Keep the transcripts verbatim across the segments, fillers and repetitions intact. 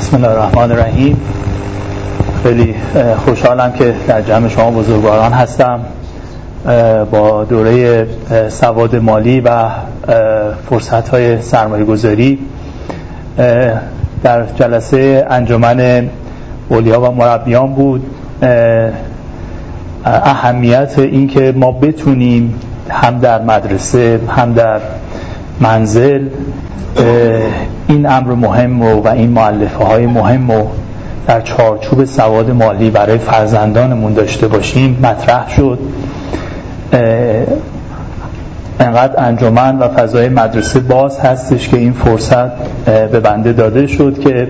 بسم الله الرحمن الرحیم. خیلی خوشحالم که در جمع شما بزرگواران هستم با دوره سواد مالی و فرصت‌های سرمایه‌گذاری. در جلسه انجمن اولیا و مربیان بود اهمیت این که ما بتونیم هم در مدرسه هم در منزل این امر مهم رو و این مؤلفه های مهم رو در چارچوب سواد مالی برای فرزندانمون داشته باشیم مطرح شد. انقدر انجمن و فضای مدرسه باز هستش که این فرصت به بنده داده شد که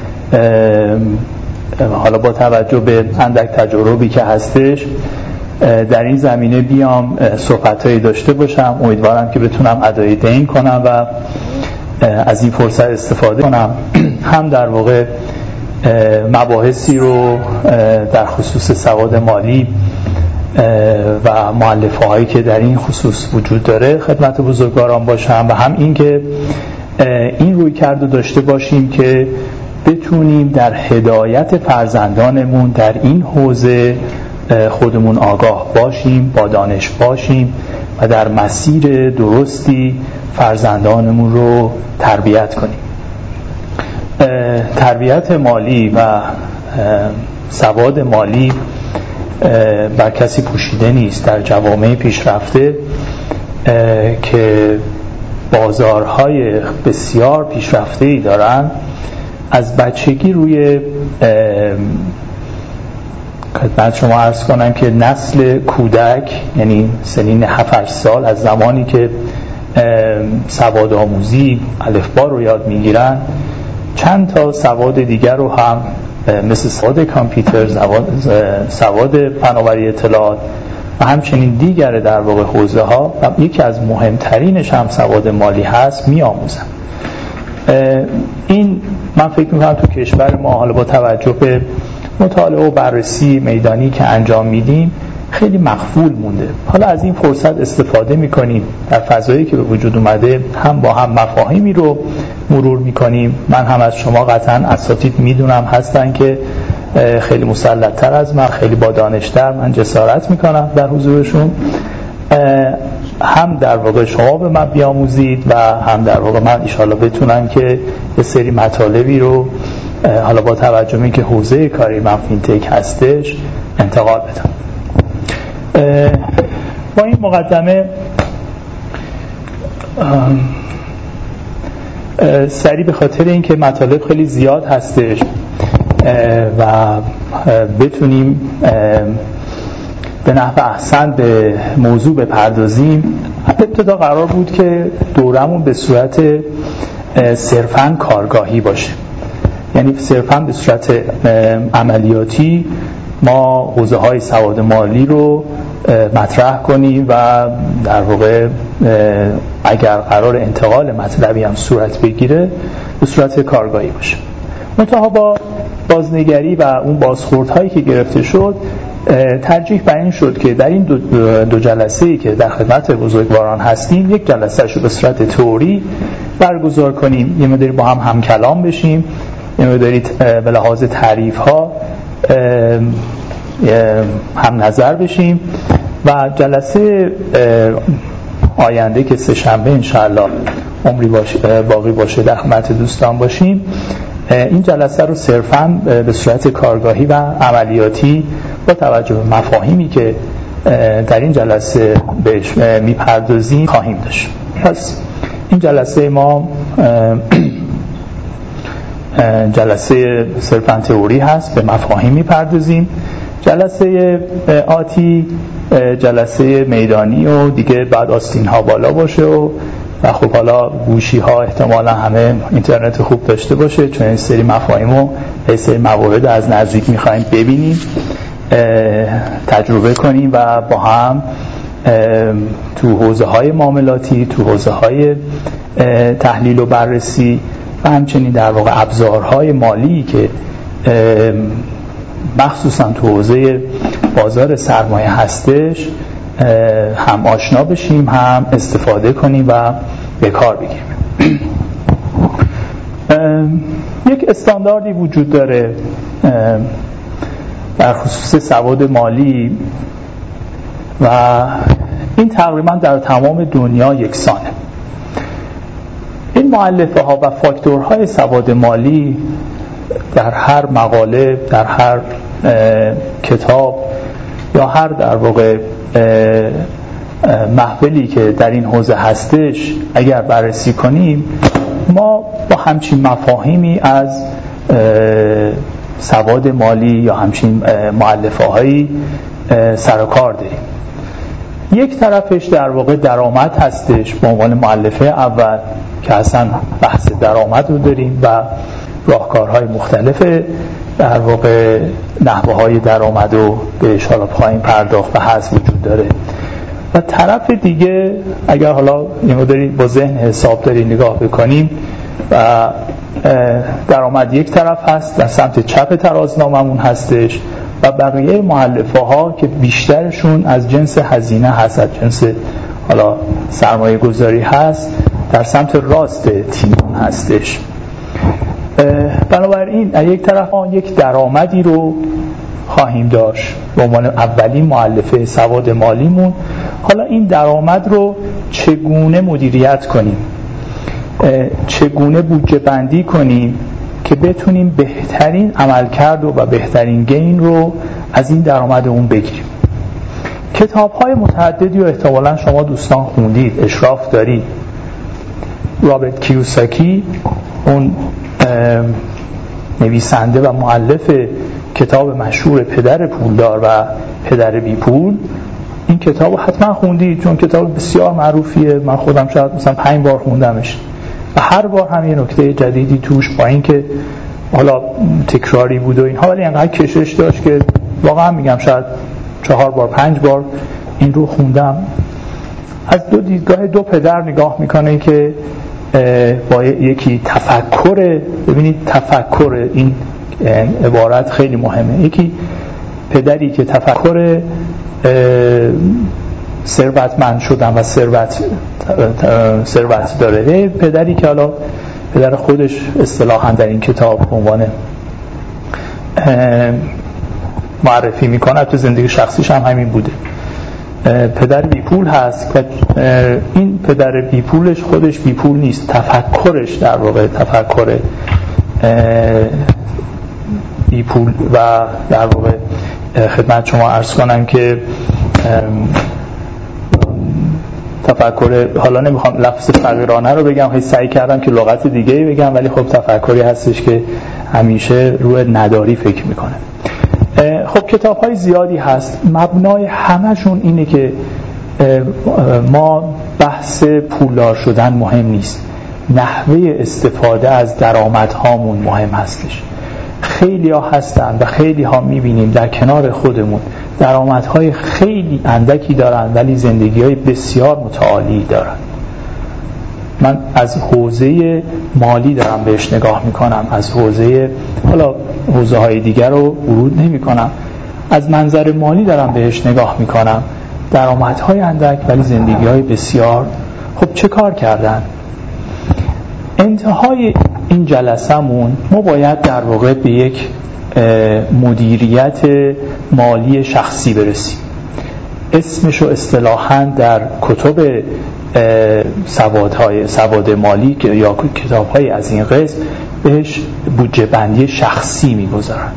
حالا با توجه به اندک تجربی که هستش در این زمینه بیام صحبت‌هایی داشته باشم. امیدوارم که بتونم ادای دین کنم و از این فرصت استفاده کنم. هم در واقع مباحثی رو در خصوص سواد مالی و مؤلفه هایی که در این خصوص وجود داره خدمت بزرگواران باشم و هم این که این روی کرده داشته باشیم که بتونیم در هدایت فرزندانمون در این حوزه خودمون آگاه باشیم، با دانش باشیم و در مسیر درستی فرزندانمون رو تربیت کنیم. تربیت مالی و سواد مالی بر کسی پوشیده نیست. در جوامع پیشرفته که بازارهای بسیار پیشرفته‌ای دارن، از بچگی روی خدمت شما عرض کنم که نسل کودک، یعنی سنین هفت هشت سال، از زمانی که سواد آموزی الفبا رو یاد میگیرن، چند تا سواد دیگر رو هم مثل سواد کامپیوتر، سواد فناوری اطلاعات و همچنین دیگر در واقع حوزه ها و یکی از مهمترینش هم سواد مالی هست می آموزن. این من فکر میکنم تو کشور ما حالا با توجه به مطالعه و بررسی میدانی که انجام میدیم خیلی مغفول مونده. حالا از این فرصت استفاده میکنیم در فضایی که به وجود اومده، هم با هم مفاهیمی رو مرور میکنیم. من هم از شما قطعا اساتید میدونم هستن که خیلی مسلط‌تر از من، خیلی با دانشتر، من جسارت میکنم در حضورشون. هم در واقع شما به من بیاموزید و هم در واقع من انشاءالله بتونم که یه سری مطالبی رو حالا با توجه به اینکه حوزه کاری من فینتک هستش انتقال بدم. با این مقدمه سریع به خاطر اینکه مطالب خیلی زیاد هستش و بتونیم به نحو احسن به موضوع بپردازیم، ابتدا قرار بود که دورمون به صورت صرفاً کارگاهی باشه، یعنی صرفاً به صورت عملیاتی ما حوزه های سواد مالی رو مطرح کنیم و در واقع اگر قرار انتقال مطلبی هم صورت بگیره به صورت کارگاهی باشه. منتها با بازنگری و اون بازخوردهایی که گرفته شد ترجیح بر این شد که در این دو, دو جلسه‌ای که در خدمت بزرگواران هستیم یک جلسه‌اش رو به صورت تئوری برگزار کنیم، یه مقداری با هم هم کلام بشیم، یه مقداری به لحاظ تعریف‌ها هم نظر بشیم و جلسه آینده که سه شنبه انشاءالله عمری باشه باقی باشه در خدمت دوستان باشیم، این جلسه رو صرفاً به صورت کارگاهی و عملیاتی با توجه به مفاهیمی که در این جلسه بهش میپردازیم خواهیم داشت. پس این جلسه ما جلسه صرفاً تئوری هست، به مفاهیم میپردازیم. جلسه آتی جلسه میدانی و دیگه بعد آستین ها بالا باشه و و خب حالا گوشی ها احتمالا همه اینترنت خوب داشته باشه، چون این سری مفاهیم و این سری موارد از نزدیک میخوایم ببینیم، تجربه کنیم و با هم تو حوزه های معاملاتی، تو حوزه های تحلیل و بررسی و همچنین در واقع ابزارهای مالی که مخصوصا تو حوزه بازار سرمایه هستش هم آشنا بشیم، هم استفاده کنیم و به کار بگیریم. یک استانداردی وجود داره در خصوص سواد مالی و این تقریبا در تمام دنیا یکسانه. این مؤلفه ها و فاکتورهای سواد مالی در هر مقاله، در هر کتاب یا هر در واقع محفلی که در این حوزه هستش اگر بررسی کنیم، ما با همچین مفاهیمی از سواد مالی یا همچین مؤلفه هایی سر و کار داریم. یک طرفش در واقع درآمد هستش به عنوان مؤلفه اول که اصلا بحث درآمد رو داریم و راهکارهای مختلف در واقع نحوه های درآمد رو بهش حالا پایین پرداخت و حذف وجود داره. و طرف دیگه اگر حالا اینو داری با ذهن حساب داری نگاه بکنیم و درآمد یک طرف هست، در سمت چپ ترازناممون هستش و بقیه مؤلفه ها که بیشترشون از جنس هزینه هست، از جنس حالا سرمایه گذاری هست، در سمت راست تیمون هستش. بنابراین یک طرف ما یک درآمدی رو خواهیم داشت به عنوان اولین مؤلفه سواد مالیمون. حالا این درآمد رو چگونه مدیریت کنیم، چگونه بودجه بندی کنیم که بتونیم بهترین عملکرد و بهترین گین رو از این درآمدمون بگیریم. کتاب‌های متعددی رو احتمالاً شما دوستان خوندید، اشراف دارید. رابرت کیوساکی، اون نویسنده و مؤلف کتاب مشهور پدر پولدار و پدر بی پول، این کتاب رو حتما خوندید چون کتاب بسیار معروفیه. من خودم شاید مثلا پنج بار خوندمش و هر بار هم یه نکته جدیدی توش، با اینکه حالا تکراری بود و اینها، ولی انقدر کشش داشت که واقعا میگم شاید چهار بار پنج بار این رو خوندم. از دو دیدگاه دو پدر نگاه میکنه که با یکی تفکر، ببینید تفکر، این عبارت خیلی مهمه، یکی پدری که تفکر ثروتمند شدن و ثروت ثروت داره، پدری که حالا پدر خودش اصطلاحاً در این کتاب به عنوان معرفی میکنه، تو زندگی شخصیش هم همین بوده، پدر بیپول هست. و این پدر بیپولش خودش بیپول نیست، تفکرش در واقع تفکر بیپول. و در واقع خدمت شما عرض کنم که تفکر، حالا نمیخوام لفظ فقیرانه رو بگم، خیلی سعی کردم که لغت دیگه‌ای بگم، ولی خب تفکری هستش که همیشه روی نداری فکر میکنه. خب کتاب‌های زیادی هست، مبنای همشون اینه که ما بحث پولدار شدن مهم نیست، نحوه استفاده از درآمدهامون مهم هستش. خیلی ها هستن و خیلی ها میبینیم در کنار خودمون درآمدهای خیلی اندکی دارن ولی زندگی‌های بسیار متعالی دارن. من از حوزه مالی دارم بهش نگاه میکنم، از حوزه حالا حوزه های دیگر رو ورود نمی کنم، از منظر مالی دارم بهش نگاه میکنم. درآمدهای اندک ولی زندگی‌های بسیار. خب چه کار کردن؟ انتهای این جلسمون ما باید در واقع به یک مدیریت مالی شخصی برسیم. اسمشو اصطلاحاً در کتب سوادهای سواد مالی یا کتاب‌های از این قسم بهش بودجه بندی شخصی می‌گذارن.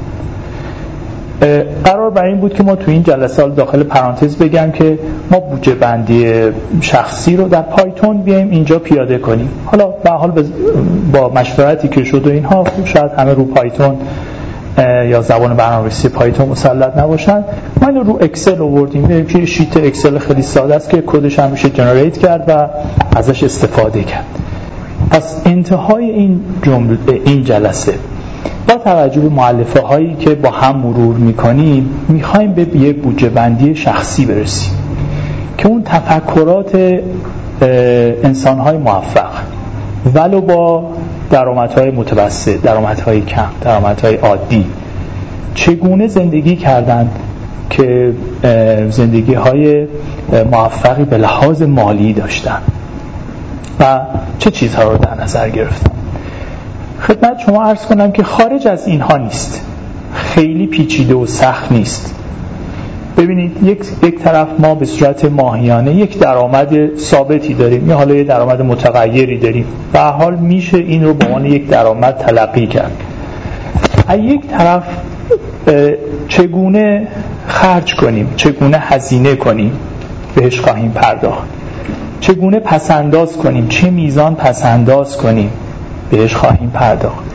قرار بر این بود که ما تو این جلسه داخل پرانتز بگم که ما بودجه بندی شخصی رو در پایتون بیایم اینجا پیاده کنیم. حالا به حال با مشورتی که شد و اینها شاید همه رو پایتون یا زبان برنامه‌نویسی پایتون مسلط نباشن. ما اینو رو اکسل آوردیم، یه شیت اکسل خیلی ساده است که کدش هم میشه جنریت کرد و ازش استفاده کرد. پس انتهای این جمله این جلسه با توجه به مؤلفه هایی که با هم مرور میکنیم میخوایم به یک بودجه بندی شخصی برسیم که اون تفکرات انسان های موفق ولو با درآمدهای متوسط، درآمدهای کم، درآمدهای عادی چگونه زندگی کردند که زندگی های موفقی به لحاظ مالی داشتن و چه چیزها رو در نظر گرفتن. خدمت شما عرض کنم که خارج از اینها نیست، خیلی پیچیده و سخت نیست. ببینید یک یک طرف ما به صورت ماهیانه یک درآمد ثابتی داریم، یا حالا یک درآمد متغیری داریم، به هر حال میشه این رو به عنوان یک درآمد تلقی کرد. از یک طرف چگونه خرج کنیم، چگونه هزینه کنیم بهش خواهیم پرداخت. چگونه پسنداز کنیم، چه میزان پسنداز کنیم بهش خواهیم پرداخت.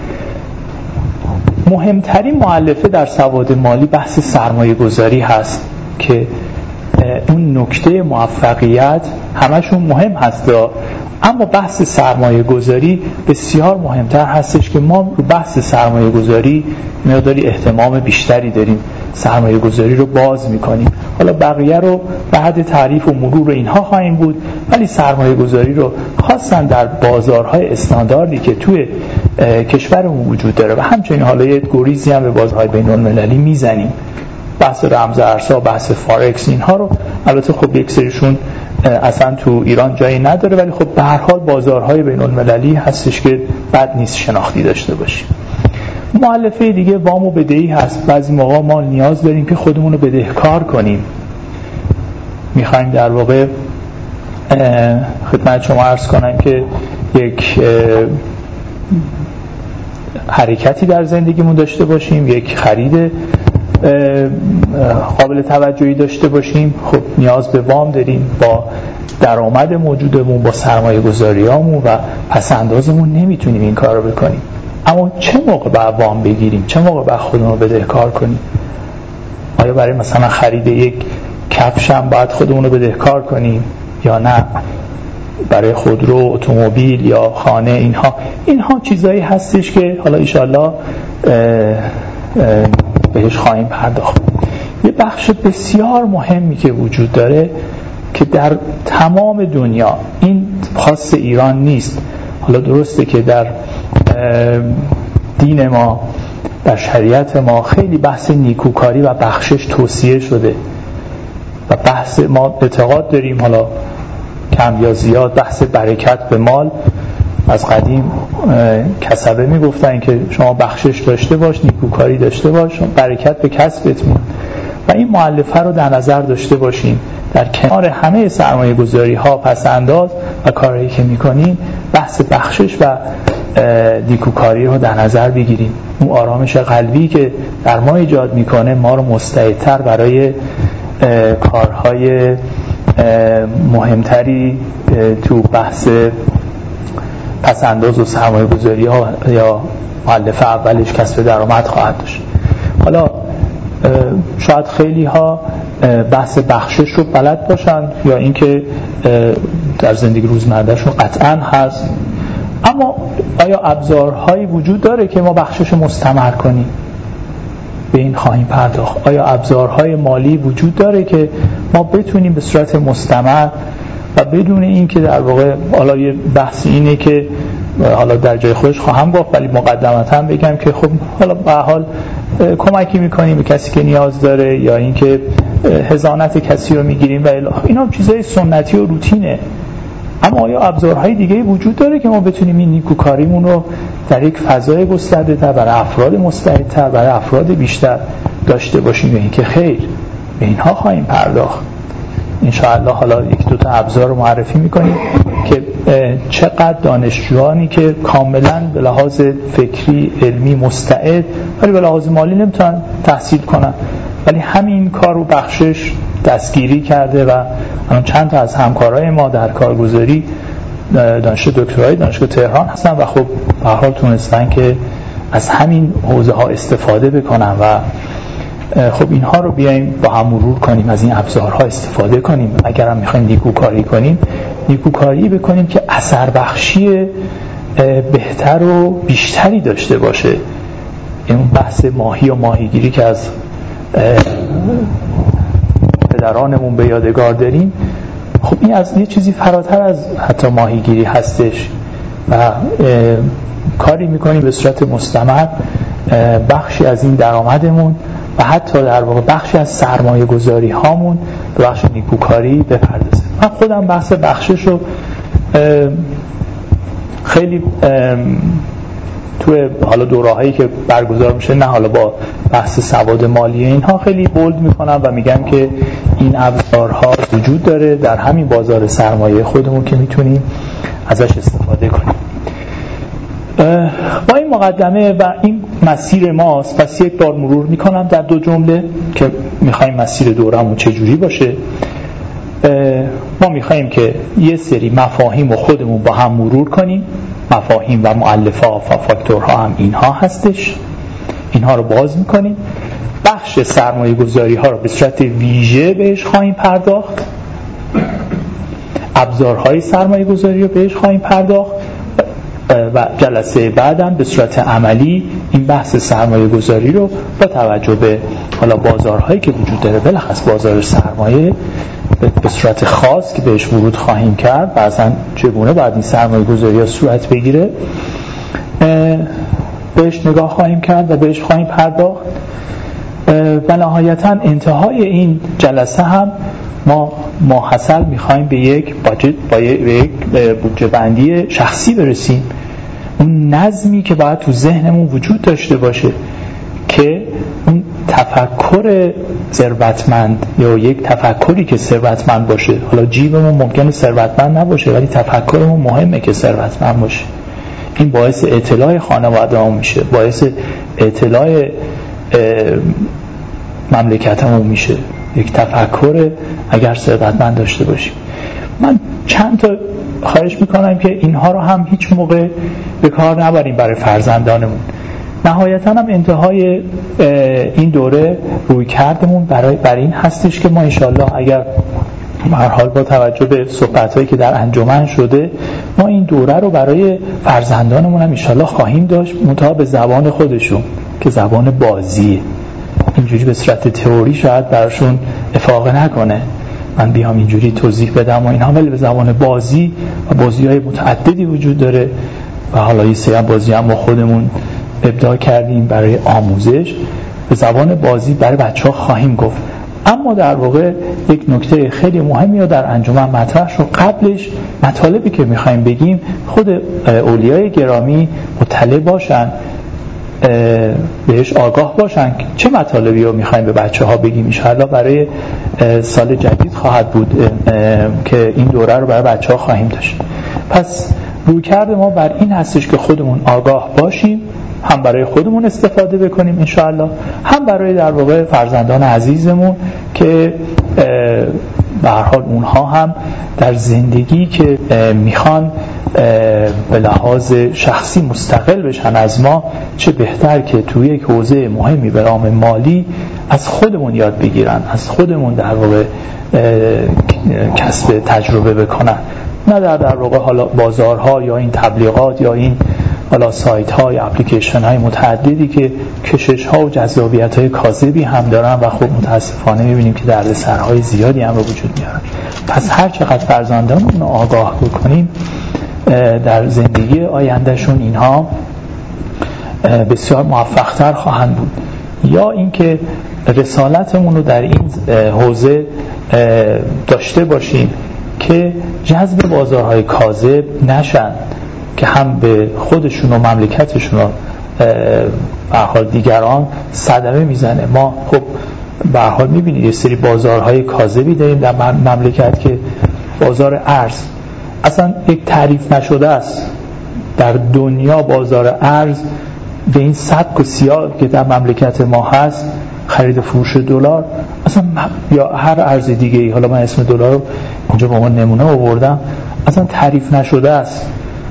مهمترین مؤلفه در سواد مالی بحث سرمایه گذاری هست که اون نکته موفقیت همشون مهم هست، اما بحث سرمایه گذاری بسیار مهمتر هستش که ما رو بحث سرمایه گذاری مقداری اهتمام بیشتری داریم، سرمایه گذاری رو باز میکنیم. حالا بقیه رو بعد تعریف و مرور اینها خواهیم بود، ولی سرمایه گذاری رو خاصا در بازارهای استانداردی که توی کشورمون وجود داره و همچنین حالا یه گریزی هم به بازارهای بین المللی میزنیم، بحث رمز ارزها، بحث فارکس، اینها رو البته خب یک سریشون اصلا تو ایران جایی نداره، ولی خب به هر حال بازارهای بین المللی هستش که بد نیست شناختی داشته باشیم. مؤلفه دیگه وام و بدهی هست. بعضی موقع ما نیاز داریم که خودمون رو بدهکار کنیم، میخوایم در واقع خدمت شما عرض کنم که یک حرکتی در زندگیمون داشته باشیم، یک خرید قابل توجهی داشته باشیم. خب نیاز به وام داریم. با درآمد موجودمون، با سرمایه گذاریامون و پسندازمون نمیتونیم این کار رو بکنیم. اما چه موقع باید وام بگیریم؟ چه موقع باید خودمون رو بدهکار کنیم؟ آیا برای مثلا خرید یک کفش هم باید خودمون رو بدهکار کنیم یا نه؟ برای خودرو، اتومبیل یا خانه، اینها اینها چیزایی هستش که حالا انشالله بهش خواهیم پرداخت. یه بخش بسیار مهمی که وجود داره که در تمام دنیا، این خاص ایران نیست، حالا درسته که در دین ما، در شریعت ما خیلی بحث نیکوکاری و بخشش توصیه شده و بحث ما اعتقاد داریم، حالا کم یا زیاد، بحث برکت به مال. از قدیم کسبه میگفتن که شما بخشش داشته باش، نیکوکاری داشته باش، برکت به کسبت میاد. و این مؤلفه رو در نظر داشته باشیم. در کنار همه سرمایه گذاری ها، پس انداز و کارهایی که میکنیم، بحث بخشش و نیکوکاری رو در نظر بگیریم. اون آرامش قلبی که در ما ایجاد میکنه ما رو مستعدتر برای کارهای مهمتری تو بحث پسنداز و سرمایه گذاری ها یا مؤلفه اولش کسب درآمد خواهد داشت. حالا شاید خیلی ها بحث بخشش رو بلد باشن یا اینکه در زندگی روزمرهشون قطعا هست، اما آیا ابزارهایی وجود داره که ما بخشش مستمر کنیم؟ به این خواهیم پرداخت. آیا ابزارهای مالی وجود داره که ما بتونیم به صورت مستمر و بدون این که در واقع، حالا یه بحث اینه که حالا در جای خودش خواهم گفت ولی مقدمتا بگم که خب حالا به هر حال کمکی میکنیم به کسی که نیاز داره یا اینکه حضانت کسی رو میگیریم و الی آخر. اینا هم چیزای سنتی و روتینه. اما آیا ابزارهای دیگه وجود داره که ما بتونیم این نیکوکاریمون رو در یک فضای گسترده تر برای افراد مستعدتر، برای افراد بیشتر داشته باشیم؟ یا اینکه خیر، به اینها خواهیم پرداخت. انشاءالله حالا یک دو تا ابزار رو معرفی میکنیم که چقدر دانشجوانی که کاملا به لحاظ فکری، علمی مستعد ولی به لحاظ مالی نمیتونن تحصیل کنن، ولی همین کار رو بخشش دستگیری کرده و چند تا از همکارای ما در کارگزاری دانشجو دکترای دانشگاه تهران هستن و خب به هر حال تونستن که از همین حوزه ها استفاده بکنن و خب اینها رو بیایم با هم مرور کنیم، از این ابزارها استفاده کنیم. اگر هم میخوایم نیکوکاری کنیم، نیکوکاری بکنیم که اثر بخشی بهتر و بیشتری داشته باشه. این بحث ماهی و ماهیگیری که از پدرانمون به یادگار داریم، خب این از یه چیزی فراتر از حتی ماهیگیری هستش و کاری میکنیم به صورت مستمر بخشی از این درآمدمون و حتی در واقع بخشی از سرمایه گذاری هامون به بخش نیکوکاری بپردازه. من خودم بحث بخشش رو خیلی توی حالا دوره‌هایی که برگزار میشه، نه حالا با بحث سواد مالی اینها، خیلی بولد میکنم و میگم که این ابزارها وجود داره در همین بازار سرمایه خودمون که میتونیم ازش استفاده کنیم. با این مقدمه و این مسیر ماست، پس یک بار مرور میکنم در دو جمله که میخوایم مسیر دورمون چجوری باشه. ما میخوایم که یه سری مفاهیم رو خودمون با هم مرور کنیم، مفاهیم و مؤلفه‌ها و فاکتورها هم اینها هستش، اینها رو باز میکنیم. بخش سرمایه گذاری ها رو به صورت ویژه بهش خواهیم پرداخت، ابزارهای سرمایه گذاری رو بهش خواهیم پرداخت و جلسه بعدم به صورت عملی این بحث سرمایه گذاری رو با توجه به حالا بازارهایی که وجود داره، بلخص بازار سرمایه به صورت خاص که بهش ورود خواهیم کرد و اصلا چگونه باید این سرمایه گذاری ها صورت بگیره، بهش نگاه خواهیم کرد و بهش خواهیم پرداخت. و نهایتا انتهای این جلسه هم ما ماحصل میخوایم به یک باجت با یک بودجه بندی شخصی برسیم، اون نظمی که باید تو ذهنمون وجود داشته باشه که اون تفکر ثروتمند یا یک تفکری که ثروتمند باشه، حالا جیبمون ممکنه ثروتمند نباشه ولی تفکرمون مهمه که ثروتمند باشه، این باعث اطلاع خانواده‌مون میشه، باعث اطلاع مملکتمون میشه. یک تفکر اگر ثروتمند داشته باشیم. من چند تا خواهش میکنم که اینها رو هم هیچ موقع به کار نبریم برای فرزندانمون. نهایتا هم انتهای این دوره روی کردمون برای برای این هستش که ما انشالله اگر به هر حال با توجه به صحبتایی که در انجمن شده، ما این دوره رو برای فرزندانمون هم انشالله خواهیم داشت، منتها به زبان خودشون که زبان بازیه. اینجوری به صورت تئوری شاید براشون افاقه نکنه من بیام اینجوری توضیح بدم و اینها، ولی به زبان بازی و بازی‌های متعددی وجود داره و حالا یه سری بازی هم ما خودمون ابداع کردیم برای آموزش، به زبان بازی برای بچه‌ها خواهیم گفت. اما در واقع یک نکته خیلی مهمی رو در انجمن مطرح شد. قبلش مطالبی که می‌خوایم بگیم خود اولیای گرامی مطلع باشن، بهش آگاه باشن که چه مطالبی رو میخوایم به بچه ها بگیم. انشاءالله برای سال جدید خواهد بود که این دوره رو برای بچه ها خواهیم داشت. پس رویکرد ما بر این هستش که خودمون آگاه باشیم، هم برای خودمون استفاده بکنیم انشاءالله، هم برای در واقع فرزندان عزیزمون که به هر حال اونها هم در زندگی که میخوان به لحاظ شخصی مستقل بشن از ما، چه بهتر که توی یک حوزه مهمی به نام مالی از خودمون یاد بگیرن، از خودمون در واقع کسب تجربه بکنن، نه در در واقع حالا بازارها یا این تبلیغات یا این حالا سایت ها یا اپلیکیشن های متعددی که کشش ها و جذابیت های کاذبی هم دارن و خب متاسفانه میبینیم که دردسرهای زیادی هم رو وجود میارن. پس هر چقدر فرزندانمون رو آگاه بکنیم در زندگی آیندهشون، اینها بسیار موفق‌تر خواهند بود. یا اینکه رسالتمون رو در این حوزه داشته باشیم که جذب بازارهای کاذب نشن، که هم به خودشون و مملکتشون و به هر حال دیگران صدمه میزنه. ما خب به هر حال میبینید یه سری بازارهای کاذبی داریم در مملکت که بازار ارز اصلا یک تعریف نشده است. در دنیا بازار ارز به این سبک و سیاق که در مملکت ما هست، خرید و فروش دلار اصلا یا هر ارز دیگه ای، حالا من اسم دلار رو اینجا با ما نمونه آوردم، اصلا تعریف نشده است.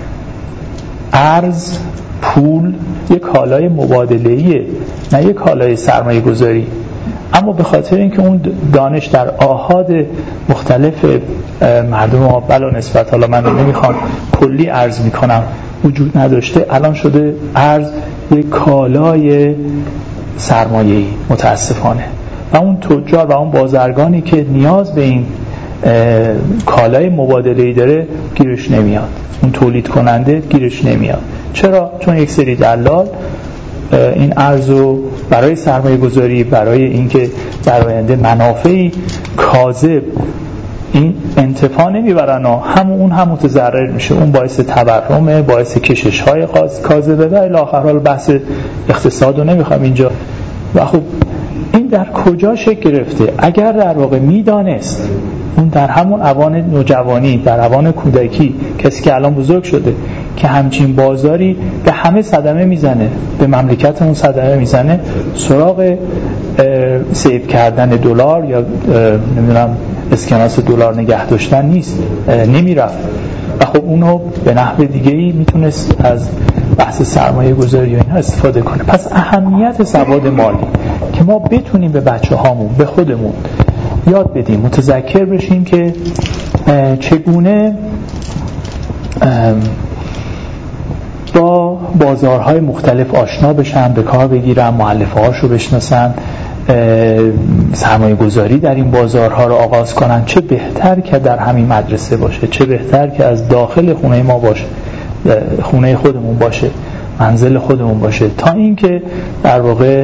ارز، پول یک کالای مبادله‌ایه، نه یک کالای سرمایه گذاری. اما به خاطر اینکه اون دانش در آحاد مختلف مردم ما بلا نسبت، حالا من نمیخوام کلی عرض میکنم، وجود نداشته، الان شده ارز یک کالای سرمایه‌ای متاسفانه، و اون تجار و اون بازرگانی که نیاز به این کالای مبادله‌ای داره گیرش نمیاد، اون تولید کننده گیرش نمیاد. چرا؟ چون یک سری دلال این ارزو برای سرمایه گذاری، برای اینکه در آینده منافعی کاذب این انتفاع نمیبرن و هم اون هم متضرر میشه، اون باعث تورمه، باعث کشش های کاذبه و الی آخر. حال بحث اقتصاد رو نمیخوام اینجا. و خب این در کجا شکل گرفته؟ اگر در واقع میدانست اون در همون اوان نوجوانی، در اوان کودکی، کسی که الان بزرگ شده که همچین بازاری به همه صدمه میزنه، به مملکتمون صدمه میزنه، سراغ سیو کردن دلار یا نمیدونم اسکناس دلار نگه داشتن نیست، نمیرفت. و خب اونو به نحو دیگه‌ای میتونست از بحث سرمایه گذاری و اینها استفاده کنه. پس اهمیت سواد مالی که ما بتونیم به بچه هامون، به خودمون یاد بدیم، متذکر بشیم که چگونه با بازارهای مختلف آشنا بشن، به کار بگیرن، مؤلفه هاشو بشناسن، سرمایه گذاری در این بازارها رو آغاز کنن. چه بهتر که در همین مدرسه باشه، چه بهتر که از داخل خونه ما باشه، خونه خودمون باشه، منزل خودمون باشه، تا اینکه در واقع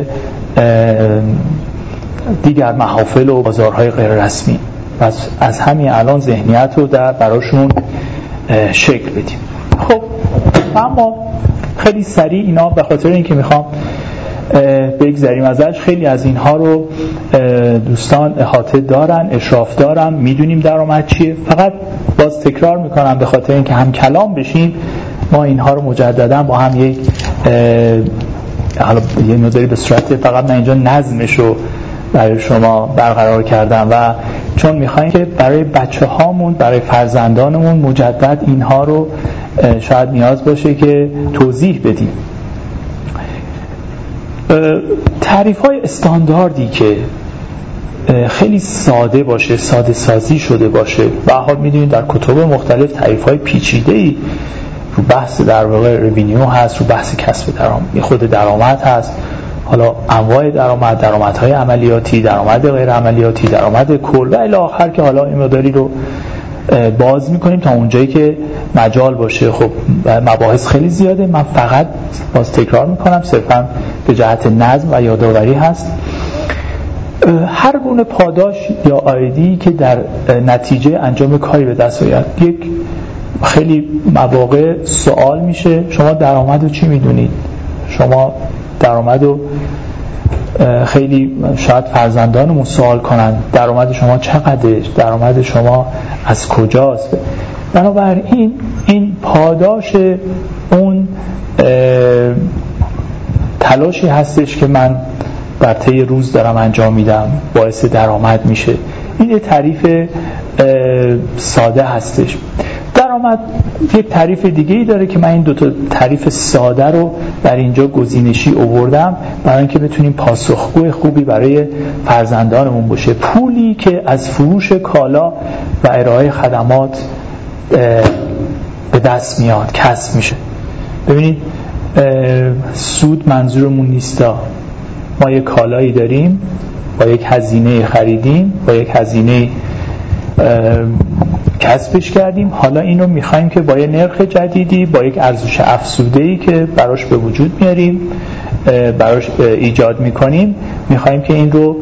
دیگر محافل و بازارهای غیر رسمی. پس از همین الان ذهنیت رو در براشون شکل بدیم. خب اما خیلی سریع اینا، به خاطر اینکه میخوام بگذریم ازش، خیلی از اینها رو دوستان احاطه دارن، اشراف دارن، میدونیم درآمد چیه. فقط باز تکرار میکنم به خاطر اینکه هم کلام بشیم، ما اینها رو مجددا با هم یک حالا یه مقداری به صورت فقط من اینجا نظمش رو برای شما برقرار کردم و چون میخوایم که برای بچه هامون، برای فرزندانمون مجدد اینها رو شاید نیاز باشه که توضیح بدیم. تعریف های استانداردی که خیلی ساده باشه، ساده سازی شده باشه، به حال میدونید در کتب مختلف تعریف های پیچیده‌ای رو بحث در واقع رونیو هست، رو بحث کسب درآمد، خود درآمد هست، حالا انواع درآمد، درآمدهای عملیاتی، درآمد غیر عملیاتی، درآمد کل و الی آخر که حالا این مقداری رو باز میکنیم تا اونجایی که مجال باشه. خب مباحث خیلی زیاده، من فقط باز تکرار میکنم صرفا به جهت نظم و یادآوری هست. هر گونه پاداش یا عایدی که در نتیجه انجام کاری به دست آید، یک خیلی مواقع سوال میشه شما درآمد رو چی میدونید؟ شما درآمد رو خیلی شاید فرزندانمون سوال کنن درآمد شما چقدره؟ درآمد شما از کجاست؟ بنابراین این پاداش اون تلاشی هستش که من در طی روز دارم انجام میدم، باعث درآمد میشه. این یه تعریف ساده هستش. درآمد یک تعریف دیگه ای داره که من این دو تا تعریف ساده رو در اینجا گزینشی آوردم برای اینکه بتونیم پاسخگوی خوبی برای فرزندانمون باشه. پولی که از فروش کالا و ارائه خدمات به دست میاد، کسب میشه. ببینید سود منظورمون نیستا. ما یک کالایی داریم، با یک هزینه خریدیم، با یک هزینه کسبش کردیم، حالا این رو میخوایم که با یه نرخ جدیدی، با یک ارزش افزوده‌ای که براش به وجود میاریم، براش ایجاد میکنیم، میخوایم که این رو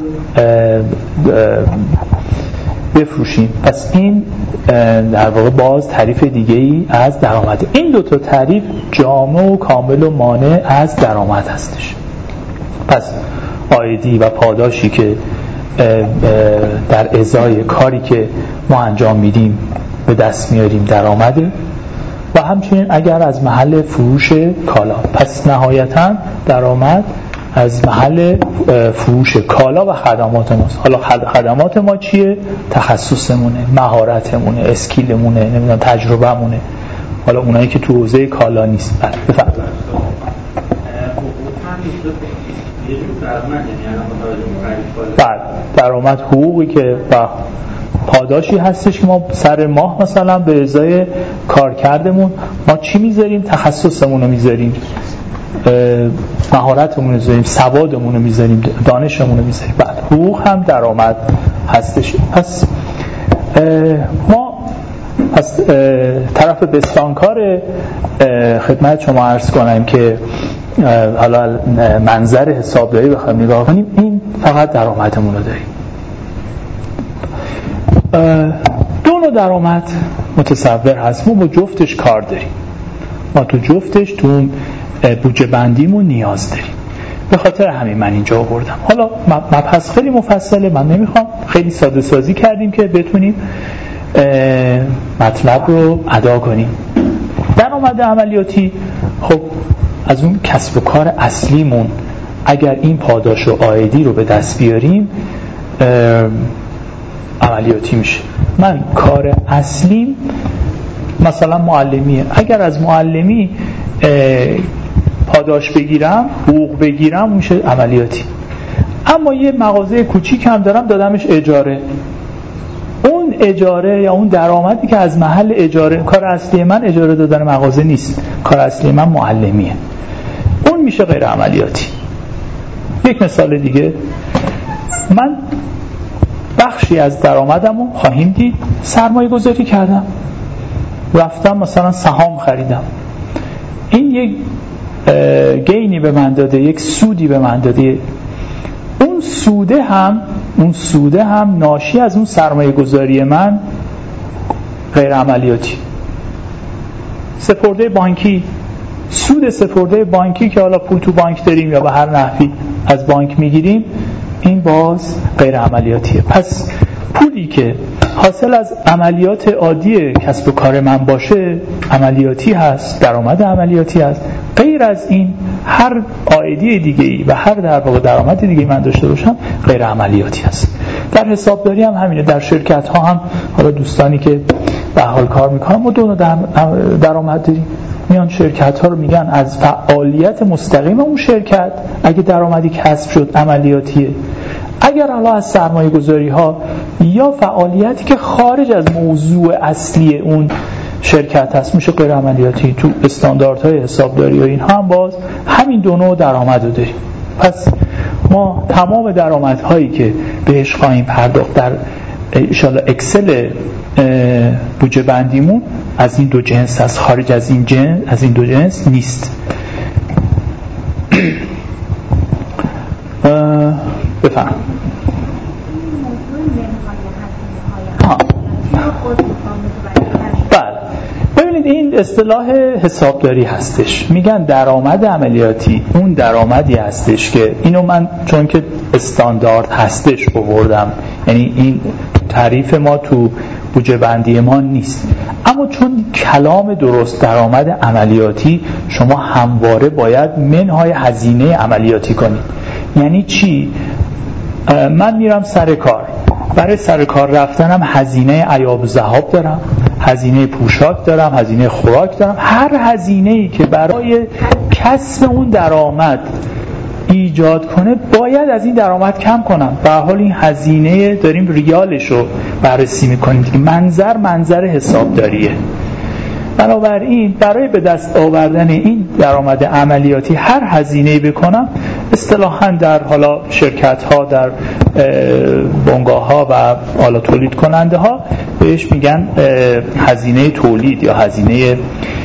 بفروشیم. پس این در واقع باز تعریف دیگه‌ای از درآمد. این دو تا تعریف جامع و کامل و مانع از درآمد هستش. پس عایدی و پاداشی که در ازای کاری که ما انجام میدیم به دست میاریم درآمده، و همچنین اگر از محل فروش کالا، پس نهایتاً درآمد از محل فروش کالا و خدمات ماست. حالا خدمات ما چیه؟ تخصصمونه، مهارتمونه، اسکیلمونه، نمیدونم تجربهمونه، حالا اونایی که تو حوزه کالا نیست. بله بفرمایید. بله درآمد حقوقی که با پاداشی هستش که ما سر ماه مثلا به ازای کارکردمون ما چی میذاریم؟ تخصصمون رو میذاریم، مهارتمون رو میذاریم، سوادمون رو میذاریم، دانشمون رو میذاریم. بعد حقوق هم درآمد هستش. پس ما از طرف بستانکار خدمت شما عرض کنم که حالا منظر حسابداری بخوایم نگاه کنیم، این فقط درآمدمون رو داریم. دو نوع درآمد متصور هست، ما با جفتش کار داریم، ما تو جفتش تو بودجه بندیمون نیاز داریم. به خاطر همین من اینجا آوردم. حالا مبحث خیلی مفصله، من نمیخوام، خیلی ساده سازی کردیم که بتونیم مطلب رو ادا کنیم. درآمد عملیاتی خب از اون کسب و کار اصلیمون اگر این پاداش و عایدی رو به دست بیاریم عملیاتی میشه. من کار اصلیم مثلا معلمیه، اگر از معلمی پاداش بگیرم، حقوق بگیرم، میشه عملیاتی. اما یه مغازه کوچیک هم دارم، دادمش اجاره، اون اجاره یا اون درآمدی که از محل اجاره، کار اصلی من اجاره دادن مغازه نیست، کار اصلی من معلمیه، اون میشه غیر عملیاتی. یک مثال دیگه، من بخشی از درآمدمو خواهیم دید سرمایه گذاری کردم، رفتم مثلا سهام خریدم، این یک گینی به من داده، یک سودی به من داده، اون سوده هم اون سوده هم ناشی از اون سرمایه گذاری من غیر عملیاتی. سپرده بانکی، سود سپرده بانکی که حالا پول تو بانک داریم یا به هر نحوی از بانک میگیریم، این باز غیر عملیاتیه. پس پولی که حاصل از عملیات عادی کسب و کار من باشه عملیاتی هست، درآمد عملیاتی هست. غیر از این هر عایدی دیگه‌ای و هر در واقع درآمد دیگه‌ای من داشته باشم غیر عملیاتی هست. در حسابداری هم همینه، در شرکت ها هم حالا دوستانی که به حال کار میکنن ما دو نوع درآمد داریم. میان شرکت ها رو میگن از فعالیت مستقیم اون شرکت اگه درآمدی کسب شد عملیاتیه، اگر حالا از سرمایه گذاری ها یا فعالیتی که خارج از موضوع اصلی اون شرکت هست میشه غیر عملیاتی. تو استانداردهای حسابداری و اینها هم باز همین دو نوع درآمد رو داریم. پس ما تمام درآمدهایی که بهش خواهیم پرداخت در انشالله اکسل بودجه بندیمون از این دو جنس هست، خارج از این جنس از این دو جنس نیست. بفهم بله ببینید این اصطلاح حسابداری هستش، میگن درآمد عملیاتی اون درآمدی هستش که اینو من چون که استاندارد هستش آوردم، یعنی این تعریف ما تو بودجه بندی ما نیست، اما چون کلام درست درآمد عملیاتی شما همواره باید منهای هزینه عملیاتی کنید. یعنی چی؟ من میرم سر کار، برای سر کار رفتنم هزینه عیاب ذهاب دارم، هزینه پوشاک دارم، هزینه خوراک دارم، هر هزینه‌ای که برای کسب اون درآمد ایجاد کنه باید از این درآمد کم کنم. به حال این هزینه داریم ریالشو بررسی میکنیم دیگه، منظر منظر حسابداریه. بنابراین برای به دست آوردن این درآمد عملیاتی هر هزینه‌ای بکنم، اصطلاحاً در حالا شرکت‌ها، در بنگاه‌ها و حالا تولید کننده ها بهش میگن هزینه تولید یا هزینه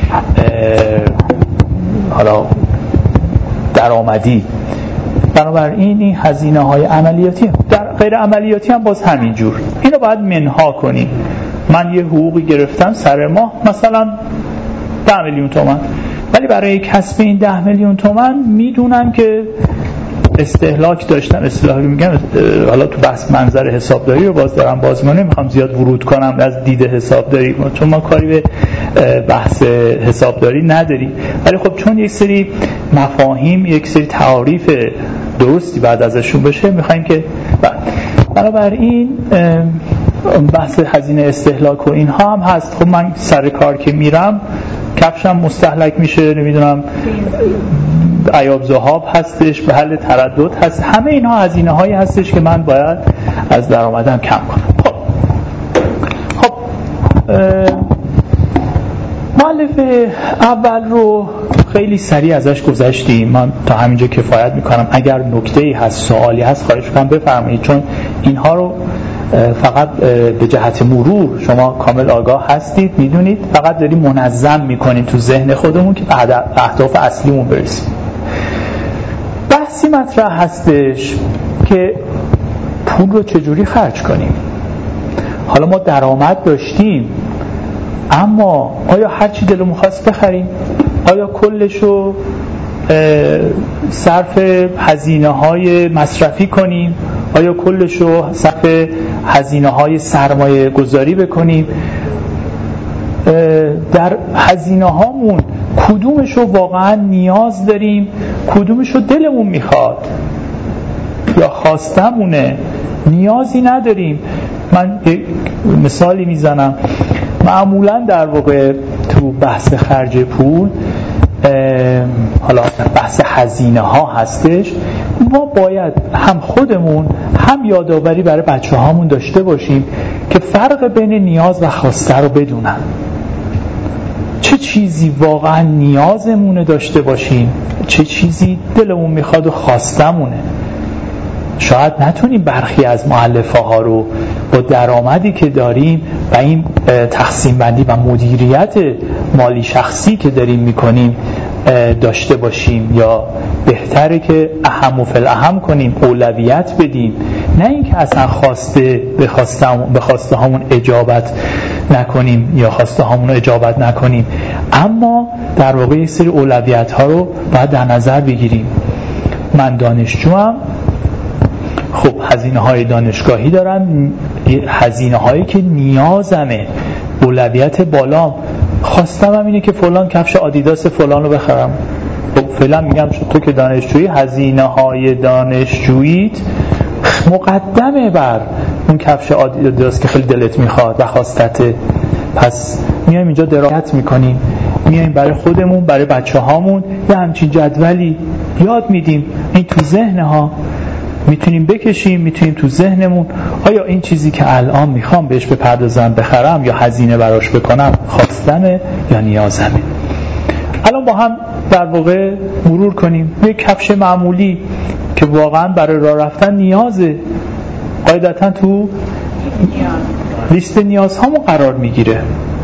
حالا درآمدی. بنابراین این هزینه های عملیاتی، در غیر عملیاتی هم باز همین جور، اینو باید منها کنیم. من یه حقوقی گرفتم سر ماه مثلا ده میلیون تومان، ولی برای کسب این ده میلیون تومان میدونم که استهلاک داشتم، استهلاک میگم حالا تو بحث منظر حسابداری رو باز دارم باز ما نمیخوام زیاد ورود کنم از دید حسابداری چون ما کاری به بحث حسابداری نداریم، ولی خب چون یک سری مفاهیم یک سری تعاریف درستی بعد ازشون بشه میخوایم که بنابراین بحث هزینه استهلاک و اینها هم هست. خب من سر کار که میرم کفشم مستهلک میشه، نمیدونم عیاب ذهاب هستش، به حل تردد هست، همه اینها هزینه هایی هستش که من باید از درآمدم کم کنم. خب خب مؤلف اول رو خیلی سریع ازش گذشتیم، من تا همینجا کفایت میکنم. اگر نکته‌ای هست سوالی هست خواهش میکنم بفرمایید، چون اینها رو فقط به جهت مرور شما کامل آگاه هستید، میدونید، فقط داریم منظم میکنیم تو ذهن خودمون که به اهداف اصلیمون برسیم. بحثی مطرح هستش که پول رو چجوری خرج کنیم. حالا ما درآمد داشتیم، اما آیا هر چی دلمون خواست بخریم؟ آیا کلشو صرف هزینه های مصرفی کنیم؟ آیا کلشو صرف هزینه های سرمایه گذاری بکنیم؟ در هزینه هامون کدومشو واقعا نیاز داریم؟ کدومشو دلمون میخواد یا خواستمونه؟ نیازی نداریم. من یک مثالی میزنم. معمولا در واقع تو بحث خرج پول، حالا بحث هزینه ها هستش، ما باید هم خودمون هم یادآوری برای بچه هامون داشته باشیم که فرق بین نیاز و خواسته رو بدونن. چه چیزی واقعا نیازمونه داشته باشیم، چه چیزی دلمون میخواد و خواستمونه. شاید نتونیم برخی از مؤلفه ها رو با درآمدی که داریم و این تقسیم بندی و مدیریت مالی شخصی که داریم میکنیم داشته باشیم، یا بهتره که اهم و فالاهم کنیم، اولویت بدیم، نه اینکه اصلا خواسته به خواسته به خواسته هامون اجابت نکنیم یا خواسته هامون رو اجابت نکنیم. اما در واقع یک سری اولویت ها رو باید در نظر بگیریم. من دانشجوام، خب هزینه های دانشگاهی دارم، هزینه هایی که نیازمه، اولویت بالام. خواستم هم اینه که فلان کفش آدیداس فلان رو بخرم. خب فعلا میگم تو که دانشجویی، هزینه های دانشجوییت مقدمه بر اون کفش آدیداس که خیلی دلت میخواد و خواستته. پس میایم اینجا درایت میکنیم، میایم برای خودمون، برای بچه هامون یه همچین جدولی یاد میدیم. این تو ذهن ها میتونیم بکشیم، میتونیم تو ذهنمون آیا این چیزی که الان میخوام بهش بپردازم بخرم یا هزینه براش بکنم خواستمه یا نیازمه. الان با هم در واقع مرور کنیم. یک کفش معمولی که واقعا برای راه رفتن نیازه، قاعدتا تو لیست نیازهامون قرار میگیره.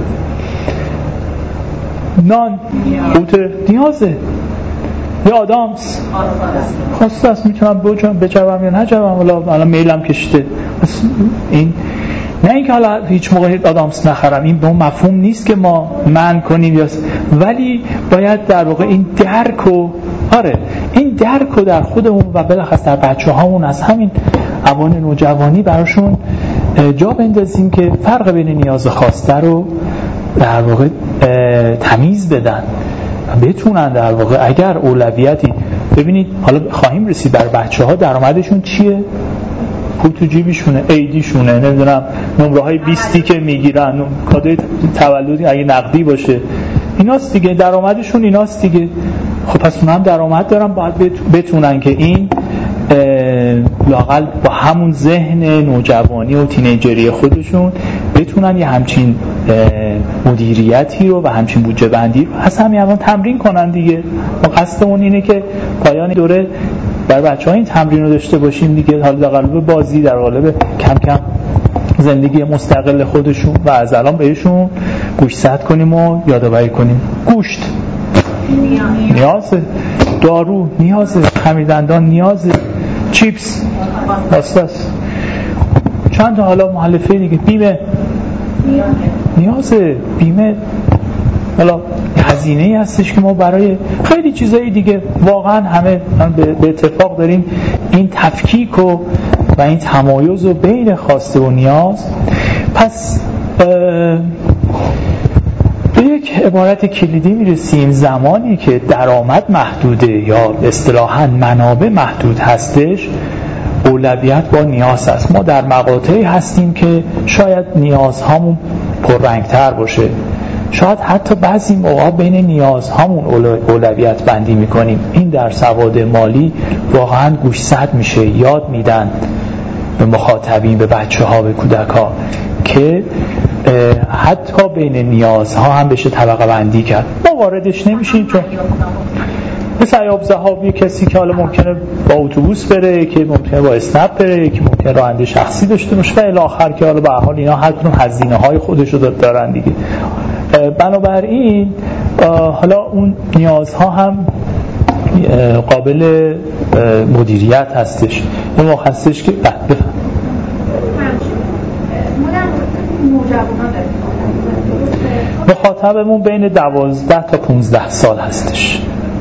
نان قوت نیازه. یا آدامس خواسته است، میتونم بجوم یا نجوم، حالا میلم کشته. این نه اینکه حالا هیچ موقع آدامس نخرم، این به اون مفهوم نیست که ما منع کنیم یا، ولی باید در واقع این درک و آره این درک و در خودمون و بالاخص در بچه هامون از همین اوان نوجوانی براشون جا بندازیم که فرق بین نیاز و خواسته رو در واقع تمیز بدن، بتونن در واقع اگر اولویتی. ببینید حالا خواهیم رسید بر بچه ها درآمدشون چیه؟ پول تو جیبشونه، ایدیشونه، نمیدونم نمره های بیستی که میگیرن، کادوی تولدی اگه نقدی باشه، ایناست دیگه، درآمدشون ایناست دیگه. خب پس اونها هم درآمد دارن، باید بتونن که این لااقل با همون ذهن نوجوانی و تینیجری خودشون بتونن یه همچین مدیریتی رو و همچین بودجه بندی رو از همین الان تمرین کنن دیگه. ما قصدمون اینه که پایان دوره بر بچه‌ها این تمرین رو داشته باشیم دیگه، حالا در قالب بازی، در قالب کم کم زندگی مستقل خودشون و از الان بهشون گوشزد کنیم و یادآوری کنیم. گوشت نیازه، دارو نیازه، خمیردندان نیازه، چیپس واسطاست، چند تا حالا مؤلفه دیگه، بیمه نیازه، بیمه حالا هزینه‌ای هستش که ما برای خیلی چیزایی دیگه واقعا همه به اتفاق داریم این تفکیک و و این تمایز و بین خواسته و نیاز. پس به یک عبارت کلیدی میرسیم: زمانی که درآمد محدوده یا اصطلاحاً منابع محدود هستش، اولویت با نیاز است. ما در مقاطعی هستیم که شاید نیازهامون پررنگتر باشه، شاید حتی بعضی موقع بین نیازهامون اولویت بندی میکنیم. این در سواد مالی واقعا گوشزد میشه، یاد میدن به مخاطبین، به بچه ها، به کودک ها که حتی بین نیازها هم بشه طبقه بندی کرد. ما واردش نمیشیم، چون مثل ایاب ذهابی کسی که حالا ممکنه با اتوبوس بره، که ممکنه با اسنپ بره، که ممکنه راننده شخصی داشته باشه و الی آخر که حالا به هر حال اینا هر کدوم هزینه های خودش رو دارن دیگه. بنابراین حالا اون نیازها هم قابل مدیریت هستش. این موقع هستش که بفهم مخاطبمون بین دوازده تا پونزده سال هستش.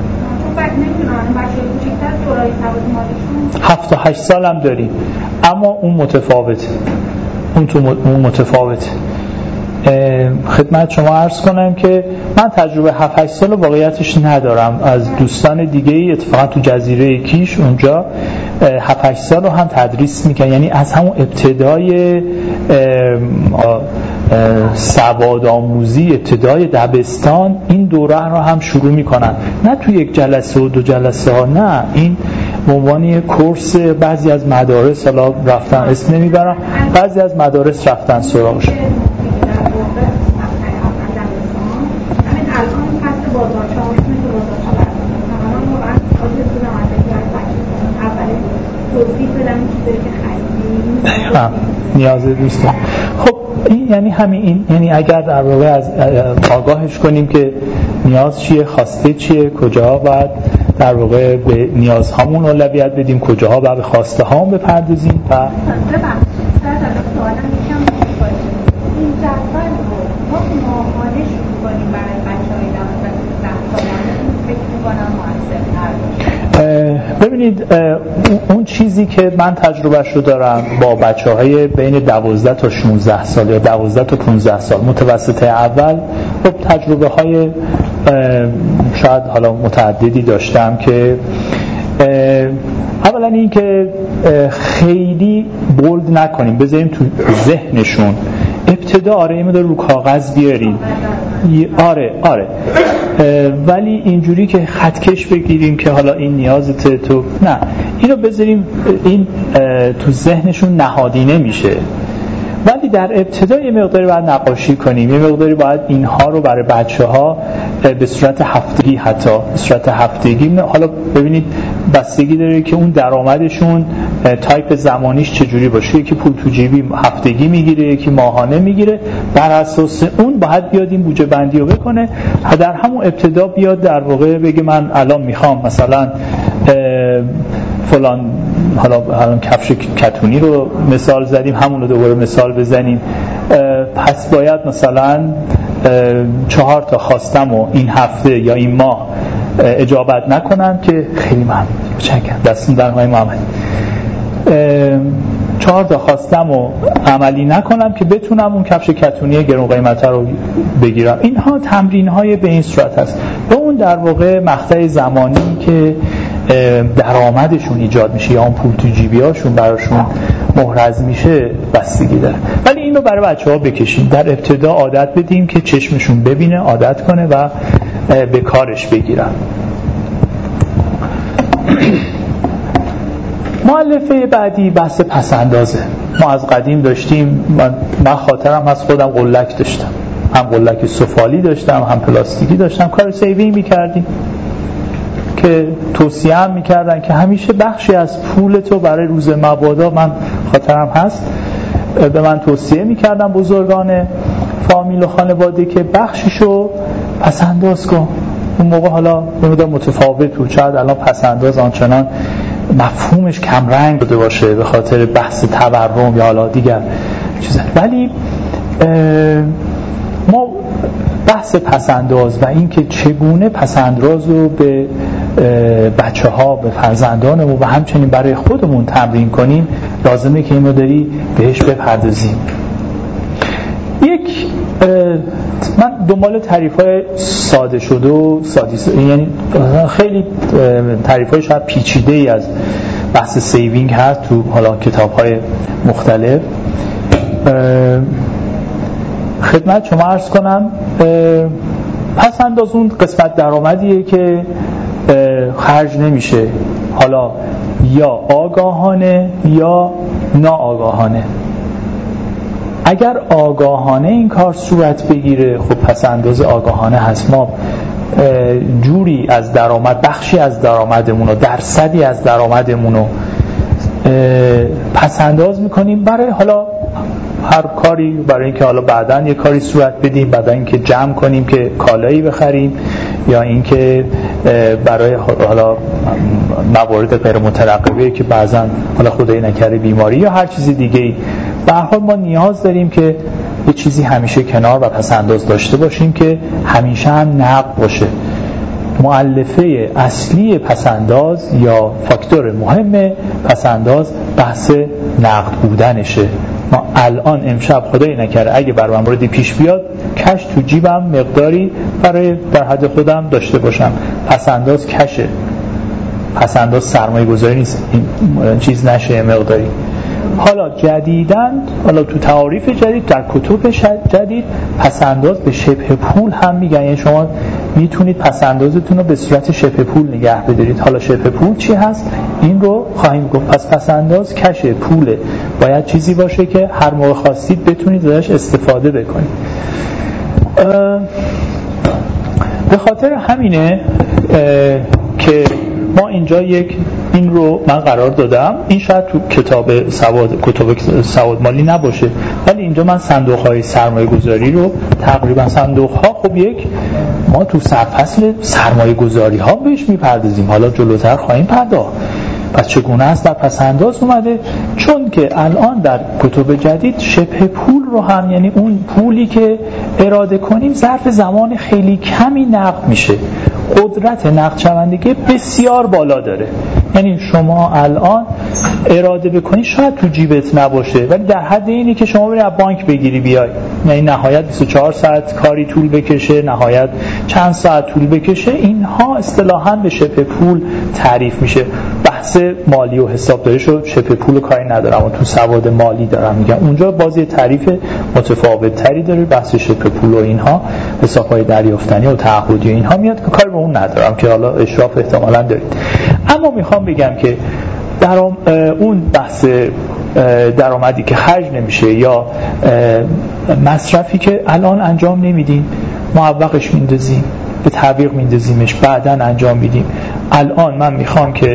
هفت تا هشت سال هم داریم، اما اون متفاوته، اون تو اون متفاوته. خدمت شما عرض کنم که من تجربه هفت هشت سال واقعیتش ندارم. از دوستان دیگه ای اتفاقا تو جزیره کیش اونجا هفت هشت سال رو هم تدریس میکنن، یعنی از همون ابتدای سواد آموزی، ابتدای دبستان این دوره رو هم شروع میکنن، نه تو یک جلسه و دو جلسه ها، نه، این به عنوان کورس. بعضی از مدارس حالا رفتن، اسم نمیبرم، بعضی از مدارس رفتن سراغش. نیاز دوستان. خب این یعنی همین، این یعنی اگر در واقع از آگاهش کنیم که نیاز چیه، خواسته چیه، کجاها باید در واقع به نیازهامون اولویت بدیم، کجاها باید به خواسته هامون بپردازیم. و ببینید اون چیزی که من تجربهش رو دارم با بچه‌های بین دوازده تا شانزده سال یا دوازده تا پانزده سال متوسطه اول، خب تجربه های شاید حالا متعددی داشتم که اولا این که خیلی بولد نکنیم، بذاریم تو ذهنشون ابتدا آره این رو کاغذ بیاریم، آره آره ولی اینجوری که خطکش بگیریم که حالا این نیازته تو، نه، اینو بذاریم این تو ذهنشون نهادینه میشه. ولی در ابتدا یه مقداری باید نقاشی کنیم، یه مقداری باید اینها رو برای بچه ها به صورت هفتگی، حتی به صورت هفتگی، حالا ببینید بستگی داره که اون درآمدشون تایپ زمانیش چجوری باشه، یکی پول تو جیبی هفتگی میگیره، یکی ماهانه میگیره، بر اساس اون باید بیاد این بودجه بندی رو بکنه. در همون ابتدا بیاد در واقع بگه من الان میخوام مثلا فلان، حالا الان کفش کتونی رو مثال زدیم، همون رو دوباره مثال بزنیم، پس باید مثلا چهار تا خواستم و این هفته یا این ماه اجابت نکنم که خیلی ممنون، متشکرم، دستون در های محمد، چهار تا خواستم و عملی نکنم که بتونم اون کفش کتونی گرون قیمت رو بگیرم. اینها تمرین های به این صورت هست. به اون در واقع مقطع زمانی که درآمدشون ایجاد میشه یا اون پول تو جیبیاشون براشون محرز میشه بستگی داره. ولی اینو برای بچه‌ها بکشیم، در ابتدا عادت بدیم که چشمشون ببینه، عادت کنه و به کارش بگیرن. مؤلفه بعدی بحث پس‌اندازه. ما از قدیم داشتیم، من, من خاطرم از خودم قلک داشتم، هم قلک سفالی داشتم هم پلاستیکی داشتم، کار سیوینگ میکردیم که توصیه هم میکردن که همیشه بخشی از پولتو برای روز مبادا، من خاطرم هست به من توصیه میکردن بزرگان فامیل و خانواده که بخشیشو پس‌انداز کن. اون موقع حالا نمیدونم متفاوت بود، شاید الان پس‌انداز آنچنان مفهومش کم رنگ بوده باشه به خاطر بحث تورم یا حالا دیگر چیزا، ولی ما بحث پس‌انداز و این که چگونه پس‌انداز رو به بچه ها، به فرزندانمون و همچنین برای خودمون تمرین کنیم، لازمه که این مداری بهش بپردازیم. یک من دنبال تعریف‌های ساده شده و سادی س... یعنی خیلی تعریف‌های شاید پیچیده‌ای از بحث سیوینگ هست تو حالا کتاب‌های مختلف. خدمت شما عرض کنم پس انداز اون قسمت درآمدیه که خرج نمیشه، حالا یا آگاهانه یا ناآگاهانه. اگر آگاهانه این کار صورت بگیره، خب پس انداز آگاهانه هست، ما جوری از درآمد، بخشی از درآمدمون رو، درصدی از درآمدمون رو پس انداز میکنیم برای حالا هر کاری، برای اینکه حالا بعداً یه کاری صورت بدیم، بعداً اینکه جمع کنیم که کالایی بخریم، یا اینکه برای حالا موارد غیر مترقبه که بعضاً حالا خدای نکرده بیماری یا هر چیز دیگه‌ای، به هر حال ما نیاز داریم که یه چیزی همیشه کنار و پسنداز داشته باشیم که همیشه هم نقد باشه. مؤلفه اصلی پسنداز یا فاکتور مهم پسنداز بحث نقد بودنشه. ما الان امشب خدای نکرده اگه بر من موردی پیش بیاد کش تو جیبم مقداری برای در حد خودم داشته باشم. پسنداز کشه، پسنداز سرمایه گذاری نیست، این چیز نشه مقداری. حالا جدیداً حالا تو تعاریف جدید در کتب جدید پسنداز به شبه پول هم میگن، یعنی شما میتونید پسندازتون رو به صورت شبه پول نگه بدارید. حالا شبه پول چی هست این رو خواهیم گفت. پس پسنداز کشه، پوله، باید چیزی باشه که هر موقع خواستید بتونید ازش استفاده بکنید. به خاطر همینه که ما اینجا یک این رو من قرار دادم، این شاید تو کتاب سواد کتاب سواد مالی نباشه، ولی اینجا من صندوق‌های سرمایه گذاری رو تقریبا صندوق‌ها خب یک ما تو سرفصل سرمایه گذاری ها بهش میپردازیم، حالا جلوتر خواهیم پرداخت. پس چگونه است در پسنداز اومده؟ چون که الان در کتب جدید شبه پول رو هم، یعنی اون پولی که اراده کنیم ظرف زمان خیلی کمی نقد میشه، قدرت نقد شوندگی بسیار بالا داره. یعنی شما الان اراده بکنی شاید تو جیبت نباشه، ولی در حد اینی که شما بری از بانک بگیری بیای، یعنی نهایت بیست و چهار ساعت کاری طول بکشه، نهایت چند ساعت طول بکشه، اینها اصطلاحاً به شبه پول تعریف میشه. بحث مالی و حسابداری شو شبه پول کاری ندارم، تو سواد مالی دارم میگم، اونجا بازی تعریف متفاوت تری داره، بحث شبه پول و اینها حساب‌های دریافتنی و تعهدی و اینها میاد که کاری به اون ندارم که حالا اشراف احتمالاً دارید. اما میخوام بگم که در اون بحث درآمدی که خرج نمیشه یا مصرفی که الان انجام نمیدیم، معوقش میندازیم، به تعویق میندازیمش، بعداً انجام میدیم. الان من میخوام که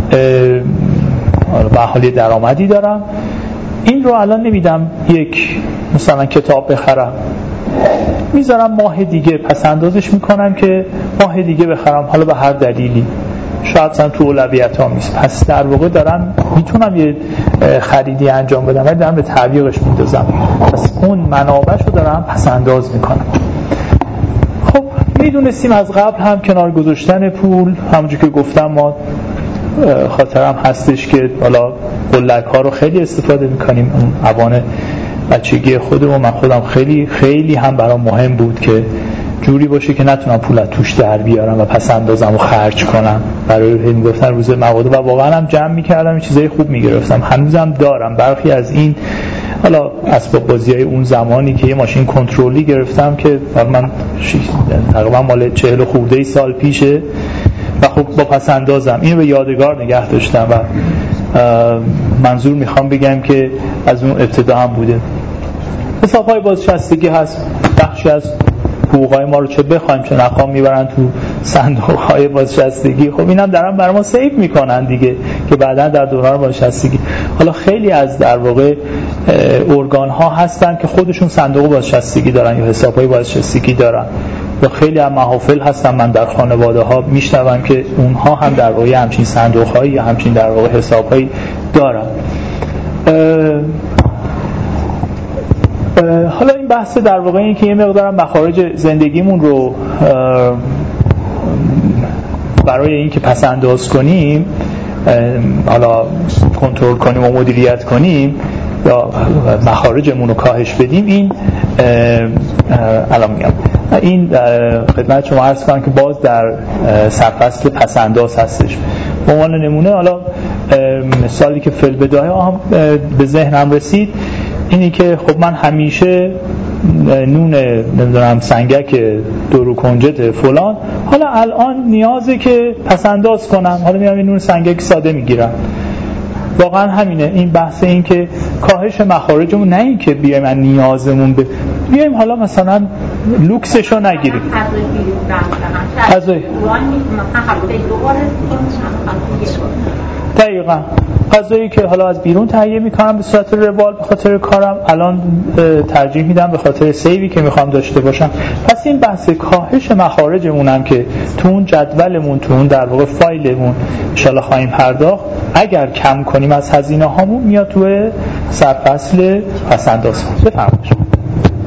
به حالی درآمدی دارم، این رو الان نمیدم یک مثلا کتاب بخرم، میذارم ماه دیگه پس اندازش میکنم که ماه دیگه بخرم، حالا به هر دلیلی شاید مثلا تو اولویتام نیست. پس در واقع دارم میتونم یه خریدی انجام بدم ولی دارم به تعویقش میندازم، پس اون منابعش رو دارم پس انداز میکنم. خب میدونستیم از قبل هم کنار گذاشتن پول، همونجور که گفتم ما خاطرم هستش که حالا قلک ها رو خیلی استفاده میکنیم، اون اوان بچگی خودمون، من خودم خیلی خیلی هم برام مهم بود که جوری باشه که نتونم پول از توش در بیارم و پس اندازم و خرج کنم. برای میگفتن روز مواده و واقعا هم جمع میکردم، چیزای خوب میگرفتم، هنوزم دارم برخی از این حالا اسباب بازیای اون زمانی که یه ماشین کنترلی گرفتم که من تقریبا مال چهل خورده ای سال پیشه و خب با پس اندازم اینو به یادگار نگه داشتم و منظور میخوام بگم که از اون ابتدا هم بوده. حساب‌های بازنشستگی هست، بخشی از حقوقای ما رو چه بخوایم چه نخوایم میبرن تو صندوق‌های بازنشستگی. خب اینم دارن برای ما سیو میکنن دیگه که بعداً در دوران بازنشستگی حالا خیلی از در واقع ارگان ها هستن که خودشون صندوق بازنشستگی دارن یا حساب‌های بازنشستگی دارن و خیلی از محافل هستن، من در خانواده ها میشنوم که اونها هم در واقع همچین صندوق‌هایی یا همچین در واقع حساب‌هایی دارن. حالا این بحث در واقع این که یه مقدارم مخارج زندگیمون رو برای این که پس انداز کنیم، حالا کنترل کنیم و مدیریت کنیم یا مخارجمون رو کاهش بدیم، این الان میگم این خدمت شما عرض کنم که باز در سرفصل پس انداز هستش. به عنوان نمونه حالا مثالی که فل بداهه هم به ذهنم رسید اینی که خب من همیشه نون نمیدونم سنگک دورو کنجد فلان، حالا الان نیازه که پس انداز کنم، حالا میام این نون سنگک ساده میگیرم. واقعا همینه این بحث، این که کاهش مخارجمون، نه این که بیایم من نیازمون به بیایم حالا مثلا لوکسشو نگیریم. غذای دقیقاً غذایی که حالا از بیرون تهیه میکنم به صورت روال به خاطر کارم، الان ترجیح میدم به خاطر سیوی که میخوام داشته باشم. پس این بحث کاهش مخارجمونم که تو اون جدولمون، تو اون در واقع فایلمون ان شاءالله خواهیم پرداخت، اگر کم کنیم از هزینه هامون میاد تو سرفصل پس انداز. بفرمایید.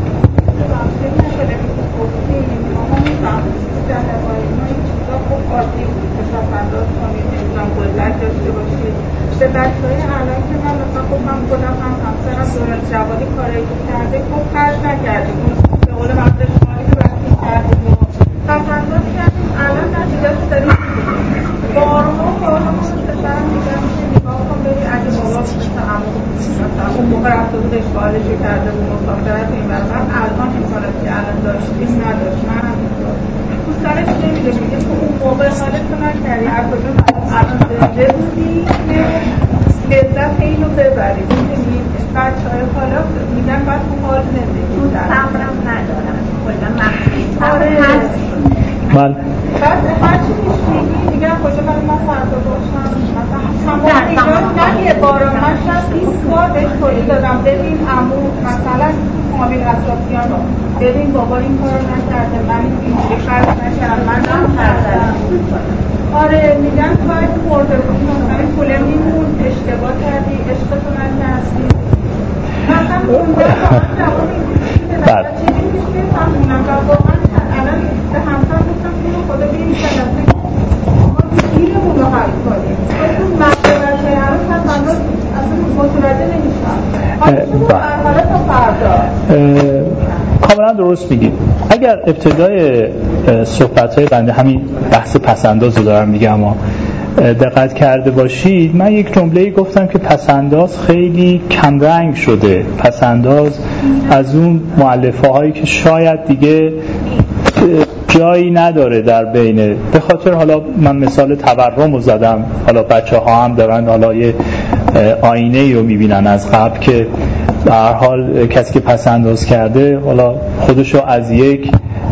به بچه‌های الان که من مثلا خودم خودم هم همسرم دوران جوانی کاری که کرده خب خرج نکردیم اون به قول مدرش مالی که وقتی کردیم و پسنداز کردیم الان نتیجه‌اش داریم بارها بارها من پسرم میگم که نگاه کن ببین اگه بابا مثل عمو مثلا اون موقع رفته بود اشغالش کرده بود مسافرت این برابر الان امکانات که الان داشتیم نداشت من تو سرش نمیده میگه تو اون موقع حالت نکردی هر کجا الان زنده بودی که لذت اینو ببرید میدونید بچه های حالا میگن باید تو حال زندگی کردن صبرم ندارن کلا مخصوص من بعد هرچی پیش میگی میگن کجا برای من فردا باشم مثلا تمام اینا رو نگه بارا من شب بیست بار بهش تولی دادم ببین عمو مثلا فامیل اطرافیان رو ببین بابا این کار رو نکرده من اینجوری خرج نکردم من نکردم آره میگن تو اگه مرده بودی مثلا پوله میمون اشتباه کردی عشقتو نکردی مثلا موندن با من جواب اینجوری که در چیزی پیش بفهمونم و واقعا الان به همسر گفتم که خدا بیم شدسته ما دیرمون رو حل کنیم اون مقدرشه هرون پسنداز اصلا متوجه نمیشم حالا شما مرحله تا فردا کاملا درست میگید. اگر ابتدای صحبت‌های بنده همین بحث پسنداز رو دارم میگم اما دقت کرده باشید من یک جمله‌ای گفتم که پسنداز خیلی کمرنگ شده. پسنداز از اون مؤلفه هایی که شاید دیگه جایی نداره در بینه. به خاطر حالا من مثال تورم رو زدم، حالا بچه ها هم دارن حالا یه آینه رو میبینن از قبل که به هر حال کسی که پسنداز کرده حالا خودشو از یک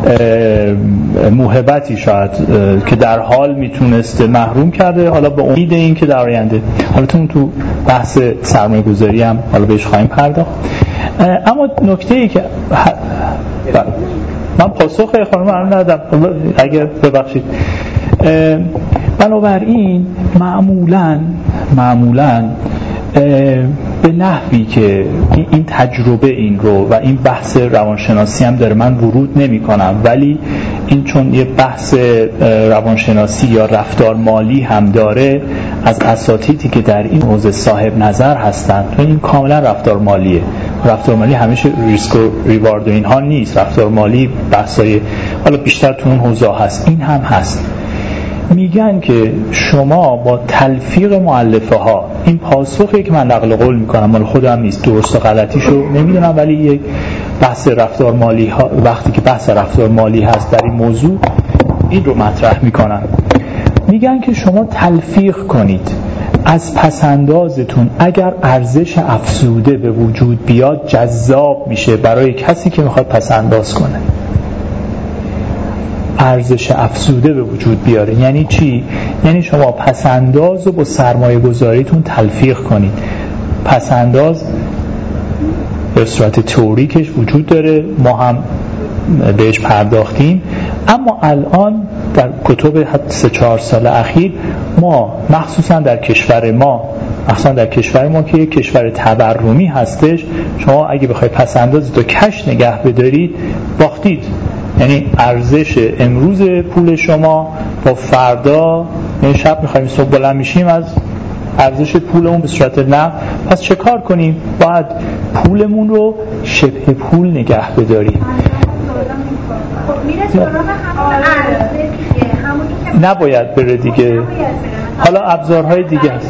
موهبتی شاید که در حال میتونسته محروم کرده، حالا به امید این که در آینده حالا تو تو بحث سرمایه گذاری هم حالا بهش خواهیم پرداخت. اما نکته ای که من پاسخ خانم رو ندادم اگر ببخشید. بنابراین معمولاً معمولاً به نحوی که این تجربه این رو و این بحث روانشناسی هم داره من ورود نمی کنم، ولی این چون یه بحث روانشناسی یا رفتار مالی هم داره از اساتیدی که در این حوزه صاحب نظر هستن و این کاملا رفتار مالیه. رفتار مالی همیشه ریسک و ریوارد و اینها نیست. رفتار مالی بحثای حالا بیشتر تو اون حوزه هست، این هم هست. میگن که شما با تلفیق مؤلفه ها، این پاسخی که من نقل قول میکنم مال خودم نیست، درست و غلطیشو نمیدونم، ولی یک بحث رفتار مالی ها وقتی که بحث رفتار مالی هست در این موضوع این رو مطرح میکنم. میگن که شما تلفیق کنید از پسندازتون اگر ارزش افزوده به وجود بیاد جذاب میشه برای کسی که میخواد پسنداز کنه. ارزش افزوده به وجود بیاره یعنی چی؟ یعنی شما پسنداز رو با سرمایه گذاریتون تلفیق کنید. پسنداز به صورت تئوریکش وجود داره، ما هم بهش پرداختیم، اما الان در کتب سه چهار سال اخیر ما مخصوصا در کشور ما مخصوصا در کشور ما که یک کشور تورمی هستش، شما اگه بخوای پسندازتو کش نگه بدارید باختید. یعنی ارزش امروز پول شما با فردا، یعنی شب میخوایم صبح بلند میشیم از ارزش پولمون به صورت نقد، پس چه کار کنیم؟ باید پولمون رو شبه پول نگه بداریم. نباید بره دیگه. حالا ابزارهای دیگه هست.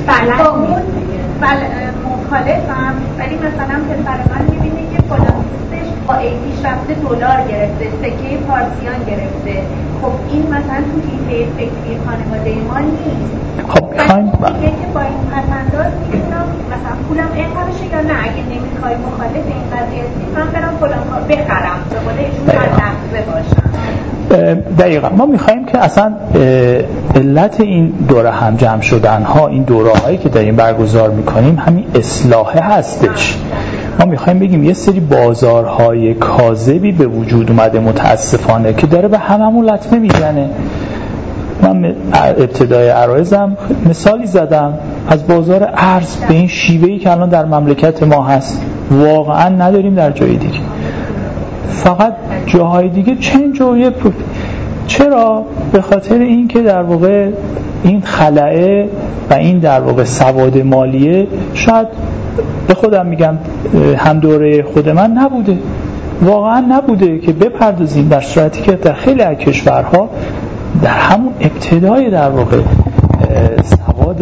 مخالفم، ولی مثلا پسر من میبینه که فلان دوستش با ایدیش رفته دلار گرفته، سکه پارسیان گرفته. خب این مثلا تو حیطه فکری خانواده ما نیست. خب میخوایم میگه که با این پسنداز میتونم مثلا پولم اینقدر شه یا نه اگه نمیخوای مخالف این قضیه هستی من برم فلان کار بخرم به قول ایشون هر لحظه باشم. دقیقا ما میخواییم که اصلا علت این دوره هم جمع شدن ها، این دوره هایی که داریم برگزار میکنیم همین اصلاحه هستش. ما میخوایم بگیم یه سری بازارهای کاذبی به وجود اومده متاسفانه که داره به هممون لطمه میزنه. من ابتدای عرایزم مثالی زدم از بازار ارز به این شیوهی که الان در مملکت ما هست واقعا نداریم در جای دیگه. فقط جاهای دیگه چنج و یه چرا؟ به خاطر این که در واقع این خلأه و این در واقع سواد مالیه شاید به خودم میگم هم دوره خود من نبوده، واقعا نبوده که بپردازیم، در صورتی که در خیلی از کشورها در همون ابتدای در واقع سواد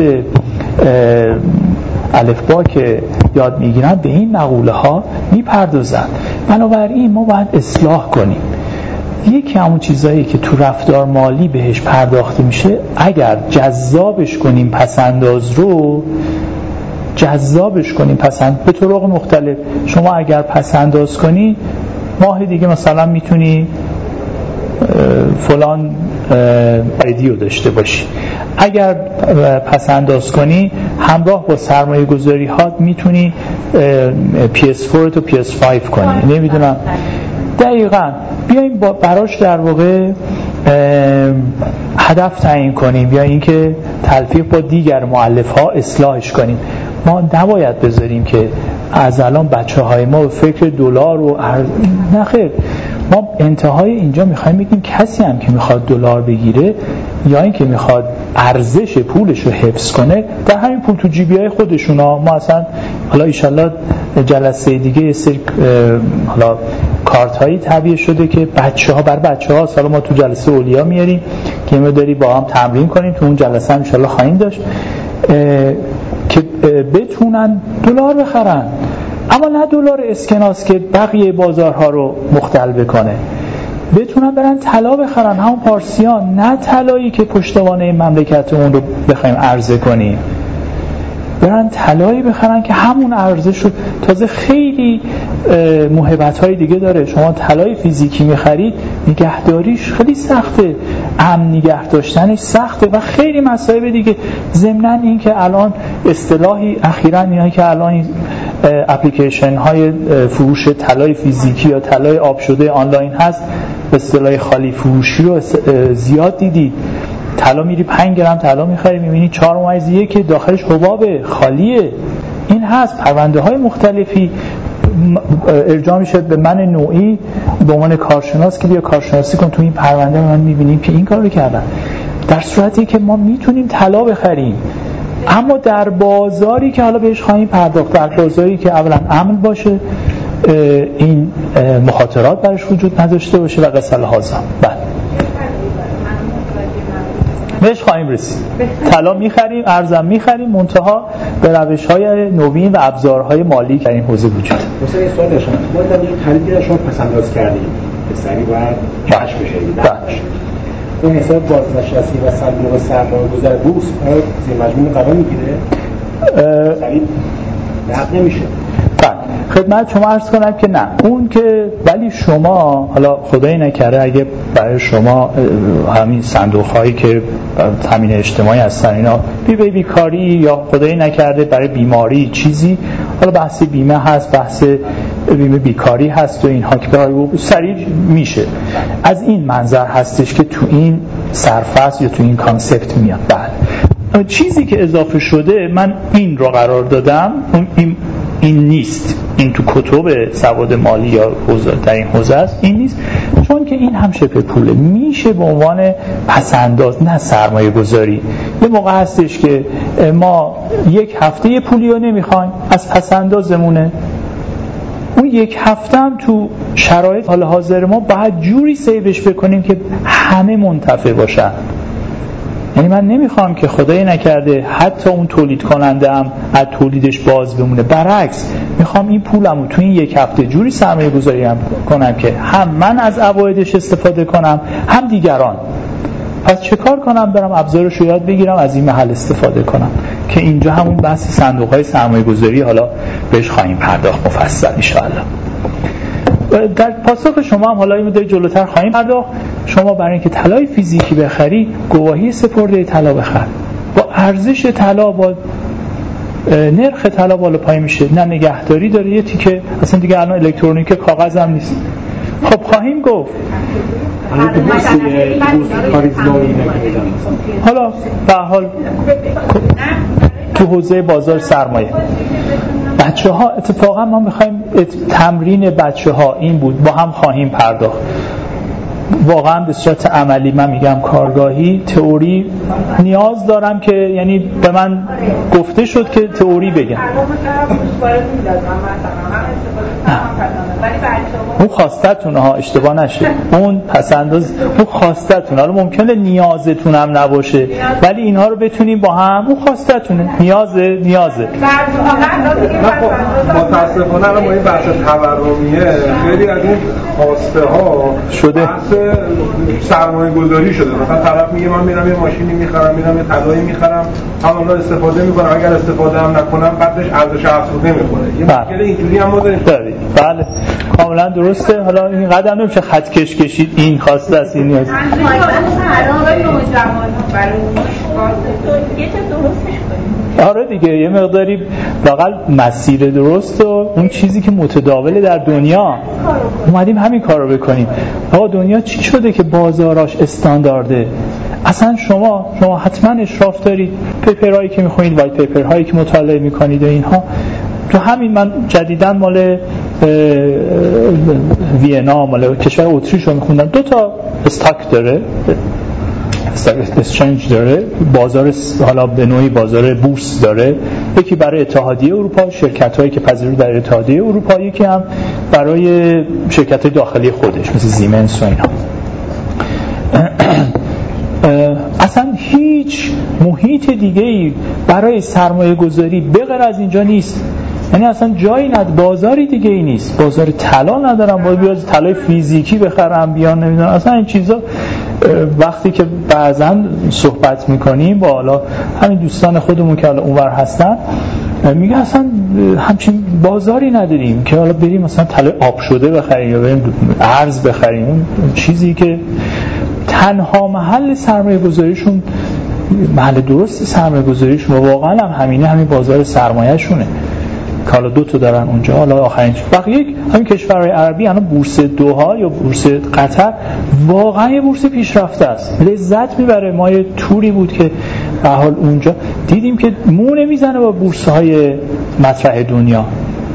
الفبا که یاد میگیرن به این مقوله ها میپردازن. بنابراین ما باید اصلاح کنیم. یکی همون چیزایی که تو رفتار مالی بهش پرداخته میشه، اگر جذابش کنیم پسنداز رو جذابش کنیم پسند به طرق مختلف. شما اگر پسنداز کنی ماه دیگه مثلا میتونی فلان ایدیو داشته باشی، اگر پسنداز کنی همراه با سرمایه گذاری ها میتونی پی اس فور تو پی اس فایو کنی. نمیدونم دقیقاً بیاییم با براش در واقع هدف تعیین کنیم یا اینکه تلفیق با دیگر مؤلف ها اصلاحش کنیم. ما نباید بذاریم که از الان بچه های ما به فکر دلار و ارز... نه خیر، ما انتهای اینجا میخوایم بگیم کسی هم که میخواد دلار بگیره یا این که میخواد ارزش پولش رو حفظ کنه، در همین پول تو جیبی های خودشون ها. ما اصلا حالا ایشالله جلسه دیگه یه سری حالا کارت هایی تعبیه شده که بچه ها بر بچه ها سالا ما تو جلسه اولیا میاریم که ما داری با هم تمرین کنیم، تو اون جلسه هم ایشالله خواهیم داشت که بتونن دلار بخرن، اما نه دلار اسکناس که بقیه بازارها رو مختل بکنه، بتونن برن طلا بخرن، همون پارسیان، نه طلایی که پشتوانه مملکت اون رو بخوایم عرضه کنیم، برن طلایی بخرن که همون ارزش رو. تازه خیلی موهبت‌های دیگه داره. شما طلای فیزیکی می‌خرید، نگهداریش خیلی سخته، امن نگه داشتنش سخته و خیلی مسائل دیگه. ضمناً این که الان اصطلاحی اخیراً اینایی که الان اپلیکیشن های فروش طلای فیزیکی یا طلای آب شده آنلاین هست، به اصطلاح خالی فروشی رو زیاد دیدید. طلا میری پنج گرم طلا میخری، میبینی چهار ممیز یک که داخلش حبابه، خالیه. این هست. پرونده های مختلفی ارجاع میشه به من نوعی به عنوان کارشناس که بیا کارشناسی کن تو این پرونده، من میبینیم که این کارو کردن، در صورتی که ما میتونیم طلا بخریم، اما در بازاری که حالا بهش خواهیم پرداخت، در بازاری که اولا امن باشه، این مخاطرات برش وجود نداشته باشه و قصه هازا. بله بهش خواهیم رسید. طلا میخریم، ارزم میخریم، منتها به روش‌های نوین و ابزارهای مالی که این حوزه وجود. مثلا این سوال داشتم، ما در یک خریدی رو شما پسنداز کردیم که سریع باید کش بشه، این حساب بازنشستی و صندوق سرمایه‌گذار بورس زیر مجموع قرار میگیره، سریع نقد نمیشه. خدمت شما عرض کنم که نه، اون که ولی شما حالا خدایی نکرده اگه برای شما همین صندوق هایی که تامین اجتماعی هستن اینا بی بی بیکاری یا خدایی نکرده برای بیماری چیزی، حالا بحث بیمه هست، بحث بیمه بیکاری هست و اینها که سریع میشه، از این منظر هستش که تو این سرفصل یا تو این کانسپت میاد. بعد چیزی که اضافه شده من این رو قرار دادم، این این نیست، این تو کتب سواد مالی یا حوزه در این حوزه است، این نیست، چون که این هم شبه پوله، میشه به عنوان پسنداز نه سرمایه گذاری. یه موقع هستش که ما یک هفته یه پولی رو نمیخوایم، از پسندازمونه، اون یک هفته هم تو شرایط حال حاضر ما باید جوری سیوش بکنیم که همه منتفع باشن. یعنی من نمیخوام که خدای نکرده حتی اون تولید کننده هم از تولیدش باز بمونه، برعکس میخوام این پولمو تو این یک هفته جوری سرمایه گذاری کنم که هم من از عوایدش استفاده کنم هم دیگران. پس چه کار کنم؟ برم ابزارش رو یاد بگیرم، از این محل استفاده کنم که اینجا همون بحث صندوق‌های سرمایه گذاری حالا بهش خواهیم پرداخت مفصل ان شاء الله. در پاسخ شما هم حالا این مدت جلوتر خواهیم پرداخت. شما برای اینکه طلای فیزیکی بخری گواهی سپرده طلا بخر، با ارزش طلا با نرخ طلا بالا پای میشه، نه نگهداری داره، یه تیکه اصلا دیگه الان الکترونیک کاغذ هم نیست. خب خواهیم گفت حالا به حال تو حوزه بازار سرمایه بچه ها اتفاقا ما میخوایم تمرین بچه ها این بود، با هم خواهیم پرداخت. واقعا به صورت عملی من میگم کارگاهی تئوری نیاز دارم که یعنی به من گفته شد که تئوری بگم. اون خواستتونه ها، اشتباه نشه، اون پسنداز اون خواستتونه. حالا ممکنه نیازتون هم نباشه ولی اینها رو بتونیم با هم، اون خواستتونه، نیازه نیازه. متاسفانه الان با این بحث تورمیه خیلی از این خواسته ها شده بحث سرمایه گذاری شده. مثلا طرف میگه من میرم یه ماشینی میخرم، میرم یه طلایی میخرم، همون استفاده میکنم، اگر استفاده هم نکنم بعدش ارزش افزوده میخوره. یه مشکل اینجوری هم ما داریم. بله کاملا درسته. حالا این قدم نمیشه خط کش کشید این خواسته است این نیاز. آره دیگه یه مقداری واقعا مسیر درست و اون چیزی که متداوله در دنیا اومدیم همین کار رو بکنیم. آقا دنیا چی شده که بازاراش استاندارده؟ اصلا شما شما حتما اشراف دارید، پیپرهایی که میخونید، وایت پیپرهایی که مطالعه میکنید و اینها. تو همین من جدیداً مال وینا مال کشور اتریش رو میخوندم، دو تا استاک داره، استرنج داره، بازار حالا به نوعی بازار بورس داره، یکی برای اتحادیه اروپا، شرکت‌هایی که پذیرو در اتحادیه اروپا، یکی هم برای شرکت‌های داخلی خودش مثل زیمنس و اینا. اصلا هیچ محیط دیگه‌ای برای سرمایه گذاری به غیر از اینجا نیست. یعنی اصلا جایی ند، بازاری دیگه ای نیست. بازار طلا ندارم، باید بیاد طلای فیزیکی بخرم بیان، نمیدونم اصلا این چیزا. وقتی که بعضا صحبت میکنیم با حالا همین دوستان خودمون که حالا اونور هستن، میگه اصلا همچین بازاری نداریم که حالا بریم مثلا طلای آب شده بخریم یا بریم ارز بخریم. اون چیزی که تنها محل سرمایه گذاریشون، محل درست سرمایه گذاریشون واقعا هم همینه، همین بازار سرمایه شونه که حالا دو تا دارن اونجا. حالا آخرین بقیه همین کشورهای عربی، الان بورس دوحا یا بورس قطر واقعا یه بورس پیشرفته است، لذت میبره. ما یه توری بود که به حال اونجا دیدیم که مو نمیزنه با بورس‌های مطرح دنیا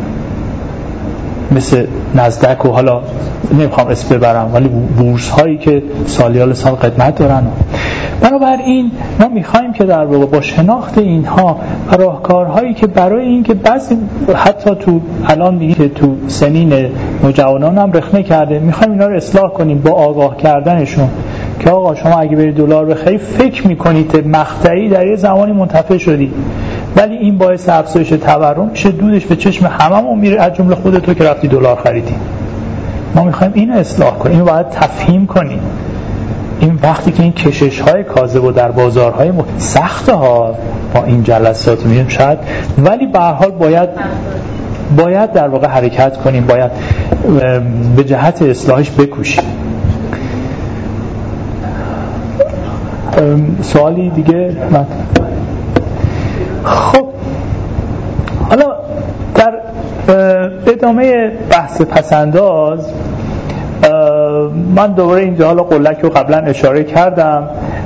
مثل نزدک و حالا نمیخوام اسم ببرم، ولی بورس هایی که سالیال سال قدمت دارن. بنابراین ما میخوایم که در واقع با شناخت اینها و راهکارهایی که برای این که بعضی حتی تو الان میگه که تو سنین نوجوانان هم رخنه کرده، میخوایم اینا رو اصلاح کنیم با آگاه کردنشون که آقا شما اگه برید دلار بخری فکر میکنید مقطعی در یه زمانی منتفع شدی، ولی این باعث افزایش تورم میشه، دودش به چشم هممون میره از جمله خودت تو که رفتی دلار خریدی. ما میخوایم اینو اصلاح کنیم، اینو باید تفهیم کنیم. این وقتی که این کشش‌های کاذب و در بازارهای سخته ها با این جلسات میگیم شاید، ولی به هر حال باید باید در واقع حرکت کنیم، باید به جهت اصلاحش بکوشیم. سوالی دیگه؟ من خب حالا در ادامه بحث پسنداز من دوباره اینجا حالا قلک رو قبلا اشاره کردم.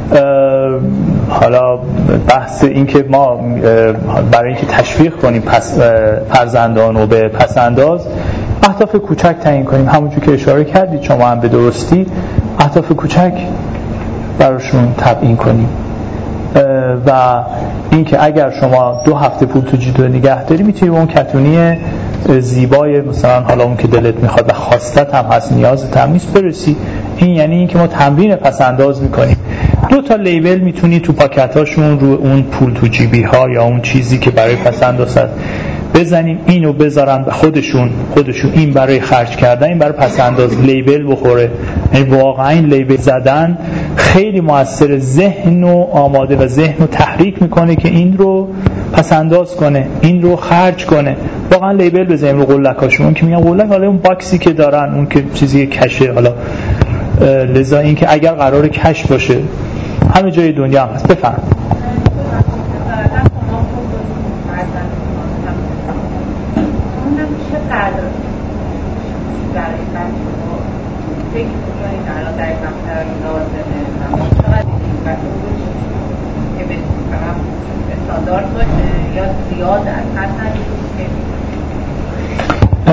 حالا بحث این که ما برای اینکه تشویق کنیم پس فرزندان رو به پسنداز اهداف کوچک تعیین کنیم، همونجور که اشاره کردید شما هم به درستی، اهداف کوچک براشون تعیین کنیم و اینکه اگر شما دو هفته پول تو جیب نگه داری میتونی اون کتونی زیبای مثلا حالا اون که دلت میخواد و خواستت هم هست نیازت هم نیست برسی. این یعنی این که ما تمرین پسنداز میکنیم. دو تا لیبل میتونی تو پاکتاشون رو اون پول تو جیبی ها یا اون چیزی که برای پسنداز هست بزنیم، اینو بذارن خودشون خودشون این برای خرج کردن، این برای پسنداز لیبل بخوره. یعنی واقعا این لیبل زدن خیلی موثر، ذهن رو آماده و ذهن رو تحریک میکنه که این رو پسنداز کنه، این رو خرج کنه. واقعا لیبل بزنیم رو قلکاشون که میگن قلک حالا اون باکسی که دارن اون که چیزی کشه، حالا لذا این که اگر قرار کش باشه همه جای دنیا هم هست. بفهم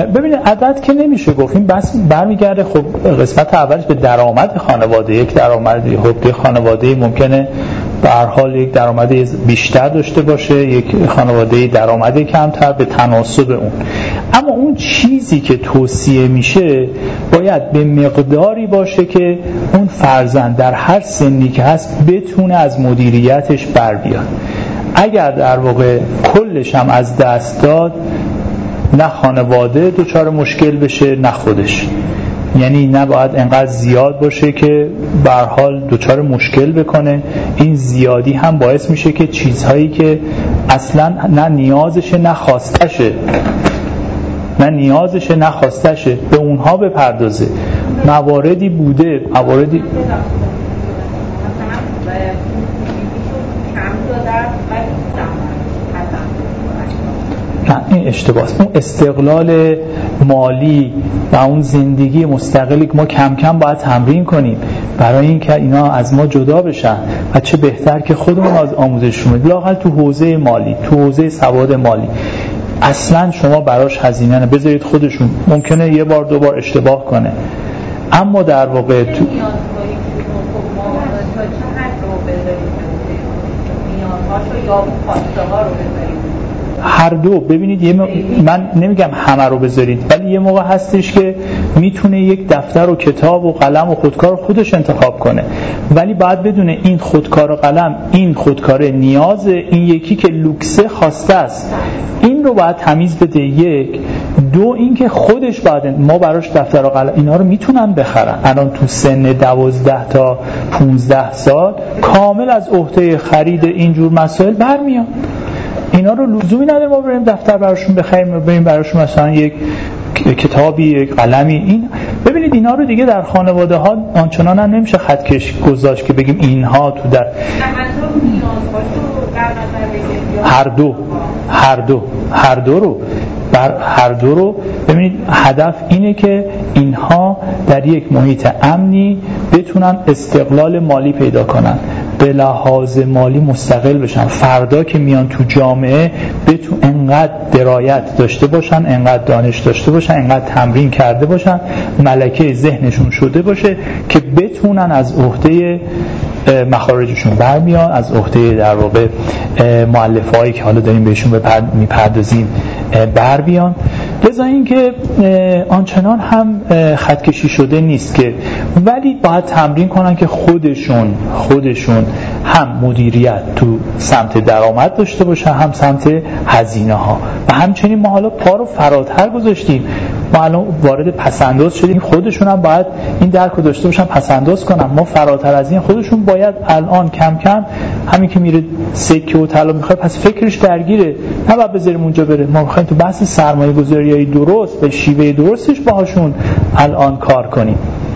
ببینید عدد که نمیشه گفت، این بس برمیگرده خب قسمت اولش به درآمد خانواده. یک درآمد حقوقی خانواده ممکنه به هر حال یک درآمد بیشتر داشته باشه، یک خانواده درآمد کمتر، به تناسب اون. اما اون چیزی که توصیه میشه باید به مقداری باشه که اون فرزند در هر سنی که هست بتونه از مدیریتش بر بیاد. اگر در واقع کلش هم از دست داد، نه خانواده دچار مشکل بشه نه خودش. یعنی نباید انقدر زیاد باشه که به هر حال دچار مشکل بکنه. این زیادی هم باعث میشه که چیزهایی که اصلا نه نیازشه نه خواستشه نه نیازشه نه خواستشه به اونها بپردازه. مواردی بوده مواردی نه، این اشتباهه. اون استقلال مالی و اون زندگی مستقلی که ما کم کم باید تمرین کنیم برای اینکه اینا از ما جدا بشن. و چه بهتر که خودمون از آموزششون بدیم، لااقل تو حوزه مالی، تو حوزه سواد مالی. اصلا شما براش هزینه نه، بذارید خودشون، ممکنه یه بار دو بار اشتباه کنه، اما در واقع تو هر دو. ببینید یه م... من نمیگم همه رو بذارید، ولی یه موقع هستش که میتونه یک دفتر و کتاب و قلم و خودکار خودش انتخاب کنه، ولی باید بدونه این خودکار و قلم، این خودکار نیاز، این یکی که لوکسه خواسته است. این رو باید تمیز بده. یک دو اینکه خودش باید، ما براش دفتر و قلم اینا رو میتونن بخرن. الان تو سن دوازده تا پونزده سال کامل از عهده خرید اینجور مسائل برمیاد. اینا رو لزومی نداره ما بریم دفتر براشون بخریم، بریم براشون مثلا یک کتابی، یک قلمی. این ببینید اینا رو دیگه در خانواده ها آنچنان هم نمیشه خطکش گذاشت که بگیم اینها تو در هر دو هر دو هر دو رو بر هر دو رو ببینید. هدف اینه که اینها در یک محیط امنی بتونن استقلال مالی پیدا کنن، به لحاظ مالی مستقل بشن. فردا که میان تو جامعه بتون انقدر درایت داشته باشن، انقدر دانش داشته باشن، انقدر تمرین کرده باشن، ملکه ذهنشون شده باشه که بتونن از عهده مخارجشون برمیان، از عهده در واقع مؤلفه‌هایی که حالا داریم بهشون میپردازیم بر بیان. لذا این که آنچنان هم خطکشی شده نیست که، ولی باید تمرین کنن که خودشون خودشون هم مدیریت تو سمت درآمد داشته باشن، هم سمت هزینه ها. و همچنین ما حالا پا رو فراتر گذاشتیم، ما الان وارد پسنداز شدیم. خودشون هم باید این درک رو داشته باشن، پسنداز کنن. ما فراتر از این خودشون باید الان کم کم، همین که میره سکه و طلا میخواد پس فکرش درگیره، نباید بذاریم اونجا بره. ما میخوایم تو بحث سرمایه گذاریای درست به شیوه درستش باهاشون الان کار کنیم.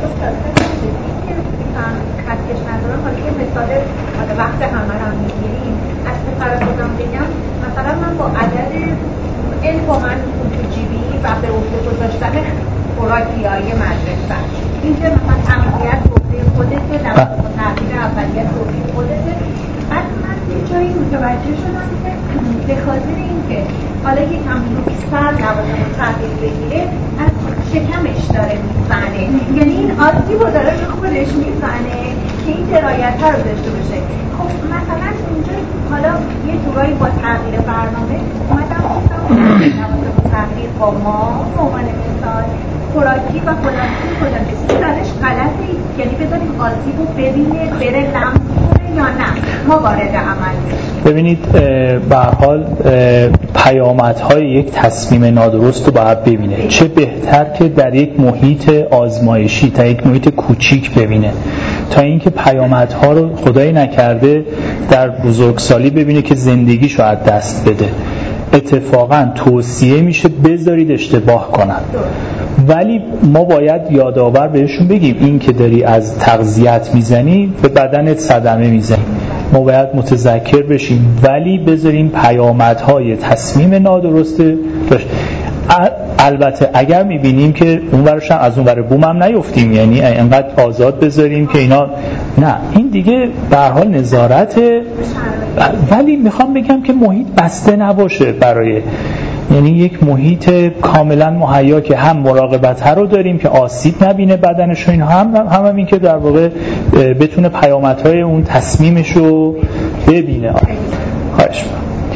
خطکش ندارم، حالا که مثال وقت همه رو هم میگیریم، از پسر خودم بگم مثلا من با عدد این تومن تو جیبی و به عهده گذاشتن خوراکی‌های مدرسه، اینجا مثلا امنیت عهده خودته، در تغییر اولیت عهده خودته. بعد من یه جایی متوجه شدم که به خاطر اینکه حالا یکم لوکس‌تر لوازم رو تغییر بگیره، از شکمش داره میزنه، یعنی این آسیب رو داره به خودش میزنه که این درایت ها رو داشته باشه. خب مثلا اونجا حالا یه جورایی با تغییر برنامه اومدم گفتم لوازم رو تغییر با ما به عنوان مثال خوراکی و فلانی کجا چیزی درش غلطه، یعنی بذاریم آسیب رو ببینه، بره لمس کنه یا نه ما وارد عمل بشیم. ببینید به هر حال پیامدهای یک تصمیم نادرست رو باید ببینه. چه بهتر که در یک محیط آزمایشی، تا یک محیط کوچیک ببینه، تا اینکه پیامدها رو خدایی نکرده در بزرگسالی ببینه که زندگیشو از دست بده. اتفاقا توصیه میشه بذارید اشتباه کنن، ولی ما باید یادآور بهشون بگیم این که داری از تغذیت میزنی به بدنت صدمه میزنی. ما باید متذکر بشیم، ولی بذاریم پیامدهای تصمیم نادرست داشت. البته اگر میبینیم که اون ورش هم از اون ور بوم هم نیفتیم، یعنی انقدر آزاد بذاریم که اینا نه، این دیگه به هر حال نظارت. ولی میخوام بگم که محیط بسته نباشه برای یعنی یک محیط کاملا مهیا که هم مراقبت رو داریم که آسیب نبینه بدنش و این هم هم, هم این که در واقع بتونه پیامدهای اون تصمیمش رو ببینه. خواهش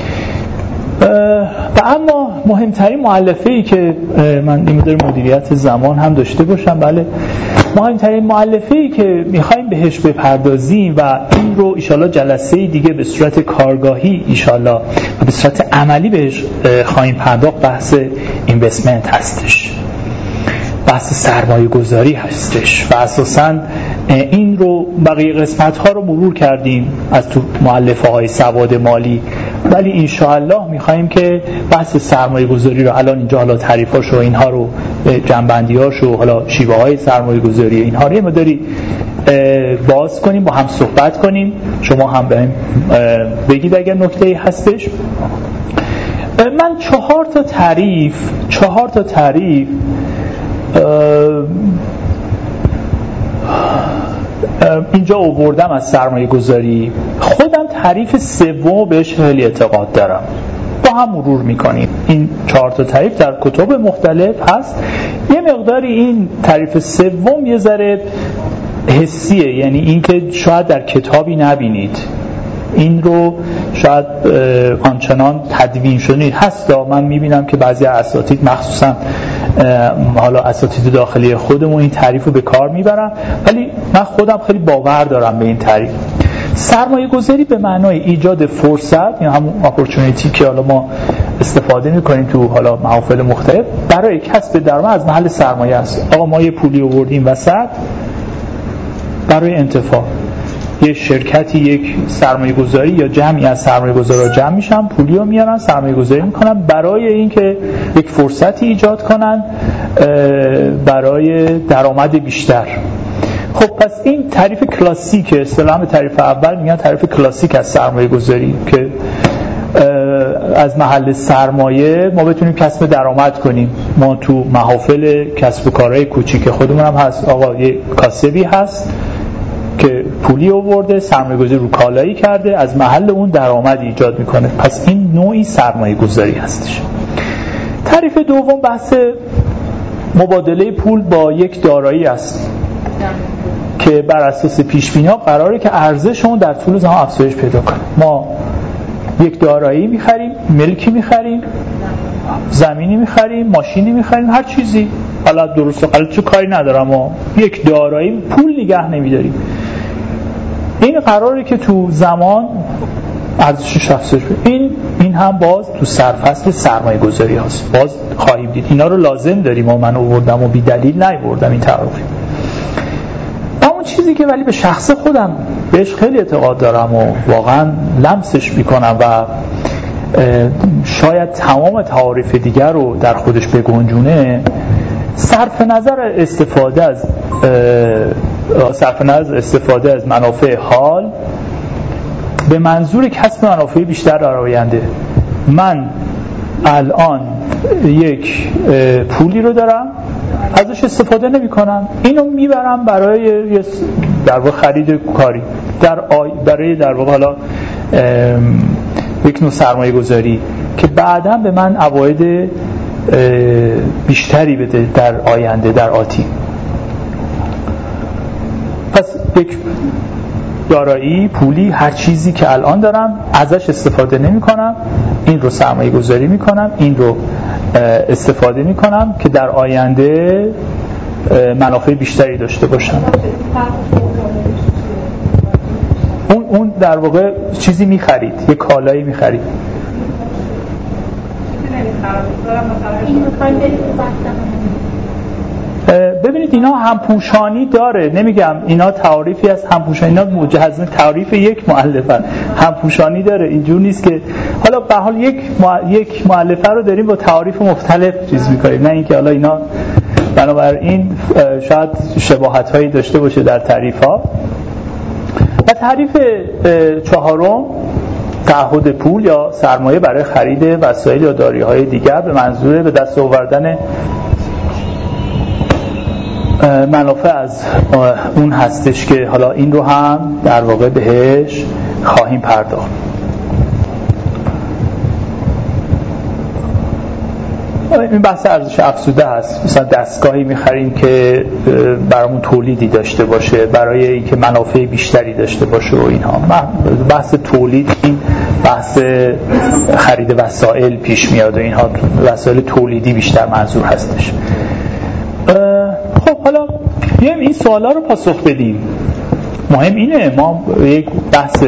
و اما مهمترین مؤلفه‌ای که من این مدار مدیریت زمان هم داشته باشم، بله، مهمترین مؤلفه‌ای که می‌خوایم بهش بپردازیم و این رو ان جلسه دیگه به صورت کارگاهی ان و به صورت عملی بهش خواهیم پرداخت، بحث اینوستمنت هستش، بحث سرمایه گذاری هستش و اساساً این رو بقیه قسمت ها رو مرور کردیم از تو مؤلفه های سواد مالی، ولی انشاءالله میخواییم که بحث سرمایه گذاری رو الان اینجا حالا تعریفاش و اینها رو جنبندیاش و حالا شیوه های سرمایه گذاری اینها رو ما داری باز کنیم، با هم صحبت کنیم، شما هم بهم بگید اگر نکته‌ای هستش. من چهار تا تعریف چهار تا تعریف اینجا آوردم از سرمایه گذاری. خودم تعریف سوم بهش خیلی اعتقاد دارم، با هم مرور میکنیم. این چهار تا تعریف در کتب مختلف هست. یه مقداری این تعریف سوم یه ذره حسیه، یعنی اینکه شاید در کتابی نبینید، این رو شاید آنچنان تدوین شده هست. من میبینم که بعضی اساتید مخصوصا حالا اساتید داخلی خودمون این تعریف رو به کار میبرن، ولی من خودم خیلی باور دارم به این تعریف. سرمایه گذاری به معنای ایجاد فرصت، یا همون اپورتونیتی که حالا ما استفاده میکنیم تو حالا محافل مختلف برای کسب درآمد از محل سرمایه است. آقا ما یه پولی آوردیم وسط برای انتفاع، یه شرکتی یک سرمایه گذاری یا جمعی از سرمایه گذارا جمع میشن، پولی رو میارن سرمایه گذاری میکنن برای اینکه یک فرصتی ایجاد کنن برای درآمد بیشتر. خب پس این تعریف کلاسیک، اصطلاحاً تعریف اول میگن تعریف کلاسیک از سرمایه گذاری که از محل سرمایه ما بتونیم کسب درآمد کنیم. ما تو محافل کسب و کارهای کوچیک خودمون هم هست، آقا یه کاسبی هست که پولی آورده سرمایه گذاری رو کالایی کرده، از محل اون درآمد ایجاد میکنه. پس این نوعی سرمایه گذاری هستش. تعریف دوم بحث مبادله پول با یک دارایی است که بر اساس پیش بینی ها قراره که ارزش اون در طول زمان افزایش پیدا کنه. ما یک دارایی میخریم، ملکی میخریم، زمینی میخریم، ماشینی میخریم، هر چیزی، حالا درست و غلط چه کاری ندارم، ما یک دارایی پول نگه نمیداریم. این قراره که تو زمان ارزشش افزایش پیدا. این این هم باز تو سرفصل سرمایه گذاری هست، باز خواهیم دید. اینا رو لازم داریم و من آوردم و بی دلیل نیاوردم این تعریف. اون چیزی که ولی به شخص خودم بهش خیلی اعتقاد دارم و واقعا لمسش میکنم و شاید تمام تعاریف دیگر رو در خودش بگنجونه، صرف نظر استفاده از صرف نظر استفاده از منافع حال به منظور کسب منافع بیشتر در آینده. من الان یک پولی رو دارم، ازش استفاده نمی کنم، اینو میبرم برای در واقع خرید کاری، در آی... برای در واقع حالا یک نوع سرمایه گذاری که بعداً به من عواید بیشتری بده در آینده، در آتی. پس یک دارایی، پولی، هر چیزی که الان دارم ازش استفاده نمی کنم، این رو سرمایه گذاری می کنم، این رو استفاده می کنم که در آینده منافع بیشتری داشته باشم. اون اون در واقع چیزی می خرید، یک کالایی می خرید. ببینید اینا همپوشانی داره، نمیگم اینا تعاریفی از همپوشانی، اینا مجهز تعریف یک مؤلفه، همپوشانی داره. اینجور نیست که حالا به حال یک یک مؤلفه رو داریم با تعاریف مختلف چیز می‌کنیم، نه اینکه حالا اینا بنابراین شاید شباهت‌هایی داشته باشه در تعریف‌ها. و تعریف چهارم تعهد پول یا سرمایه برای خرید وسایل یا داریوهای دیگر به منظور به دست آوردن منافع از اون هستش که حالا این رو هم در واقع بهش خواهیم پرداخت. این بحث ارزش افزوده هست. مثلا دستگاهی می‌خریم که برامون تولیدی داشته باشه، برای اینکه منافع بیشتری داشته باشه و اینها. بحث تولید، این بحث خرید وسایل پیش میاد و اینها، وسایل تولیدی بیشتر منظور هستش. خب حالا بیایم این سوالا رو پاسخ بدیم. مهم اینه ما یک بحث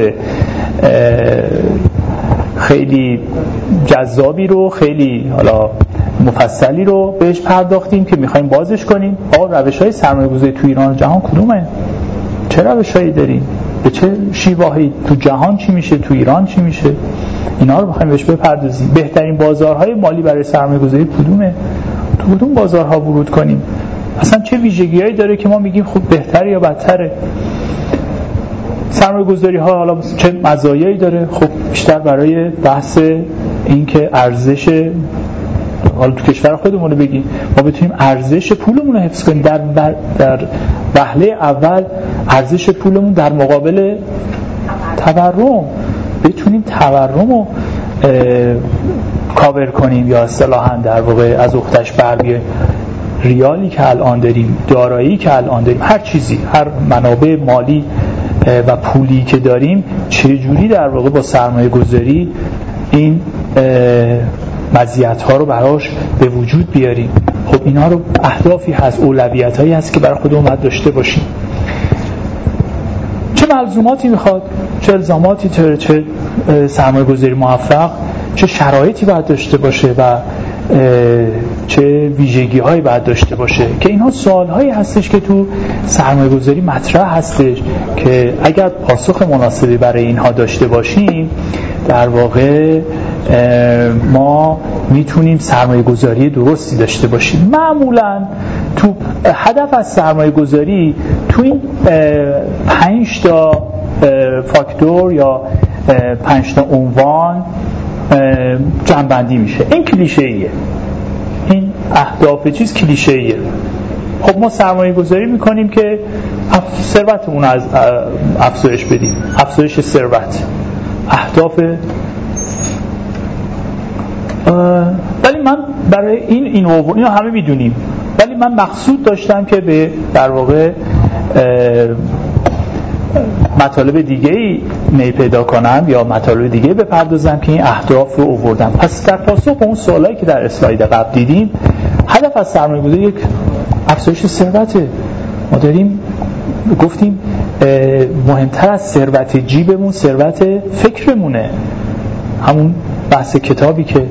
خیلی جذابی رو، خیلی حالا مفصلی رو بهش پرداختیم که میخوایم بازش کنیم. آقا روش‌های سرمایه‌گذاری تو ایران و جهان کدومه؟ چه روش‌هایی داریم؟ به چه شیوه‌ای تو جهان چی میشه، تو ایران چی میشه؟ اینا رو میخوایم بهش بپردازیم. بهترین بازارهای مالی برای سرمایه‌گذاری کدومه؟ تو کدوم بازارها ورود کنیم؟ اصلا چه ویژگی‌هایی داره که ما میگیم خوب بهتره یا بدتره؟ سرمایه‌گذاری ها حالا چه مزایایی داره؟ خب بیشتر برای بحث این که ارزش، حالا تو کشور خودمون رو بگیم، ما بتونیم ارزش پولمون رو حفظ کنیم. در در وهله اول ارزش پولمون در مقابل تورم، بتونیم تورم رو کاور کنیم یا اصطلاحاً در واقع از اختش بر بیاییم. ریالی که الان داریم، دارایی که الان داریم، هر چیزی، هر منابع مالی و پولی که داریم، چجوری در واقع با سرمایه گذاری این مزیت‌ها رو براش به وجود بیاریم. خب اینا رو اهدافی هست، اولویت‌هایی هست که برای خودمون باید داشته باشیم. چه ملزوماتی میخواد، چه الزاماتی، چه, چه سرمایه گذاری موفق، چه شرایطی باید داشته باشه و چه ویژگی‌هایی باید داشته باشه، که اینها سوال‌هایی هستش که تو سرمایه‌گذاری مطرح هستش که اگر پاسخ مناسبی برای اینها داشته باشیم، در واقع ما میتونیم سرمایه‌گذاری درستی داشته باشیم. معمولاً تو هدف از سرمایه‌گذاری تو این پنج تا فاکتور یا پنج تا عنوان جمع‌بندی میشه. این کلیشه‌ایه، این اهداف چیز کلیشه‌ایه. خب ما سرمایه گذاری میکنیم که ثروتمون از افزایش بدیم، افزایش ثروت، اهداف. ولی من برای این این اینو همه میدونیم، ولی من مقصود داشتم که به در واقع مطالب دیگه‌ای می پیدا کنم یا مطالب دیگه بپردازم که این اهداف رو آوردم. پس در پاسخ به اون سوالایی که در اسلاید قبل دیدیم، هدف از سرمایه‌گذاری یک افزایش ثروته. ما داریم گفتیم مهمتر از ثروت جیبمون ثروت فکرمونه. همون بحث کتابی که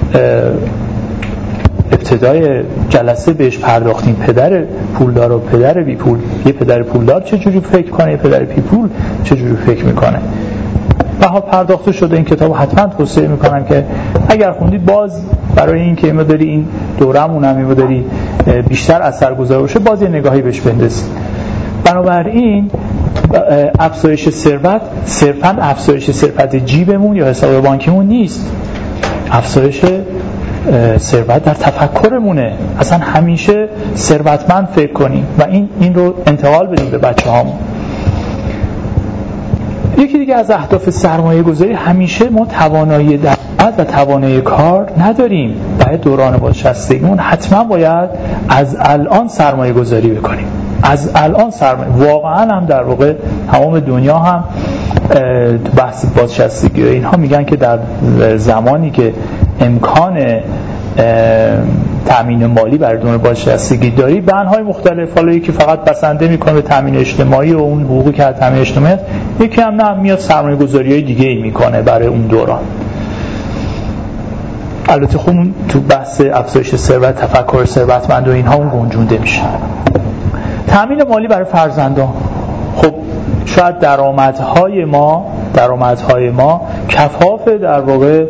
ابتدای جلسه بهش پرداختیم، پدر پولدار و پدر بی پول. یه پدر پولدار چجوری فکر کنه، یه پدر بی پول چجوری فکر میکنه. و ها پرداخته شده. این کتابو حتما توصیه میکنم که اگر خوندید، باز برای این که ما داری این دورمون هم ما داری بیشتر اثرگذار باشه، باز یه نگاهی بهش بندازید. بنابراین افزایش ثروت صرفاً افزایش ثروت جیبمون یا حساب بانکیمون نیست. افزایش ثروت در تفکرمونه. اصلا همیشه ثروتمند فکر کنیم و این این رو انتقال بدیم به بچه‌هامون. یکی دیگه از اهداف سرمایه گذاری، همیشه ما توانایی درآمد و توانایی کار نداریم. باید دوران بازنشستگیمون حتما باید از الان سرمایه گذاری بکنیم. از الان سرمایه، واقعا هم در واقع تمام دنیا هم بحث بازنشستگی اینها میگن که در زمانی که امکان تامین مالی برای دوران بازنشستگی داری، بندهای مختلف، حالا یکی فقط بسنده میکنه به تامین اجتماعی و اون حقوقی که از تامین اجتماعی هست، یکی هم نه میاد سرمایه گذاری‌های دیگه‌ای میکنه برای اون دوران. البته خب اون تو بحث افزایش ثروت، تفکر ثروتمند و اینها اون گنجونده میشه. تامین مالی برای فرزندان، خب شاید درآمدهای ما درآمدهای ما کفاف در واقع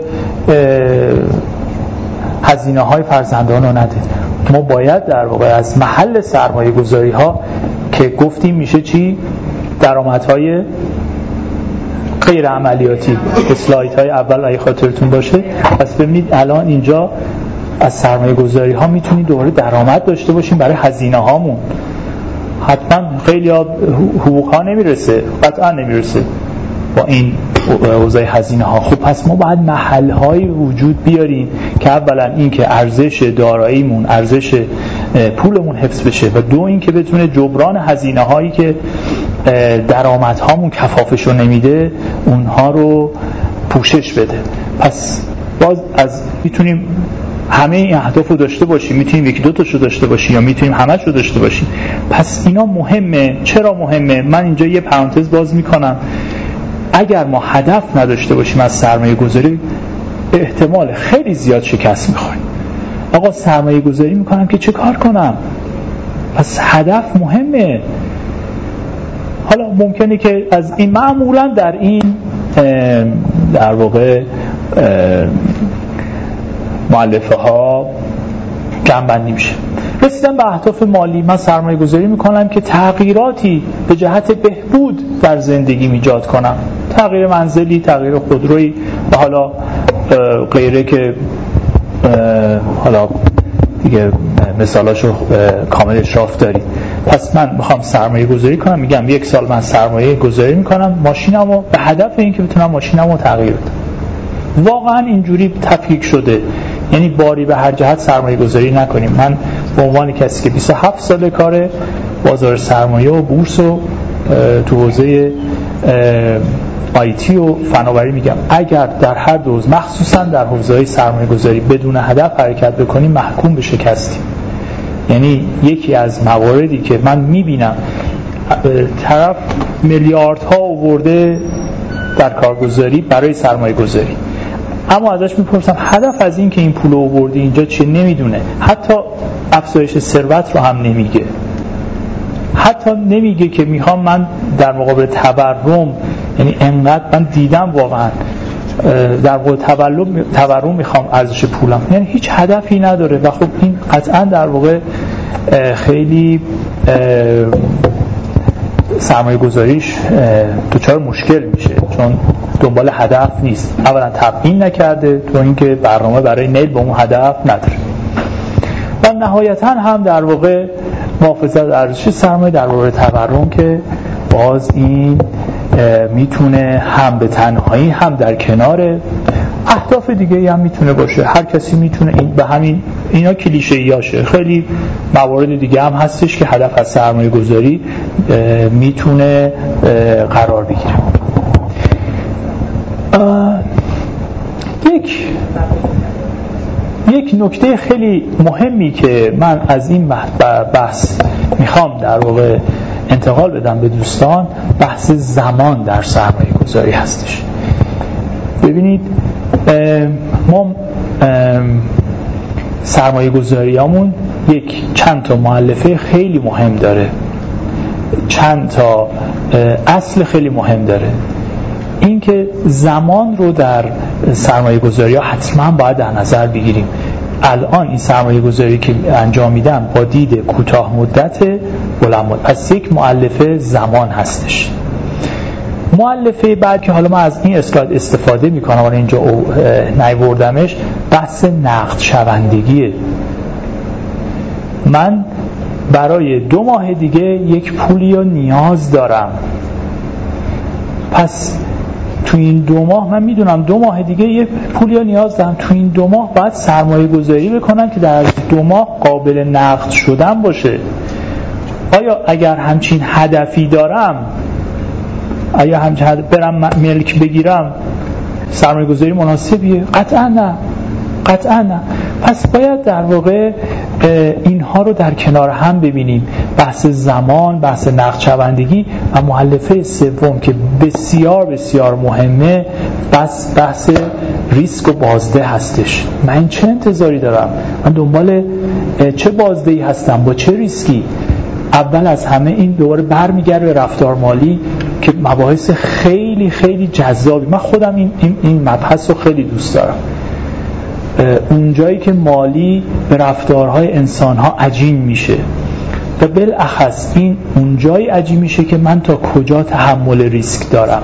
هزینه های فرزندان رو نده. ما باید در واقع از محل سرمایه گذاری ها که گفتیم میشه چی؟ درآمدهای غیر عملیاتی. اسلاید های اول اگه خاطرتون باشه، پس ببینید الان اینجا از سرمایه گذاری ها میتونید دوباره درآمد داشته باشیم برای هزینه هامون. حتما خیلی ها حقوق ها نمیرسه، قطعا نمیرسه با این اوضاع هزینه ها. خب پس ما باید محل های وجود بیاریم که اولا این که ارزش داراییمون، ارزش پولمون حفظ بشه و دو این که بتونه جبران هزینه هایی که درآمدهامون کفافشو نمیده اونها رو پوشش بده. پس باز از میتونیم همه این اهداف رو داشته باشیم، میتونیم یکی دو تاشو داشته باشیم یا میتونیم همه‌شو رو داشته باشیم. پس اینا مهمه. چرا مهمه؟ من اینجا یه پرانتز باز میکنم. اگر ما هدف نداشته باشیم از سرمایه گذاری احتمال خیلی زیاد شکست میخوریم. آقا سرمایه گذاری میکنم که چه کار کنم؟ پس هدف مهمه. حالا ممکنه که از این معمولا در این در واقع مؤلفه ها جمع‌بندی میشه. رسیدن به اهداف مالی، من سرمایه گذاری میکنم که تغییراتی به جهت بهبود در زندگی ایجاد کنم، تغییر منزلی، تغییر خودرویی و حالا غیره که حالا دیگه مثالاشو کامل اشراف داریم. پس من میخوام سرمایه گذاری کنم، میگم یک سال من سرمایه گذاری میکنم ماشینمو به هدف این که بتونم ماشینمو تغییر بدم. واقعا اینجوری تفکیک شده، یعنی باری به هر جهت سرمایه گذاری نکنیم. من به عنوان کسی که بیست و هفت ساله کار بازار سرمایه و بورس و تو حوزه آیتی و فناوری میگم، اگر در هر دوز مخصوصا در حوزه سرمایه گذاری بدون هدف حرکت بکنیم محکوم به شکستیم. یعنی یکی از مواردی که من میبینم طرف میلیاردها آورده در کارگزاری برای سرمایه گذاری، اما ازش میپرسم هدف از این که این پول آوردی اینجا چه؟ نمیدونه. حتی افزایش ثروت رو هم نمیگه، حتی نمیگه که میخوام من در مقابل تورم، یعنی انقدر من دیدم واقعا در مقابل تورم تورم میخوام ارزش پولم، یعنی هیچ هدفی نداره و خب این قطعا در واقع خیلی سرمایه گذاریش دچار مشکل میشه چون دنبال هدف نیست. اولا تبیین نکرده، تو اینکه برنامه برای نیل به اون هدف نداره و نهایتا هم در واقع محافظت از ارزش سرمایه در واقع تورم که باز این میتونه هم به تنهایی هم در کنار اهداف دیگه هم میتونه باشه. هر کسی میتونه این به همین اینا کلیشه‌ایاشه. خیلی موارد دیگه هم هستش که هدف از سرمایه گذاری میتونه قرار بگیره. یک یک نکته خیلی مهمی که من از این بحث میخوام در واقع انتقال بدم به دوستان، بحث زمان در سرمایه گذاری هستش. ببینید ما سرمایه گذاریامون یک چند تا مؤلفه خیلی مهم داره، چند تا اصل خیلی مهم داره. این که زمان رو در سرمایه گذاری ها حتما باید در نظر بگیریم. الان این سرمایه گذاری که انجام میدم با دید کوتاه مدت، بلند مدت، پس یک مؤلفه زمان هستش. مؤلفه بعد که حالا من از این اسلاید استفاده میکنم، حالا اینجا نیاوردمش، بحث نقد شوندگیه. من برای دو ماه دیگه یک پولی رو نیاز دارم، پس تو این دو ماه من میدونم دو ماه دیگه یه پولی رو نیاز دارم، تو این دو ماه باید سرمایه گذاری بکنم که در دو ماه قابل نقد شدن باشه. آیا اگر همچین هدفی دارم، آیا همچین هدف برم ملک بگیرم سرمایه گذاری مناسبیه؟ قطعا نه، قطعا نه. پس باید در واقع اینها رو در کنار هم ببینیم، بحث زمان، بحث نقد شوندگی و مؤلفه سوم که بسیار بسیار مهمه، بس بحث ریسک و بازده هستش. من چه انتظاری دارم؟ من دنبال چه بازدهی هستم با چه ریسکی؟ اول از همه این دوباره برمیگرده به رفتار مالی که مباحث خیلی خیلی جذابی. من خودم این این, این مبحث رو خیلی دوست دارم. اونجایی که مالی به رفتارهای انسانها عجین میشه و بالاخص این اونجایی عجین میشه که من تا کجا تحمل ریسک دارم.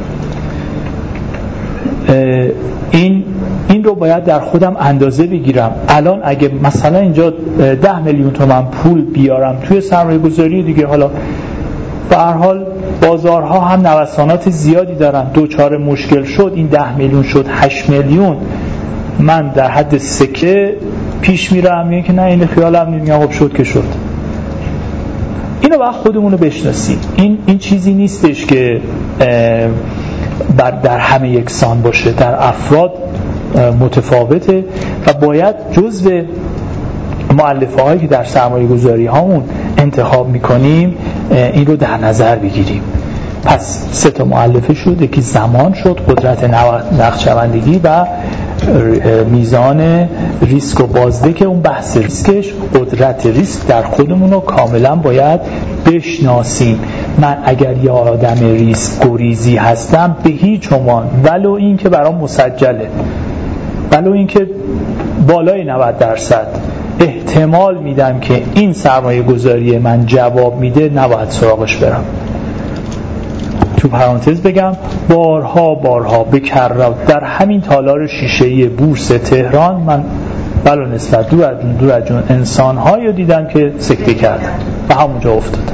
این این رو باید در خودم اندازه بگیرم. الان اگه مثلا اینجا ده میلیون تومان پول بیارم توی سرمایه گذاری دیگه، حالا به هر حال بازارها هم نوسانات زیادی دارن، دوچار مشکل شد، این ده میلیون شد هشت میلیون، من در حد سکه پیش میرم میگه که نه این خیالم نمیگم خب شد که شد. اینو باید خودمونو بشناسیم. این این چیزی نیستش که بر در همه یکسان باشه، در افراد متفاوته و باید جزو مؤلفه هایی که در سرمایه گذاری هامون انتخاب میکنیم این رو در نظر بگیریم. پس سه تا مؤلفه شد، یکی زمان شد، قدرت نقدشوندگی و میزان ریسک و بازده که اون بحث ریسکش، قدرت ریسک در خودمون رو کاملا باید بشناسیم. من اگر یه آدم ریسک گریزی هستم به هیچ عنوان، ولو این که برام مسجله، ولو این که بالای نود درصد احتمال میدم که این سرمایه گذاری من جواب میده، نباید سراغش برم. تو پرانتز بگم بارها بارها بکرات در همین تالار شیشه‌ای بورس تهران من بلا نسبت دور از جون دور از جون انسان‌هایی رو دیدم که سکته کردن و همونجا افتادن.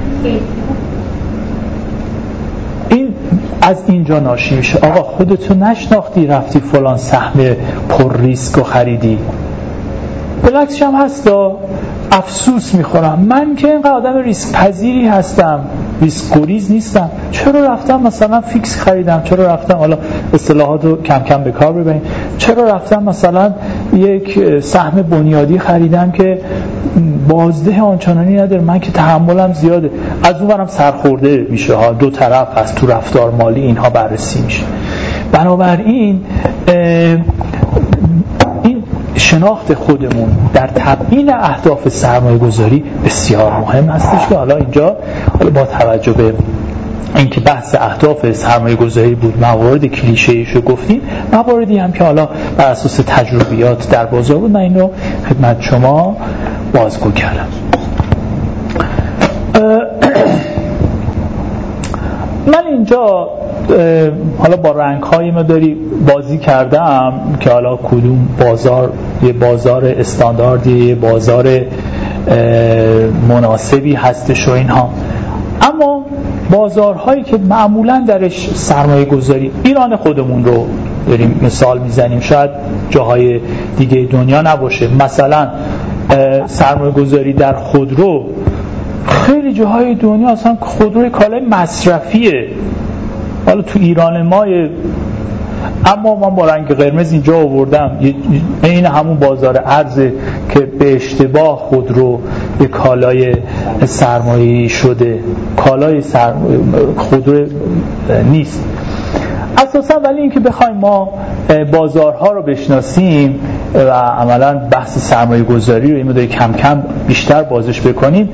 این از اینجا ناشی میشه. آقا خودتو نشناختی رفتی فلان سهم پر ریسک رو خریدی. بالعکسش هم هستا، افسوس میخورم من که اینقدر آدم ریسک پذیری هستم، ریسک گریز نیستم، چرا رفتم مثلا فیکس خریدم، چرا رفتم، حالا اصطلاحات رو کم کم به کار ببریم، چرا رفتم مثلا یک سهم بنیادی خریدم که بازده آنچنانی نداره، من که تحملم زیاده. از اون برم سرخورده میشه ها، دو طرف هست، تو رفتار مالی اینها بررسی میشه. بنابراین این شناخت خودمون در تبیین اهداف سرمایه گذاری بسیار مهم هستش که حالا اینجا حالا با توجه به اینکه بحث اهداف سرمایه گذاری بود، موارد کلیشه‌ایشو گفتیم، مواردی هم که حالا بر اساس تجربیات در بازار بود، من این رو خدمت شما بازگو کردم. من اینجا حالا با رنگ‌های مداری بازی کردم که حالا کدوم بازار یه بازار استانداردی، یه بازار مناسبی هستش و اینها. اما بازارهایی که معمولاً درش سرمایه گذاری، ایران خودمون رو داریم مثال میزنیم، شاید جاهای دیگه دنیا نباشه، مثلا سرمایه گذاری در خودرو خیلی جاهای دنیا اصلا خودروی کالای مصرفیه، حالا تو ایران ما، اما من با رنگ قرمز اینجا آوردم، این همون بازار ارزه که به اشتباه خودرو به کالای سرمایه‌ای شده، کالای سرمایه خودرو نیست اساسا. ولی اینکه بخوایم ما بازارها رو بشناسیم و عملاً بحث سرمایه گذاری رو این مداری کم کم بیشتر بازش بکنیم،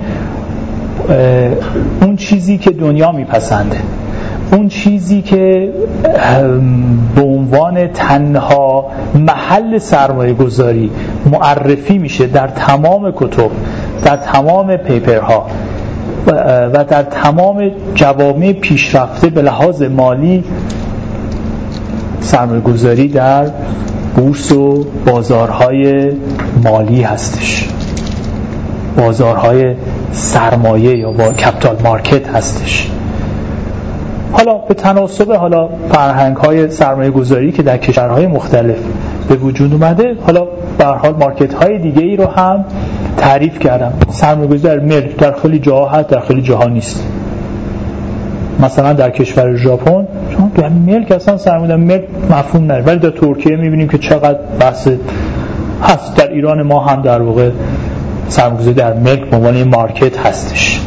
اون چیزی که دنیا میپسنده، اون چیزی که به عنوان تنها محل سرمایه گذاری معرفی میشه در تمام کتب، در تمام پیپرها و در تمام جوامع پیشرفته به لحاظ مالی، سرمایه گذاری در بورس و بازارهای مالی هستش، بازارهای سرمایه یا با کپیتال مارکت هستش. حالا به تناسب حالا فرهنگ‌های سرمایه گذاری که در کشورهای مختلف به وجود اومده، حالا به هر حال مارکت‌های دیگه‌ای رو هم تعریف کردم. سرمایه گذاری ملک در خیلی جاها هست، در خیلی جاها نیست. مثلا در کشور ژاپن چون در ملک اصلا سرمایه ملک مفهوم نداره، ولی در ترکیه می‌بینیم که چقدر بحث هست. در ایران ما هم در واقع سرمایه‌گذاری در ملک به عنوان مارکت هستش.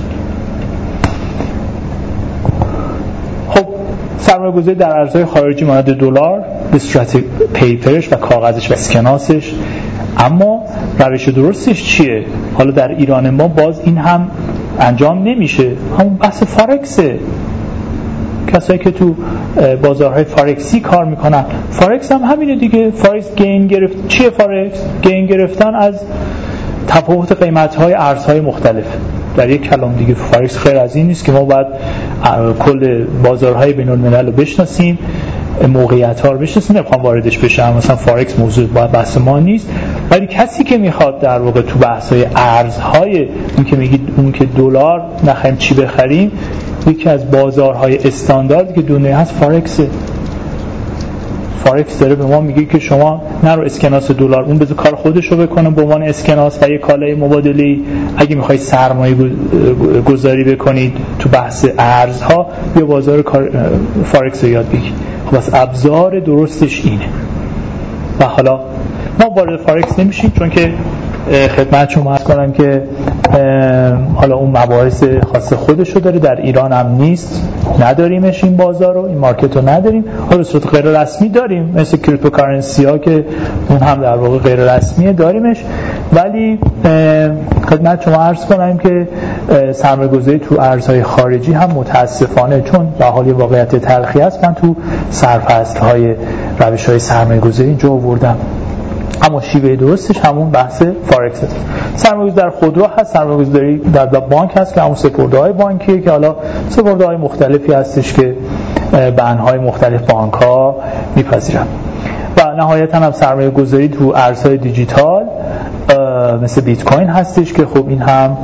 خب سرمایه‌گذاری در ارزهای خارجی مانند دلار به صورت پیپرش و کاغذش و اسکناسش، اما روش درستش چیه؟ حالا در ایران ما باز این هم انجام نمیشه، همون بحث فارکسه. کسایی که تو بازارهای فارکسی کار میکنن، فارکس هم همینه دیگه، فارکس گین گرفت. چیه فارکس؟ گین گرفتن از تفاوت قیمت‌های ارزهای مختلف. در یک کلام دیگه فارکس خیر از این نیست که ما باید کل بازارهای بین‌الملل رو بشناسیم، موقعیت‌ها رو بشناسیم. نمیخوام واردش بشم، مثلا فارکس موضوع بحث ما نیست، ولی کسی که میخواد در واقع تو بحث‌های ارزهای، اون که میگید اون که دلار نخواهیم چی بخریم، یکی از بازارهای استاندارد که دنیا هست فارکسه. فارکس داره به ما میگه که شما نرو اسکناس دلار، اون بذار کار خودش رو بکنه به عنوان اسکناس و یه کالای مبادله‌ای. اگه میخوای سرمایه گذاری بکنید تو بحث ارزها، بیا بازار فارکس رو یاد بگیر. خب بس ابزار درستش اینه. و حالا ما وارد فارکس نمیشیم چون که خدمت شما عرض کنم که حالا اون مباحث خاص خودشو داره، در ایران هم نیست، نداریمش این بازار رو، این مارکت رو نداریم. حالا به صورت غیر رسمی داریم مثل کریپتوکارنسی ها که اون هم در واقع غیر رسمیه داریمش، ولی خدمت شما عرض کنم که سرمایه‌گذاری تو ارزهای خارجی هم متاسفانه چون به حال واقعیت تلخی است، من تو سرفصل‌های روش‌های سرمایه‌گذاری اینجا آوردم، اما شیوه درستش همون بحث فارکس است. سرمایه‌گذاری در خودرو هست، سرمایه‌گذاری در بانک هست که همون سپرده‌های بانکیه که حالا سپرده‌های مختلفی هستش که بندهای مختلف بانک‌ها می‌پذیرن. و نهایتاً هم سرمایه‌گذاری تو ارزهای دیجیتال مثل بیت کوین هستش که خب این هم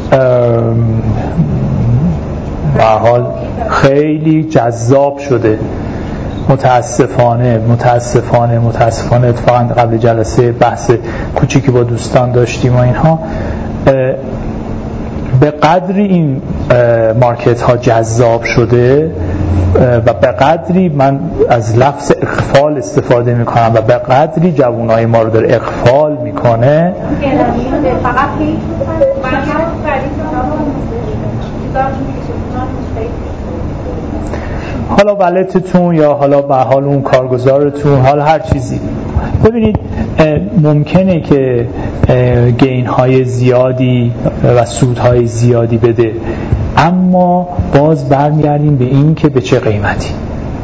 به هر حال خیلی جذاب شده. متاسفانه متاسفانه متاسفانه اتفاقا قبل جلسه بحث کوچیکی با دوستان داشتیم و اینها، به قدری این مارکت ها جذاب شده و به قدری من از لفظ اغفال استفاده میکنم و به قدری جوانای ما رو داره اغفال میکنه. حالا ولتتون یا حالا به حال اون کارگزارتون، حالا هر چیزی، ببینید ممکنه که گین های زیادی و سود های زیادی بده، اما باز برمیگردیم به این که به چه قیمتی.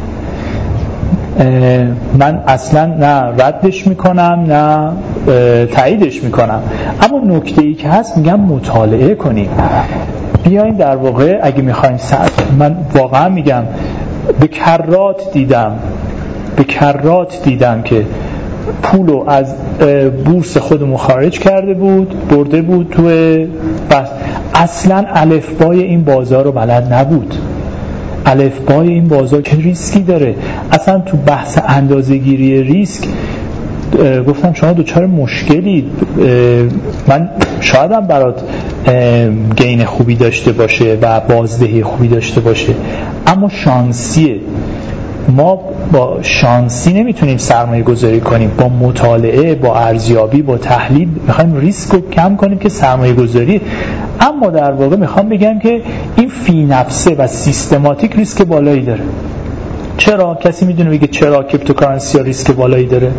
من اصلا نه ردش میکنم نه تاییدش میکنم، اما نکته‌ای که هست میگم مطالعه کنیم. بیاین در واقع اگه میخوایم سعی، من واقعا میگم به کرات دیدم به کرات دیدم که پولو از بورس خودمون خارج کرده بود، برده بود توی بس، اصلا الفبای این بازار رو بلد نبود. الفبای این بازار که ریسکی داره، اصلا تو بحث اندازه‌گیری ریسک گفتم شما دوچار مشکلی، من شایدم برات گین خوبی داشته باشه و بازدهی خوبی داشته باشه، اما شانسیه. ما با شانسی نمیتونیم سرمایه گذاری کنیم، با مطالعه، با ارزیابی، با تحلیل میخوایم ریسک رو کم کنیم که سرمایه گذاری. اما در واقع میخوام بگم که این فی نفسه و سیستماتیک ریسک بالایی داره. چرا؟ کسی میدونه بگه چرا کریپتوکارنسی ها ریسک بالایی داره؟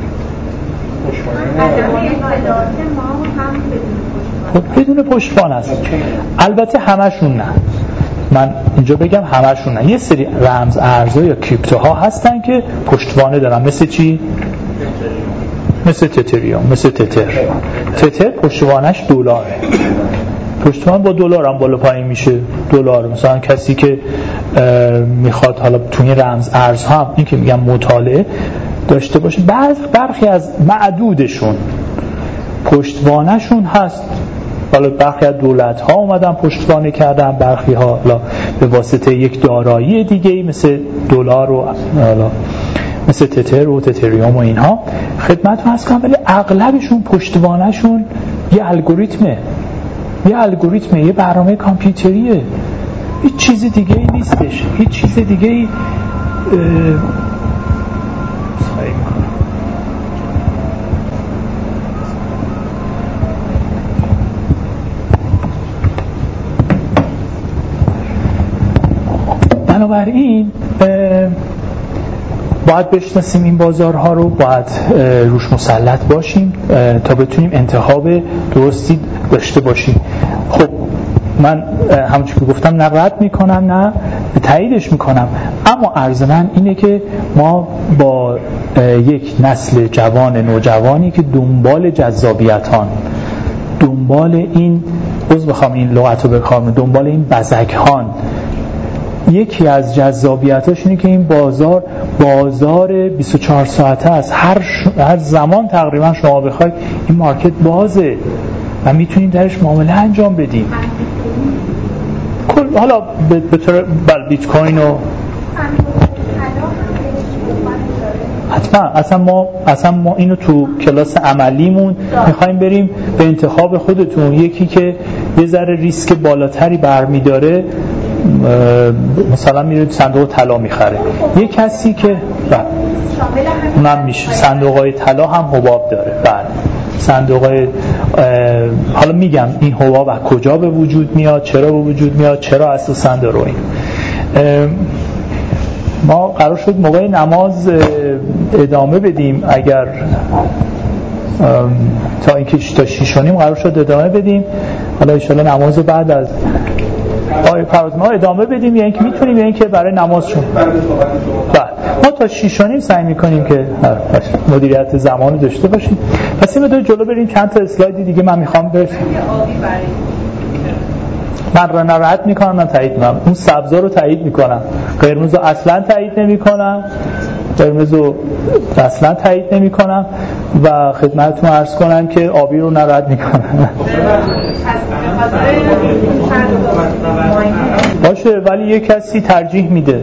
خب بدون پشتوانه است. البته همشون نه، من اینجا بگم همشون نه. یه سری رمز ارزها یا کریپتوها هستن که پشتوانه دارن، مثل چی؟ مثل تتریوم، مثل تتر. تتر پشتوانش دلاره، پشتوان با دلار هم بالا پایین میشه. دلار مثلا کسی که میخواد حالا توی رمز ارزها هم این که میگم مطالعه داشته باشه، بعض برخی از معدودشون پشتوانشون هست. حالا برخی از دولت‌ها اومدن پشتوانه کردن، برخی ها حالا به واسطه یک دارایی دیگه‌ای مثل دلار و حالا مثل تتر و تتریوم و اینها خدمتتون عرض کنم، ولی اغلبشون پشتوانه‌شون یه الگوریتمه، یه الگوریتمه، یه برنامه کامپیوتریه، هیچ چیز دیگه‌ای نیستش، هیچ چیز دیگه‌ای بنابراین باید بشناسیم این بازارها رو، باید روش مسلط باشیم تا بتونیم انتخاب درستی داشته باشیم. خب من همونجوری که گفتم نه رد میکنم نه تاییدش میکنم، اما عرض من اینه که ما با یک نسل جوان نوجوانی که دنبال جذابیتان، دنبال این عضو بخوام این لغت رو بکارم، دنبال این بزکهان، یکی از جذابیتاش اینه که این بازار بازار بیست و چهار ساعته است، هر, ش... هر زمان تقریبا شما بخواید این مارکت بازه و میتونید درش معامله انجام بدید. کل حالا به طور بل بیت کوین و حتما اصلا ما اصلا ما اینو تو کلاس عملیمون میخوایم بریم به انتخاب خودتون، یکی که یه ذره ریسک بالاتری برمیداره مثلا میره صندوق طلا میخره، یه کسی که اونم میشه صندوقای طلا هم حباب داره. بله صندوقای حالا میگم این حباب از کجا به وجود میاد، چرا به وجود میاد، چرا اساسا داره این. ما قرار شد موقع نماز ادامه بدیم، اگر تا اینکه تا شیش و نیم قرار شد ادامه بدیم، حالا ان شاءالله نماز بعد از آیه فراز ما ادامه بدیم، یا اینکه میتونیم یا اینکه برای نماز شد. بعد ما تا شیش و نیم سعی میکنیم که مدیریت زمان داشته باشیم. پس این مدت جلو بریم، چند تا اسلاید دیگه من میخوام برسیم. من را ناراحت میکنم، من تایید میکنم، اون سبزا رو تایید میکنم، قرمز رو اصلا تایید نمیکنم، قرمز رو اصلا تایید نمیکنم و خدمتتون عرض کنم که آبی رو ناراحت میکنم. باشه ولی یک کسی ترجیح میده.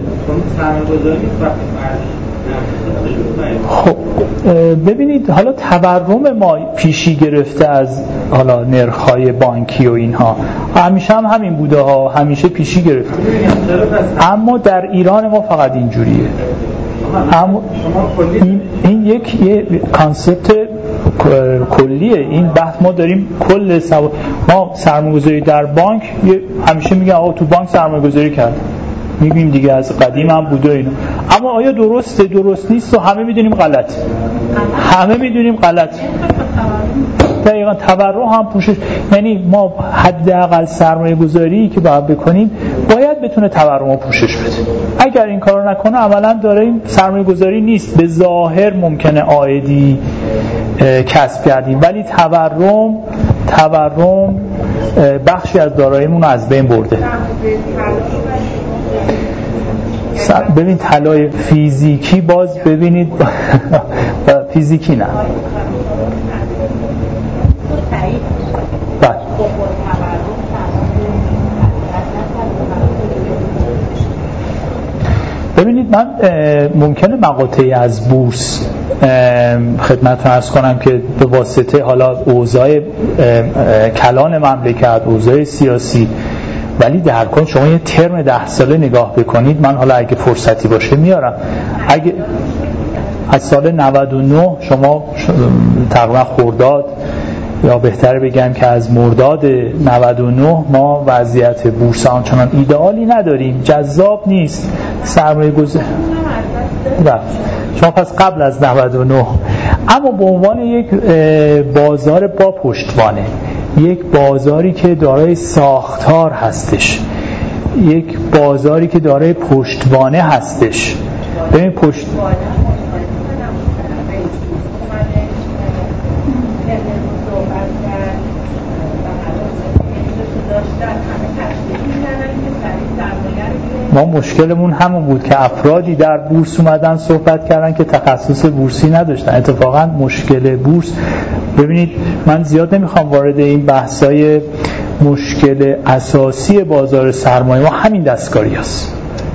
خب ببینید حالا تورم ما پیشی گرفته از حالا نرخ‌های بانکی و اینها، همیشه هم همین بوده ها، همیشه پیشی گرفته، اما در ایران ما فقط اینجوریه. اما این, این یک یه کانسپت کلیه، این بحث ما داریم کل سو... ما سرمایه‌گذاری در بانک همیشه میگن آقا تو بانک سرمایه‌گذاری کرد، میگیم دیگه از قدیم هم بوده اینو، اما آیا درسته درست نیست و همه میدونیم غلط، همه میدونیم غلط. دقیقاً تورم هم پوشش، یعنی ما حداقل سرمایه گذاری که باید بکنیم باید بتونه تورم رو پوشش بده. اگر این کارو نکنه عملاً داره این سرمایه گذاری نیست، به ظاهر ممکنه عائدی کسب کردیم ولی تورم تورم بخشی از داراییمون رو از بین برده. ببین طلای فیزیکی باز ببینید فیزیکی نه ببینید من ممکنه مقاطعی از بورس خدمتتون عرض کنم که به واسطه حالا اوضاع کلان مملکت، اوضاع سیاسی، ولی در کل شما یه ترم ده ساله نگاه بکنید، من حالا اگه فرصتی باشه میارم، اگه از سال نود و نه شما تقریبا خرداد یا بهتره بگم که از مرداد نود و نه ما وضعیت بورس آنچنان ایدئالی نداریم، جذاب نیست، سرمایه گذاری شما پس قبل از نود و نه، اما به عنوان یک بازار با پشتوانه، یک بازاری که دارای ساختار هستش، یک بازاری که دارای پشتوانه هستش. ببین پشت ما مشکلمون همون بود که افرادی در بورس اومدن صحبت کردن که تخصص بورسی نداشتن. اتفاقا مشکل بورس، ببینید من زیاد نمیخوام وارد این بحثای، مشکل اساسی بازار سرمایه ما همین دستکاری هست،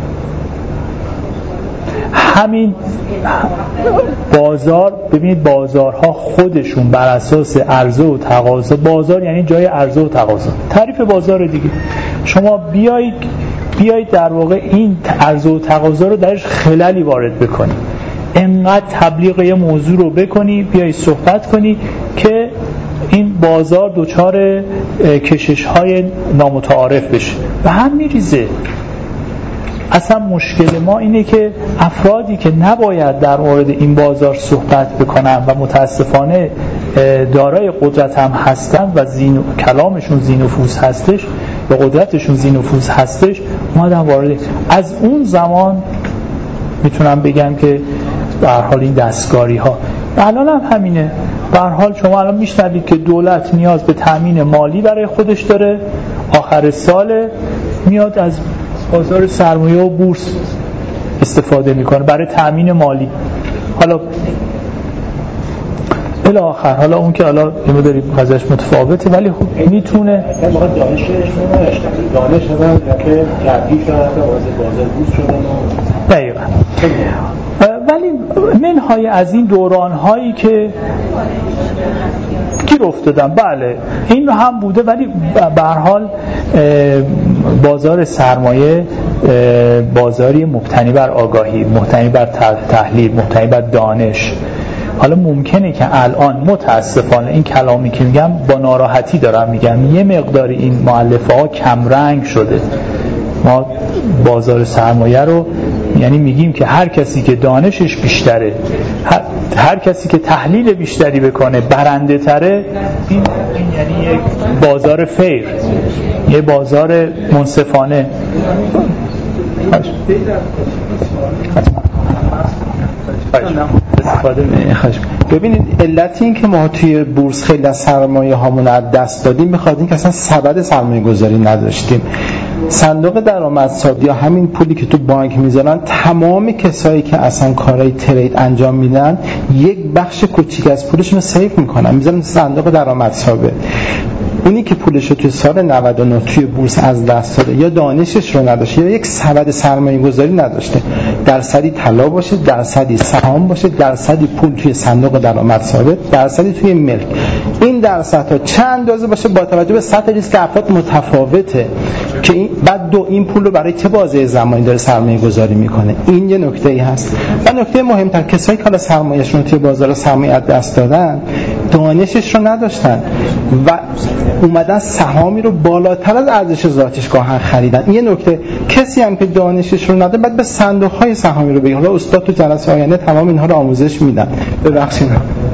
همین بازار. ببینید بازارها خودشون بر اساس عرضه و تقاضا، بازار یعنی جای عرضه و تقاضا، تعریف بازار دیگه، شما بیایید بیایید در واقع این عرضه و تقاضا رو درش خللی وارد بکنی، انقدر تبلیغ یه موضوع رو بکنی، بیایید صحبت کنی که این بازار دچار کشش‌های نامتعارف بشه و هم میریزه. اصلا مشکل ما اینه که افرادی که نباید در مورد این بازار صحبت بکنن و متاسفانه دارای قدرت هم هستن و زین کلامشون ذی نفوذ هستش، به قدرتشون ذی نفوذ هستش، اومدن وارد. از اون زمان میتونم بگم که به هر حال این دستکاری ها الان هم همینه. به هر حال شما الان میشنوید که دولت نیاز به تامین مالی برای خودش داره، آخر سال میاد از بازار سرمایه و بورس استفاده میکنه برای تامین مالی. حالا الی آخر. حالا اون که حالا اینو داریم ازش متفاوته ولی خب میتونه مثلا واقعا دانشش نمیشه دانش هم که کردی شده واسه بازار بوس شدن دقیقاً. ولی منهای از این دوران‌هایی که گیر افتادم بله این هم بوده، ولی به هر حال بازار سرمایه بازاری مبتنی بر آگاهی، مبتنی بر تحلیل، مبتنی بر دانش. حالا ممکنه که الان متاسفانه این کلامی که میگم با ناراحتی دارم میگم یه مقداری این مؤلفه ها کم رنگ شده. ما بازار سرمایه رو یعنی میگیم که هر کسی که دانشش بیشتره، هر, هر کسی که تحلیل بیشتری بکنه برنده تره. این, این یعنی یک بازار فیر، یه بازار منصفانه. ببینید علت این که ما توی بورس خیلی از سرمایه هامون از دست دادیم میخواد این که اصلا سبد سرمایه گذاری نداشتیم. صندوق درآمدسازی یا همین پولی که تو بانک میذارن، تمام کسایی که اصلا کارهای ترید انجام میدن یک بخش کوچیک از پولشون رو سیو میکنن میذارن صندوق درآمدسازی. اونی که پولش رو توی سال نود و نه توی بورس از دست داده یا دانشش رو نداشته یا یک سبد سرمایه گذاری نداشته، درصدی طلا باشه، درصدی سهام باشه، درصدی پول توی صندوق درآمد ثابت، درصدی توی ملک، این درصدها چند اندازه باشه با توجه به سطح ریسک افراد متفاوته که این بعد دو این پول رو برای چه بازه زمانی داره سرمایه گذاری میکنه. این یه نکته ای هست. و نکته مهمتر، کسایی که حالا سرمایه‌شون توی بازار سرمایه از دست دادن دانشش رو نداشتن و اومدن سهامی رو بالاتر از ارزش ذاتیش گاهن خریدن. این یه نکته. کسی هم که دانشش رو نداره بعد به صندوق‌های سهامی رو بگه. حالا استاد تو جلسه آینده تمام اینها رو آموزش میدن. ببخشید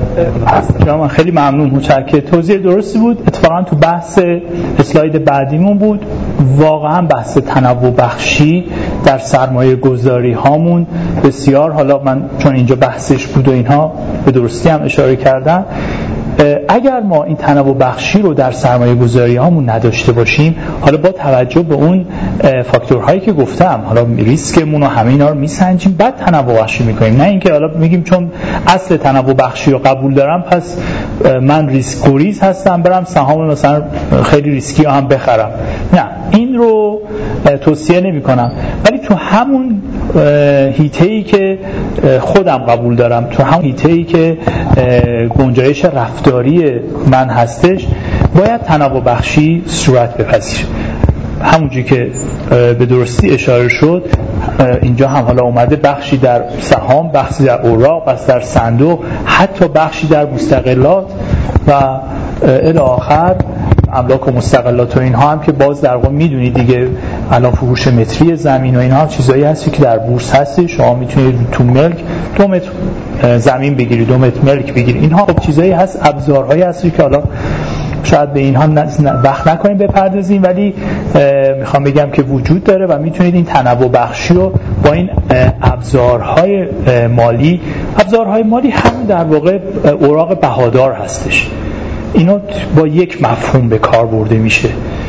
من خیلی ممنون، متشکرم. توضیح درستی بود. اتفاقا تو بحث اسلاید بعدیمون بود واقعا بحث تنوع بخشی در سرمایه گذاری هامون بسیار، حالا من چون اینجا بحثش بود و اینها به درستی هم اشاره کردم، اگر ما این تنوع بخشی رو در سرمایه گذاری هامون نداشته باشیم، حالا با توجه به اون فاکتورهایی که گفتم، حالا ریسکمون و همه اینا رو میسنجیم بعد تنوع بخشی میکنیم، نه اینکه حالا میگیم چون اصل تنوع بخشی رو قبول دارم پس من ریسک گریز هستم برم سهام مثلا خیلی ریسکی هم بخرم. نه، این رو توصیه نمی کنم. ولی تو همون هیته‌ای که خودم قبول دارم، تو همون هیته‌ای که گنجایش رفتاری من هستش، باید تنوع بخشی صورت بپذیره. همونجوری که به درستی اشاره شد اینجا هم حالا اومده بخشی در سهام، بخشی در اوراق، بخشی در صندوق، حتی بخشی در مستقلات و الی آخر املاک و مستقلات و اینها هم که باز در واقع میدونید دیگه الان فروش متری زمین و اینها هم چیزایی هستی که در بورس هستی. شما میتونید تو ملک دو متر زمین بگیری، دو متر ملک بگیری. اینها خب چیزایی هست، ابزارهایی هستی که حالا شاید به اینها وقت نکنیم بپردازیم، ولی میخوام بگم که وجود داره و میتونید این تنوع بخشی رو با این ابزارهای مالی، ابزارهای مالی هم در واقع اوراق بهادار هستش، اینو با یک مفهوم به کار برده میشه.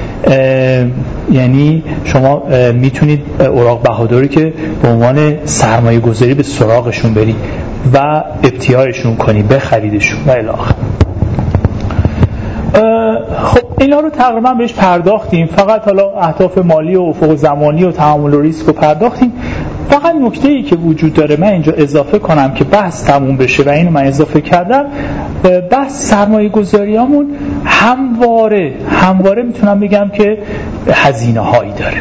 یعنی شما میتونید اوراق بهاداری که به عنوان سرمایه گذاری به سراغشون برید و ابتیارشون کنی، بخریدشون و الی آخر. خب اینا رو تقریبا بهش پرداختیم، فقط حالا اهداف مالی و افق زمانی و تعامل و ریسک رو پرداختیم. فقط نکته‌ای که وجود داره من اینجا اضافه کنم که بحث تموم بشه و اینو من اضافه کردم، بحث سرمایه گذاریامون همواره همواره میتونم بگم که هزینه هایی داره.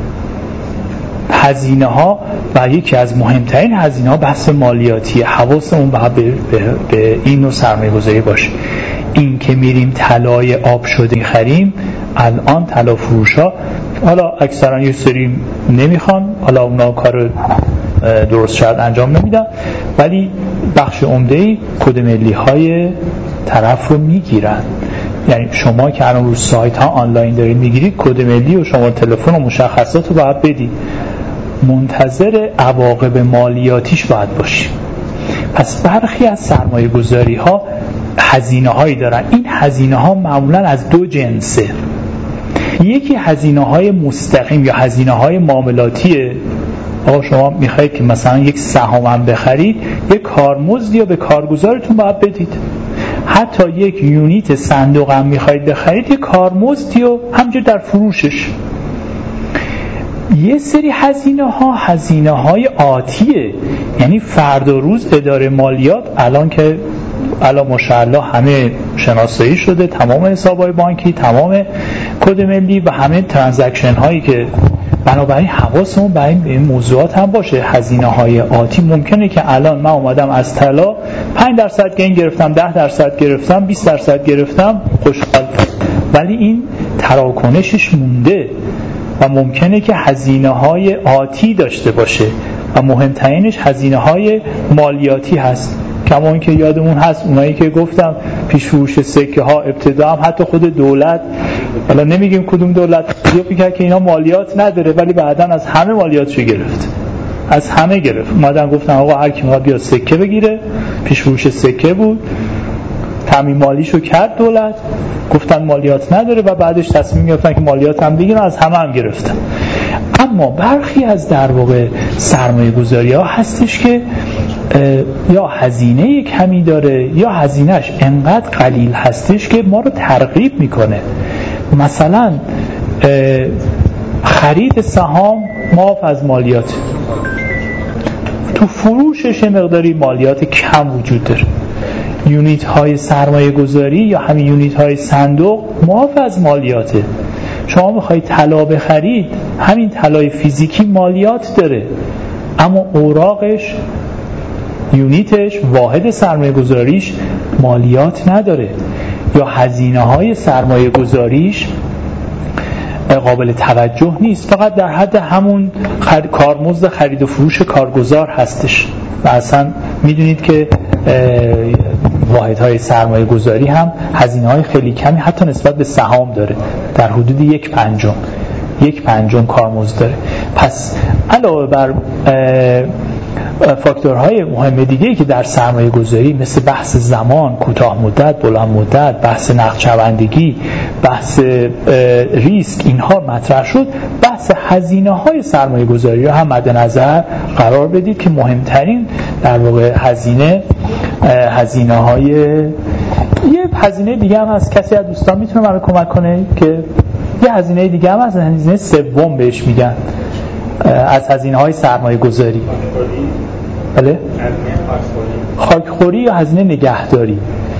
هزینه ها و یکی از مهمترین هزینه ها بحث مالیاتیه. حواسمون باید به, به, به این نوع سرمایه گذاری باشه. این که میریم طلای آب شده میخریم، الان طلا فروشا حالا اکثرا یه سری نمیخوان، حالا اونا کار درست شاید انجام نمیدن، ولی بخش عمده‌ای کد ملی های طرف رو میگیرن. یعنی شما که الان رو سایت ها آنلاین دارید میگیرید کد ملی و شما تلفن و مشخصات رو باید بدید، منتظر عواقب مالیاتیش باید باشیم. پس برخی از سرمایه گذاری ها هزینه هایی دارن. این هزینه ها معمولا از دو جنسه. یکی هزینه های مستقیم یا هزینه های معاملاتیه. آقا شما میخواید که مثلا یک سهام هم بخرید، یک کارمزدی یا به کارگزارتون باید بدید. حتی یک یونیت صندوق هم میخواید بخرید، یک کارمزدی و همجور در فروشش. یه سری هزینه ها هزینه های آتیه، یعنی فردا روز اداره مالیات الان که الان ماشاءالله همه شناسایی شده، تمام حسابهای بانکی، تمام کد ملی و همه ترانزکشن هایی که، بنابراین حواسمون به این موضوعات هم باشه. هزینه های آتی ممکنه که الان من اومدم از طلا پنج درصد گین گرفتم، ده درصد گرفتم، بیست درصد گرفتم، خوشحال، ولی این تراکنشش مونده و ممکنه که هزینه های آتی داشته باشه و مهمترینش هزینه های مالیاتی هست. کما اینکه یادمون هست اونایی که گفتم پیش فروش سکه ها ابتدا هم حتی خود دولت، حالا نمیگیم کدوم دولت، یه کرد که اینا مالیات نداره، ولی بعداً از همه مالیاتشو گرفت، از همه گرفت. اومدن گفتن آقا هر کی میخواد بیاد سکه بگیره، پیش فروش سکه بود، تامین مالیشو کرد دولت، گفتن مالیات نداره و بعدش تصمیم گرفتن که مالیات هم بگیرن، از همه هم گرفتن. اما برخی از در واقع سرمایه گذاری ها هستش که یا هزینه کمی داره یا هزینهش انقدر قلیل هستش که ما رو ترغیب میکنه. مثلا خرید سهام معاف از مالیات، تو فروشش مقداری مالیات کم وجود داره. یونیت های سرمایه گذاری یا همین یونیت های صندوق معاف از مالیاته. شما بخواید طلا بخرید، همین طلای فیزیکی مالیات داره، اما اوراقش، یونیتش، واحد سرمایه گذاریش مالیات نداره، یا هزینه های سرمایه گذاریش قابل توجه نیست، فقط در حد همون خر... کارمزد خرید و فروش کارگزار هستش. و اصلا میدونید که واحدهای سرمایه گذاری هم هزینه های خیلی کمی حتی نسبت به سهام داره، در حدود یک پنجم یک پنجم کارمزد داره. پس علاوه بر فاکتورهای مهم دیگه‌ای که در سرمایه گذاری مثل بحث زمان، کوتاه مدت، بلند مدت، بحث نقدشوندگی، بحث ریسک، اینها مطرح شد، بحث هزینه های سرمایه گذاری رو هم مد نظر قرار بدید که مهمترین در واقع هزینه هزینه های یه هزینه دیگه هم هست. کسی از دوستان میتونه من رو کمک کنه که یه هزینه دیگه هم هست، هزینه سوم بهش میگن از هزینه های سرمایه گذاری. بله؟ خاکخوری یا هزینه نگهداری.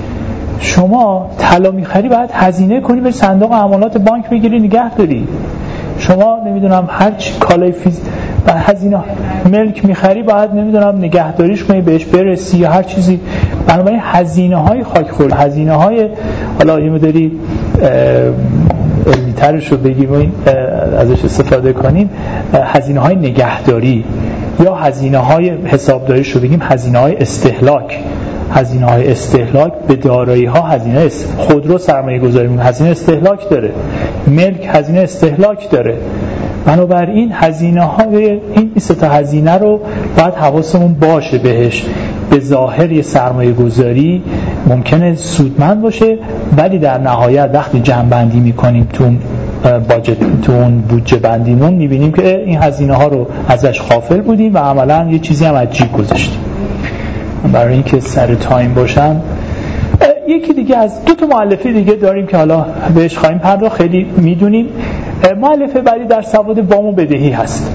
شما طلا میخری باید هزینه کنی، به صندوق امانات بانک بگیری نگه داری. شما نمیدونم هر چی کالای فیز و هزینه ملک میخری باید نمیدونم نگهداریش کنی، بهش برسی یا هر چیزی. بنابراین هزینه های خاکخوری، هزینه های، حالا یه مداری علمی‌ترش رو بگیم و این ازش استفاده کنیم، هزینه های نگهداری یا هزینه های حسابداریش رو بگیم هزینه های استهلاک. هزینه های استهلاک به دارایی ها هزینه است. خودرو سرمایه گذاری می‌کنه، هزینه استهلاک داره. ملک هزینه استهلاک داره. بنابراین هزینه های این سه تا هزینه رو باید حواسمون باشه بهش. به ظاهر یه سرمایه گذاری ممکنه سودمند باشه، ولی در نهایت وقتی جمع‌بندی می‌کنیم تو باجت، تو اون بودجه بندیمون می‌بینیم که این هزینه ها رو ازش غافل بودیم و عملاً یه چیزی هم از جیب گذاشتیم. برای اینکه سر تایم باشم، یکی دیگه از دو تا مؤلفه دیگه داریم که حالا بهش خواهیم پرداخت، خیلی میدونیم. مؤلفه بعدی در سواد وام و بدهی هست.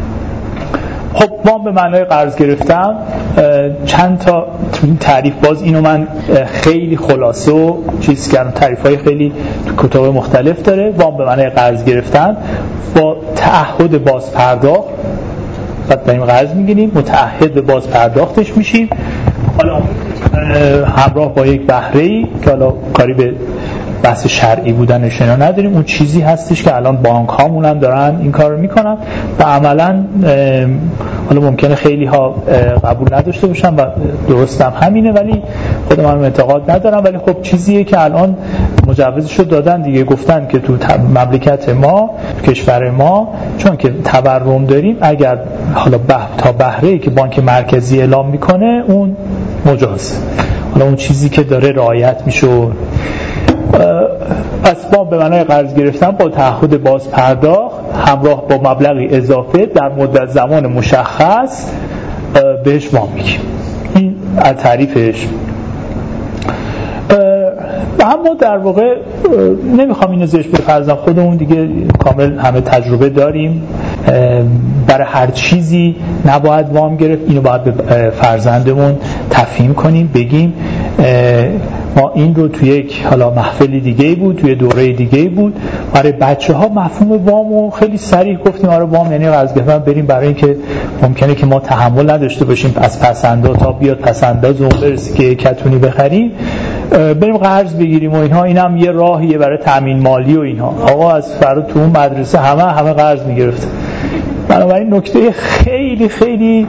خب وام به معنای قرض گرفتم، چند تا تعریف، باز اینو من خیلی خلاصه و چیز کردم، تعریف‌های خیلی تو کتاب مختلف داره. وام به معنای قرض گرفتن با تعهد باز پرداخت، بعد داریم قرض میگیریم، متعهد به باز پرداختش میشیم، حالا همراه با یک بهره‌ای که حالا کاری به بحث شرعی بودنش اینا نداریم. اون چیزی هستش که الان بانک هامون هم دارن این کار رو میکنن و عملاً حالا ممکنه خیلی ها قبول نداشته باشن و درست هم همینه، ولی خود من اعتقاد ندارم. ولی خب چیزیه که الان مجوزش رو دادن دیگه، گفتن که تو مملکت ما، کشور ما، چون که تورم داریم، اگر حالا به تا بهره‌ای که بانک مرکزی اعلام میکنه اون مجاز، حالا اون چیزی که داره رعایت میشه. اسباب به معنای قرض گرفتن با تعهد باز پرداخت همراه با مبلغی اضافه در مدت زمان مشخص بهش وام میگیم. این از تعریفش. و اما در واقع نمیخوام اینو زیرش بپردازم، خودمون دیگه کامل همه تجربه داریم. برای هر چیزی نباید وام گرفت، اینو باید به فرزندمون تفهیم کنیم، بگیم. ما این رو توی یک حالا محفلی دیگه بود، توی دوره دیگه بود، برای بچه ها مفهوم وامو خیلی صریح گفتیم. آره وام یعنی قرض گرفتن بریم برای اینکه ممکنه که ما تحمل نداشته باشیم از پسنده تا بیاد پسنداز اون برسه که کتونی بخریم بریم قرض بگیریم و اینها. اینم یه راهیه برای تامین مالی و اینها. آقا از فرض تو اون مدرسه همه همه قرض میگرفت. بنابراین نکته خیلی خیلی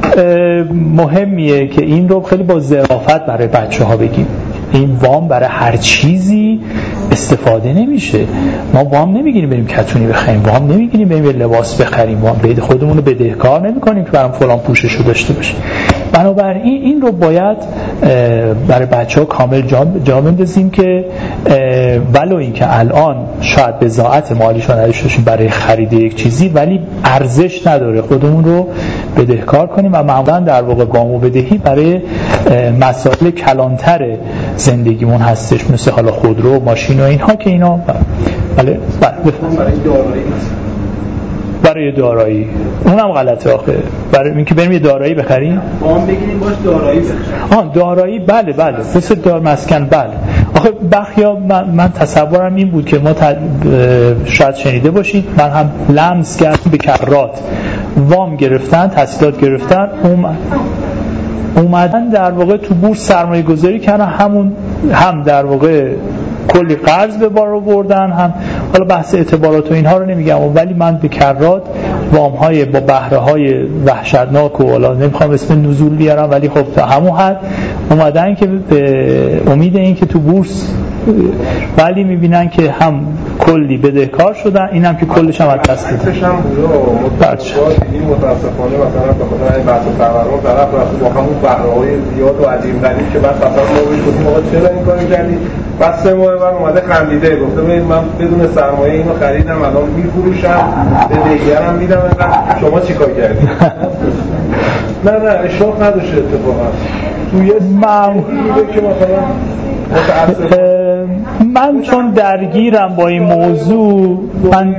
مهمیه که این رو خیلی با ظرافت برای بچه ها بگیم. این وام برای هر چیزی استفاده نمیشه. ما وام نمیگیریم بریم کتونی بخریم، وام نمیگیریم بریم لباس بخریم، وام بده خودمون رو بدهکار نمیکنیم که برام فلان پوششو داشته باشیم. بنابراین این رو باید برای بچه‌ها کامل جا بندازیم که ولو اینکه الان شاید بضاعت مالیشون نداشته باشیم برای خرید یک چیزی، ولی ارزش نداره خودمون رو بدهکار کنیم و معمولا در واقع وام و بدهی برای مسائل کلانتر زندگیمون هستش، مثل حالا خودرو، ماشین و اینها که اینا بله برای دارایی برای دارایی اونم غلطه آخه. برای اینکه بریم یه دارایی بخریم وام بگیریم باش دارایی بخریم. آه دارایی بله بله مثل دار مسکن بله. آخه بخیا من, من تصورم این بود که ما ت... شاید شنیده باشید من هم لمس کردم به کرات وام گرفتن تسهیلات گرفتن اوم... اومدن در واقع تو بورس سرمایه گذاری کردن، همون هم در واقع کلی قرض به بار آوردن، هم حالا بحث اعتبارات و اینها رو نمیگم، ولی من به کرات وام های با بهره های وحشتناک و حالا نمیخوام اسم نزول بیارم ولی خب تا همون حد اومدن که به امید این که تو بورس، ولی میبینن که هم کلی بدهکار شدن، اینم که کلش هم از دست دادن. عکسش هم بود این متاسفانه مثلا به خاطر این بحث تورم طرف رفت با همون بهره‌های زیاد و عظیم قدیم که بعد مثلا ما بهش آقا چرا این کارو کردی؟ بعد سه ماه بعد اومده خندیده گفته ببین من بدون سرمایه اینو خریدم الان میفروشم بدهیارم میدم، شما چیکار کردید؟ نه نه اشراف نداشته اتفاقا توی معمولی که مثلا من چون درگیرم با این موضوع من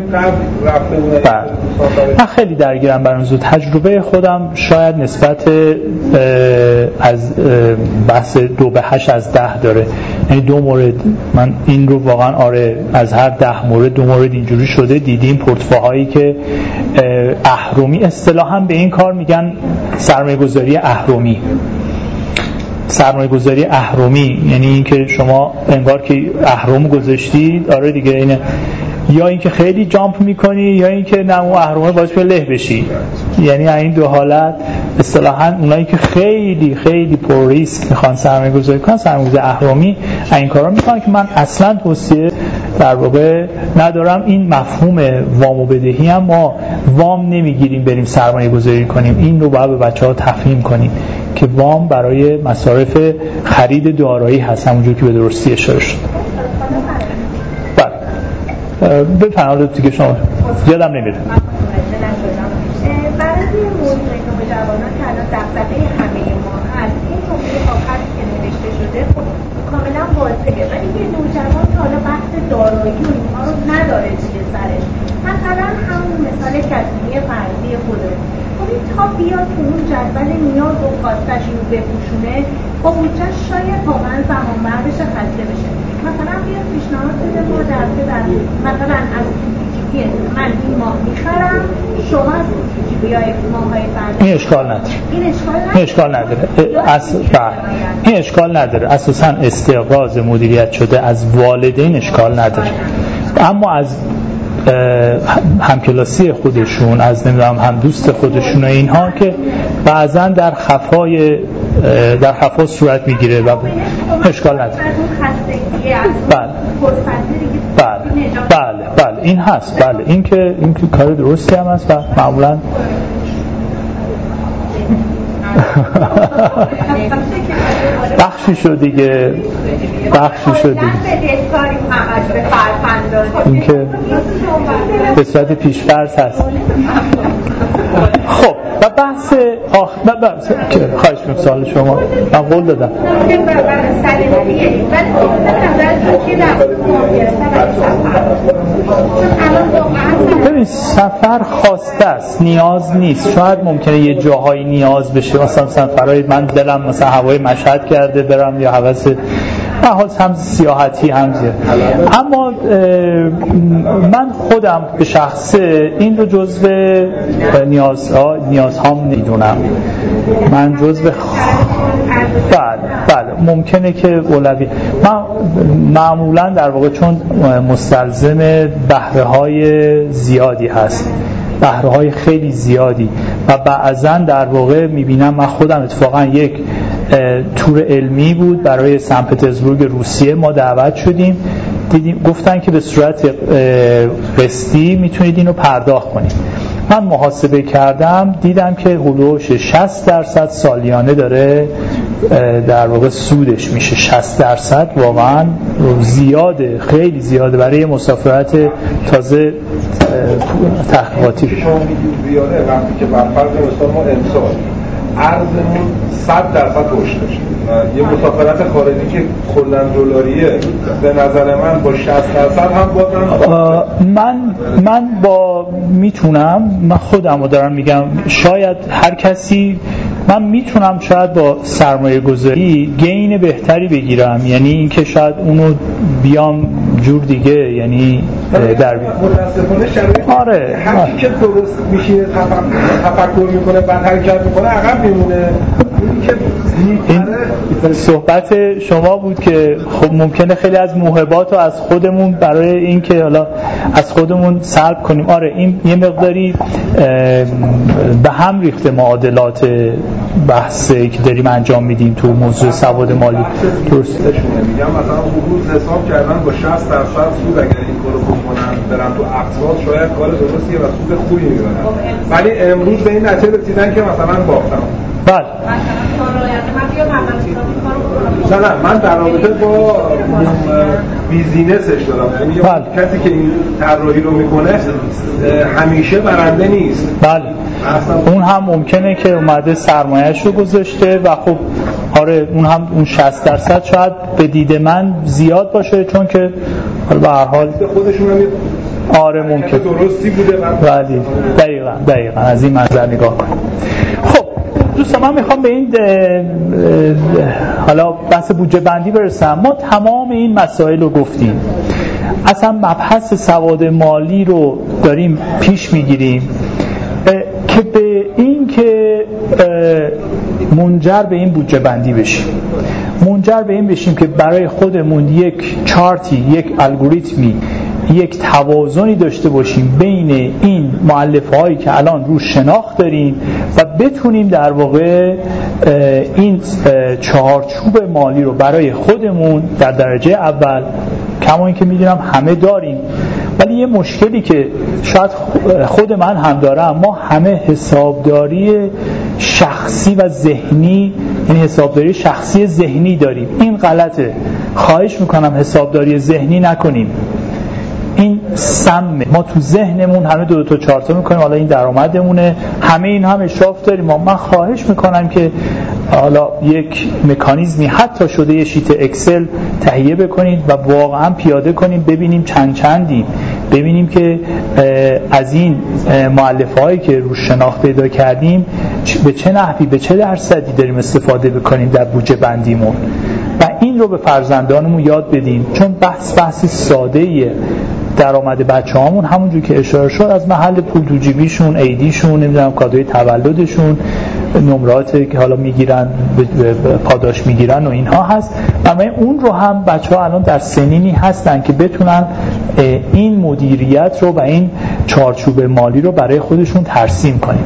من خیلی درگیرم با این موضوع. تجربه خودم شاید نسبت از بحث دو به هشت از ده داره، یعنی دو مورد من این رو واقعا آره از هر ده مورد دو مورد اینجوری شده دیدیم. پورتفوهایی که اهرمی اصطلاحاً به این کار میگن سرمایه گذاری اهرمی. سرمایه گذاری اهرمی یعنی این که شما انگار که اهرم گذاشتید آره دیگه اینه، یا اینکه خیلی جامپ میکنی یا اینکه نه اون اهرمه باعث به له بشی. یعنی این دو حالت اصطلاحاً اونایی که خیلی خیلی پر ریسک میخوان سرمایه گذاری کنن سرمایه گذاری اهرمی این کارا میکنن که من اصلا توصیه در واقع ندارم. این مفهوم وام و بدهی هم ما وام نمیگیریم بریم سرمایه گذاری کنیم، این رو باید به بچه‌ها تفهیم کنیم که وام برای مصارف خرید دارایی هست، همونجور که به درستی اشاره شد. بله بفرمایید دیگه شما یادم نمیره. برای این موضوع نوجوانان که الان دغدغه همه ما هست، این جمله آخری که نوشته شده خب کاملا واضحه، ولی یه نوجوان که حالا بحث دارایی و اینها رو نداره چیه سرش، مثلا همون مثال کتونی فرضی خودمون خب این تا بیاد تو اون جدول نیاز و خواستش رو بپوشونه با بودجه‌اش شاید واقعا زمان‌مندش خسته بشه. مثلا بیاد پیشنهاد بده ما در در مثلا از جی من این ماه میخرم شما از جی بیای ماهای بعد این اشکال نداره این اشکال نداره این اشکال نداره اصلا این اشکال نداره اساسا استقراض مدیریت شده از والدین اشکال نداره، اما از همکلاسی خودشون از نمیدونم هم دوست خودشون و اینها که بعضا در خفای در خفا صورت میگیره و اشکال نداره. بله بله بله بله این هست، بله این که این که کار درستی هم هست و معمولا بخشی شد دیگه بخشی شد دیگه این که به صورت پیش‌فرض هست. خب و بحث آخ بحث خواهش می‌کنم سوال شما من قول دادم ببین سفر خواسته است نیاز نیست. شاید ممکنه یه جاهایی نیاز بشه، مثلا سفرهای من دلم مثلا هوای مشهد کرده برم یا هوس حال هم سیاحتی هم زیاد، اما من خودم به شخصه این رو جزو نیازها نیازهام نمیدونم. من جزو بله بله ممکنه که اولوی من معمولا در واقع چون مستلزم بهره‌های زیادی هست، بهره‌های خیلی زیادی و بعضا در واقع میبینم من خودم اتفاقا یک تور علمی بود برای سن پترزبورگ روسیه ما دعوت شدیم، دیدیم گفتن که به صورت قسطی میتونید اینو پرداخت کنید. من محاسبه کردم دیدم که هلوش شصت درصد سالیانه داره در واقع سودش میشه. شصت درصد واقعا زیاده، خیلی زیاده برای مسافرت تازه تحقیقاتی. زیاده وقتی که بر فرض مثلا ما امسال ارزمون صد درصد رشد داشت. یه مسافرت خارجی که کلاً دلاریه به نظر من با شصت درصد هم بازم من من با میتونم من خودم رو دارم میگم شاید هر کسی من میتونم شاید با سرمایه گذاری گین بهتری بگیرم، یعنی اینکه شاید اونو بیام جور دیگه یعنی در بیام متاسفانه شرایط آره هرکی که درست میشینه تفکر میکنه بعد حرکت میکنه عقب میمونه. این صحبت شما بود که خب ممکنه خیلی از موهبات رو از خودمون برای این که حالا از خودمون سلب کنیم. آره این یه مقداری به هم ریخته معادلات بحثی که داریم انجام میدیم تو موضوع سواد مالی. درست میگم مثلا حقوق حساب کردن با شصت درصد سود اگر این کارو بکنن برن تو اقساط شاید کار درستیه و سود خوبی میبرن، ولی امروز به این نتیجه رسیدن که مثلا باختم. بله نه نه من در رابطه با بیزینسش دارم، یعنی کسی که این طراحی رو میکنه همیشه برنده نیست. بله اون هم ممکنه که اومده سرمایه‌اش رو گذاشته و خب آره اون هم اون شصت درصد شاید به دید من زیاد باشه چون که به هر حال خودشون هم آره ممکن درستی بوده. ولی دقیقاً دقیقاً از این منظر نگاه کنیم. خب دوستان من میخوام به این حالا بحث بودجه بندی برسم. ما تمام این مسائل رو گفتیم، اصلا مبحث سواد مالی رو داریم پیش میگیریم که به این که منجر به این بودجه بندی بشیم، منجر به این بشیم که برای خودمون یک چارتی، یک الگوریتمی، یک توازنی داشته باشیم بین این مؤلفه‌هایی که الان روش شناخت داریم و بتونیم در واقع این چهارچوب مالی رو برای خودمون در درجه اول، کما اینکه میدونم همه داریم، ولی یه مشکلی که شاید خود من هم دارم، ما همه حسابداری شخصی و ذهنی، یعنی حسابداری شخصی ذهنی داریم. این غلطه. خواهش میکنم حسابداری ذهنی نکنیم. این سمه. ما تو ذهنمون همه دو, دو تا چهار تا میکنیم، حالا این درآمدمونه، همه این هم اشراف داریم. من خواهش میکنم که حالا یک مکانیزمی حتی شده یه شیت اکسل تهیه بکنید و واقعا پیاده کنیم، ببینیم چند چندیم، ببینیم که از این مؤلفه‌هایی که روش شناخت پیدا کردیم به چه نحوی، به چه درصدی داریم استفاده بکنیم در بودجه بندیمون و این رو به فرزندانمون یاد بدیم، چون بحث بحثی ساده‌ایه. درآمد بچه‌هامون همونجور که اشاره شد از محل پول تو جیبیشون، ایدیشون، نمیدونم کادوی تولدشون، نمراتی که حالا میگیرن، پاداش میگیرن و اینها هست. اما اون رو هم بچه‌ها الان در سنینی هستن که بتونن این مدیریت رو و این چارچوب مالی رو برای خودشون ترسیم کنیم.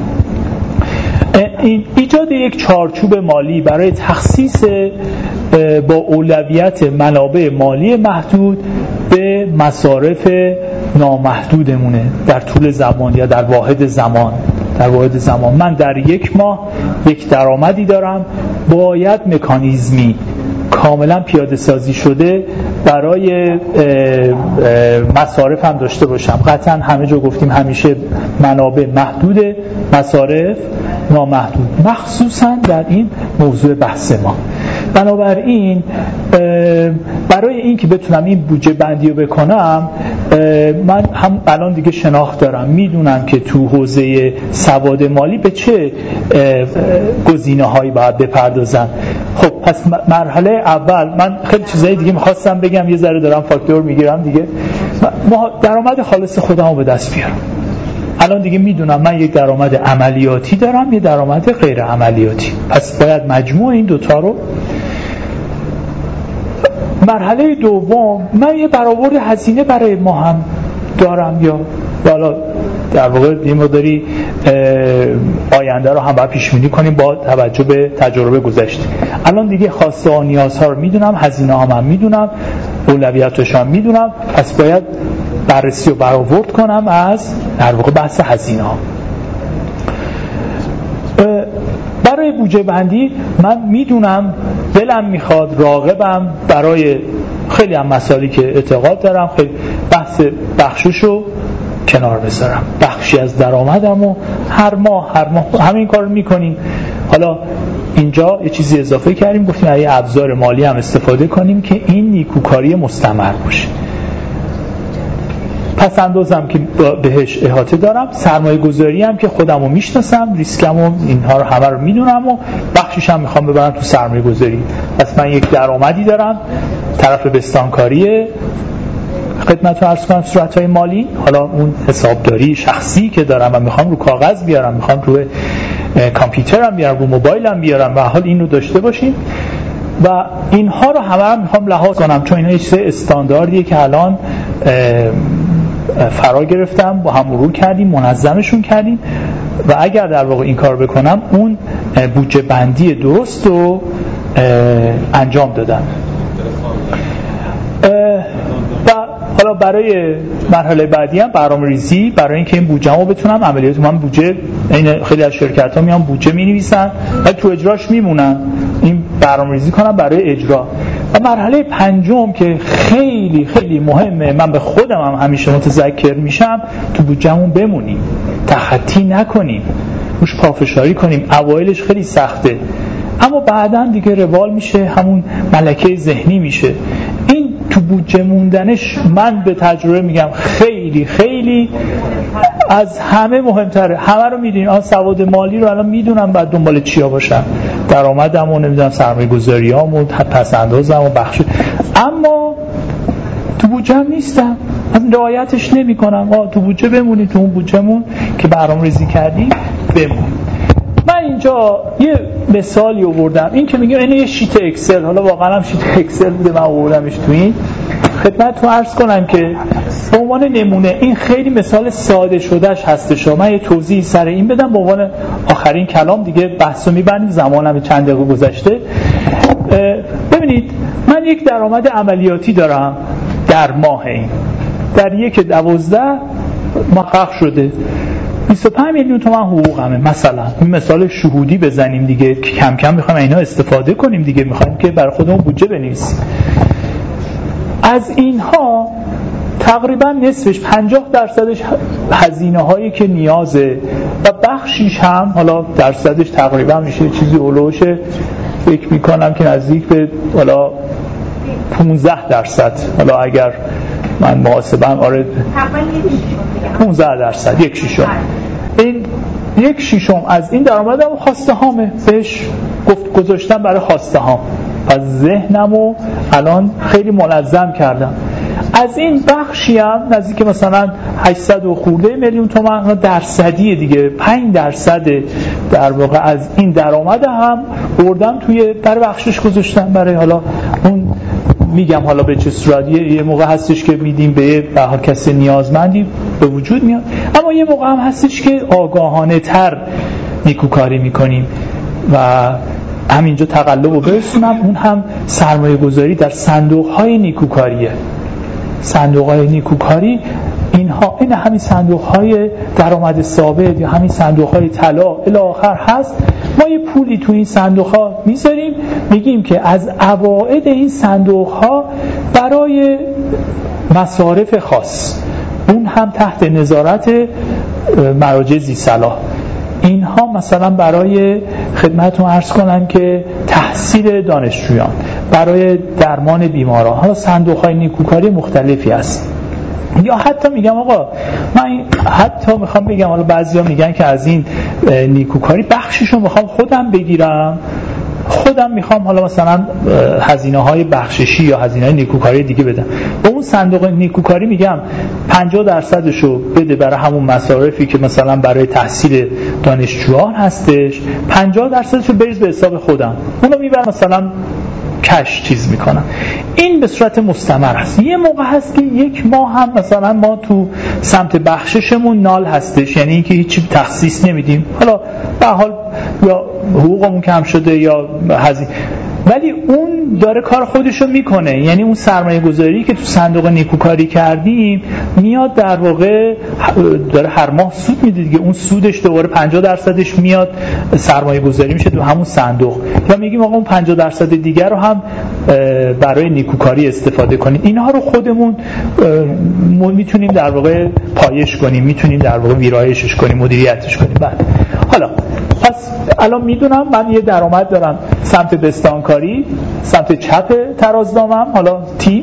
ایجاد یک چارچوب مالی برای تخصیص با اولویت منابع مالی محدود به مصارف نامحدودمونه در طول زمان یا در واحد زمان. در واحد زمان من در یک ماه یک درآمدی دارم، باید مکانیزمی کاملا پیاده سازی شده برای مصارف هم داشته باشم. قطعا همه جا گفتیم همیشه منابع محدود مصارف نامحدود، مخصوصا در این موضوع بحث ما. بنابراین برای این که بتونم این بودجه بندی رو بکنم، من هم الان دیگه شناخت دارم، میدونم که تو حوزه سواد مالی به چه گزینه هایی باید بپردازم. خب پس مرحله اول، من خیلی چیزای دیگه میخواستم بگم، یه ذره دارم فاکتور میگیرم دیگه، درآمد خالص خودم رو به دست بیارم. الان دیگه میدونم من یک درآمد عملیاتی دارم، یه درآمد غیر عملیاتی، پس باید مجموع این دوتا رو. مرحله دوم، من یه برآورد هزینه برای ما هم دارم، یا حالا در واقع یه مقداری آینده رو هم باید پیش بینی کنیم با توجه به تجربه گذشته. الان دیگه خواسته و نیازها رو میدونم، هزینه ها هم میدونم، اولویتش هم میدونم، پس باید بررسی و برآورد کنم از در واقع بحث هزینه ها. برای بودجه بندی من میدونم، دلم میخواد، راغبم برای خیلی هم مسائلی که اعتقاد دارم، خیلی بحث بخششو کنار بذارم، بخشی از درآمدم و هر ماه هر ماه همین کار رو میکنیم. حالا اینجا یه چیزی اضافه کردیم، گفتیم از یه ابزار مالی هم استفاده کنیم که این نیکوکاری مستمر باشه. پس اندازم که بهش احاطه دارم، سرمایه گذاری هم که خودم رو میشناسم، ریسکم و اینها رو همه رو میدونم و بخشش هم میخوام ببرم تو سرمایه گذاری. پس من یک درآمدی دارم، طرف بستانکاری خدمت رو عرض کنم صورتهای مالی، حالا اون حسابداری شخصی که دارم و میخوام رو کاغذ بیارم، میخوام روی کامپیوترم بیارم، رو موبایلم بیارم و حال این رو داشته باشیم و اینها رو همه هم میخوام لحاظ کنم، چون اینا یه چیز استانداردیه که الان فرا گرفتم، با هم مرور کردیم، منظمشون کردیم و اگر در واقع این کار بکنم اون بودجه بندی درست رو انجام دادم. و حالا برای مرحله بعدی هم برنامه‌ریزی، برای اینکه این بودجه رو بتونم عملیات، من بودجه، این خیلی از شرکت‌ها میان بودجه می‌نویسن و تو اجراش میمونن، این برنامه‌ریزی کنم برای اجرا. و مرحله پنجم که خیلی خیلی مهمه، من به خودم هم همیشه متذکر میشم، تو بودجه‌مون بمونیم، تخطی نکنیم، روش پافشاری کنیم. اوایلش خیلی سخته اما بعداً دیگه روال میشه، همون ملکه ذهنی میشه. این تو بودجه موندنش من به تجربه میگم خیلی خیلی از همه مهمتره. همه رو میدونین، آن سواد مالی رو الان میدونم بعد دنبال چیا باشم، درآمدم و نمیدونم سرمایه گذاریام و پس اندازم و بخش، اما تو بودجه هم نیستم، از رعایتش نمی کنم. آه تو بودجه بمونی، تو اون بودجهمون که برنامه ریزی کردی بمونی. من اینجا یه مثالی آوردم، این که میگم این یه شیت اکسل، حالا واقعا هم شیت اکسل بوده، من آوردمش تو این خدمت رو عرض کنم که به عنوان نمونه این خیلی مثال ساده شدهش هستش. من یه توضیح سر این بدم به عنوان آخرین کلام، دیگه بحثو میبندیم، زمانم چند دقیقه گذشته. ببینید من یک درآمد عملیاتی دارم در ماه، این در یک دوازده محقق شده بیست و پنج میلیون تومان حقوقمه مثلا. این مثال شهودی بزنیم دیگه که کم کم میخوایم اینا استفاده کنیم دیگه، میخوایم که برای خودمون بودجه بنویسیم. از اینها تقریبا نصفش پنجاه درصدش هزینه هایی که نیازه و بخشیش هم حالا درصدش تقریبا میشه چیزی اولوشه، فکر میکنم که نزدیک به حالا پانزده درصد، حالا اگر من محاسبم آره پانزده درصد، یک شیشم. این یک شیشم از این درآمدم خواسته هامه، بهش گفت گذاشتم برای خواسته هام، پس ذهنمو الان خیلی منظم کردم. از این بخشی هم نزدیک مثلا هشتصد و خورده میلیون تومان درصدیه دیگه، پنج درصد در واقع از این درآمد هم بردم توی برای بخشش گذاشتم، برای حالا اون میگم حالا به چه صورتی. یه موقع هستش که میدیم به هر کسی نیازمندی به وجود میاد، اما یه موقع هم هستش که آگاهانه تر نیکوکاری میکنیم و همینجا تقلب رو برسونم. اون هم سرمایه گذاری در صندوق های نیکوکاریه. صندوق های نیکوکاری اینها، این همین صندوق های درآمد ثابت یا همین صندوق های طلا الی آخر هست. ما یه پولی تو این صندوق ها میذاریم، میگیم که از عواید این صندوق ها برای مصارف خاص، اون هم تحت نظارت مراجع ذی صلاح، اینها میخوام مثلا برای خدمتتون عرض کنم که تحصیل دانشجویان، برای درمان بیماران، حالا صندوق‌های نیکوکاری مختلفی هست. یا حتی میگم آقا من حتی میخوام بگم، حالا بعضیا میگن که از این نیکوکاری بخشیشو میخوام خودم بگیرم، خودم میخوام حالا مثلا هزینه‌های بخششی یا هزینه‌های نیکوکاری دیگه بدم. به اون صندوق نیکوکاری میگم پنجاه درصدشو بده برای همون مصارفی که مثلا برای تحصیل دانشجویان هستش، پنجاه درصدشو بریز به حساب خودم، اونو میبرم مثلا کش چیز میکنم. این به صورت مستمر هست. یه موقع هست که یک ماه هم مثلا ما تو سمت بخششمون نال هستش، یعنی اینکه هیچی تخصیص نمیدیم، حالا به حال یا حقوقمون کم شده یا هزینه، ولی اون داره کار خودشو میکنه. یعنی اون سرمایه گذاری که تو صندوق نیکوکاری کردیم میاد در واقع داره هر ماه سود میده دیگه، اون سودش دوباره پنجاه درصدش میاد سرمایه گذاری میشه تو همون صندوق. یا میگیم آقا اون پنجاه درصد دیگر رو هم برای نیکوکاری استفاده کنیم. اینها رو خودمون میتونیم در واقع پایش کنیم، میتونیم در واقع ویرایشش کنیم، مدیریتش کنیم. بعد حالا پس الان میدونم من یه درآمد دارم سمت بستانکاری، سمت چپ ترازنامم، حالا تی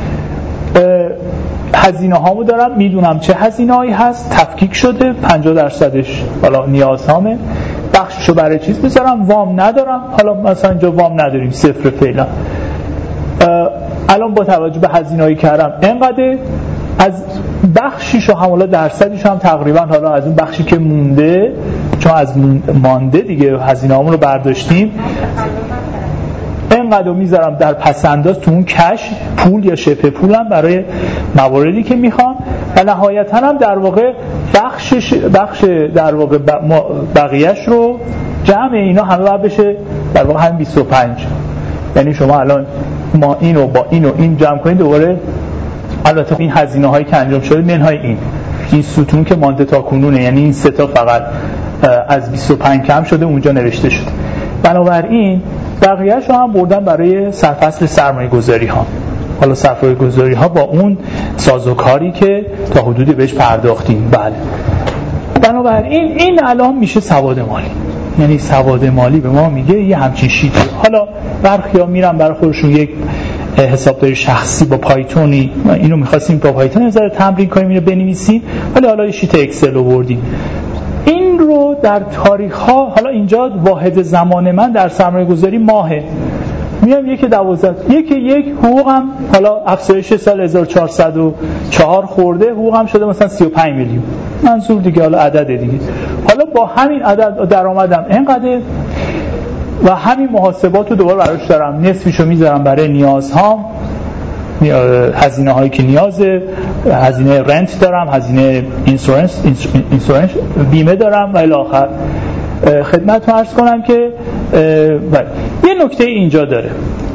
هزینه هامو دارم، میدونم چه هزینه هایی هست، تفکیک شده، پنجاه درصدش حالا نیازهامه، بخششو برای چیز بذارم، وام ندارم، حالا مثلا اینجا وام نداریم، صفر فعلا. الان با توجه به هزینه هایی کردم اینقدر، از بخشیش و حوالا درصدیش هم تقریبا حالا از اون بخشی که مونده، چون از مانده دیگه هزینه هامون رو برداشتیم، اینقدر رو میذارم در پسنداز تو اون کش پول یا شبه پولم برای مواردی که میخوام، و نهایتا هم در واقع بخشش بخش در واقع بقیهش رو جمع اینا همه باید بشه در واقع همین بیست و پنج. یعنی شما الان ما اینو با اینو این جمع کنید، دوباره البته این هزینه هایی که انجام شده منهای این این ستون که مانده تا کنونه، یعنی این سه تا فقط از بیست و پنج کم شده اونجا نوشته شده. بنابراین بقیه‌اش رو هم بردم برای سرفصل سرمایه گذاری ها. حالا سرمایه گذاری ها با اون سازوکاری که تا حدودی بهش پرداختیم. بله. بنابراین این الان میشه سواد مالی. یعنی سواد مالی به ما میگه یه همچین شیتی. حالا برخیا میرن برای خودشون یک حسابداری شخصی با پایتونی، اینو می‌خواستیم با پایتون یه ذره تمرین کنیم، اینو بنویسیم، ولی حالا یه شیت اکسل آوردیم. این رو در تاریخ‌ها، حالا اینجا واحد زمان من در سرمایه‌گذاری ماهه، میام یک دوازده یک یک حقوقم حالا افزایش سال هزار و چهارصد و چهار خورده، حقوقم شده مثلا سی و پنج میلیون، منظور دیگه حالا عدد دیگه، حالا با همین عدد درآمدم اینقدر و همین محاسبات رو دوباره براش دارم، نصفشو میذارم برای نیازهام، هزینه هایی که نیازه، هزینه رنت دارم، هزینه اینشورنس اینشورنس بیمه دارم و الی آخر. خدمتتون عرض کنم که یه نکته اینجا داره،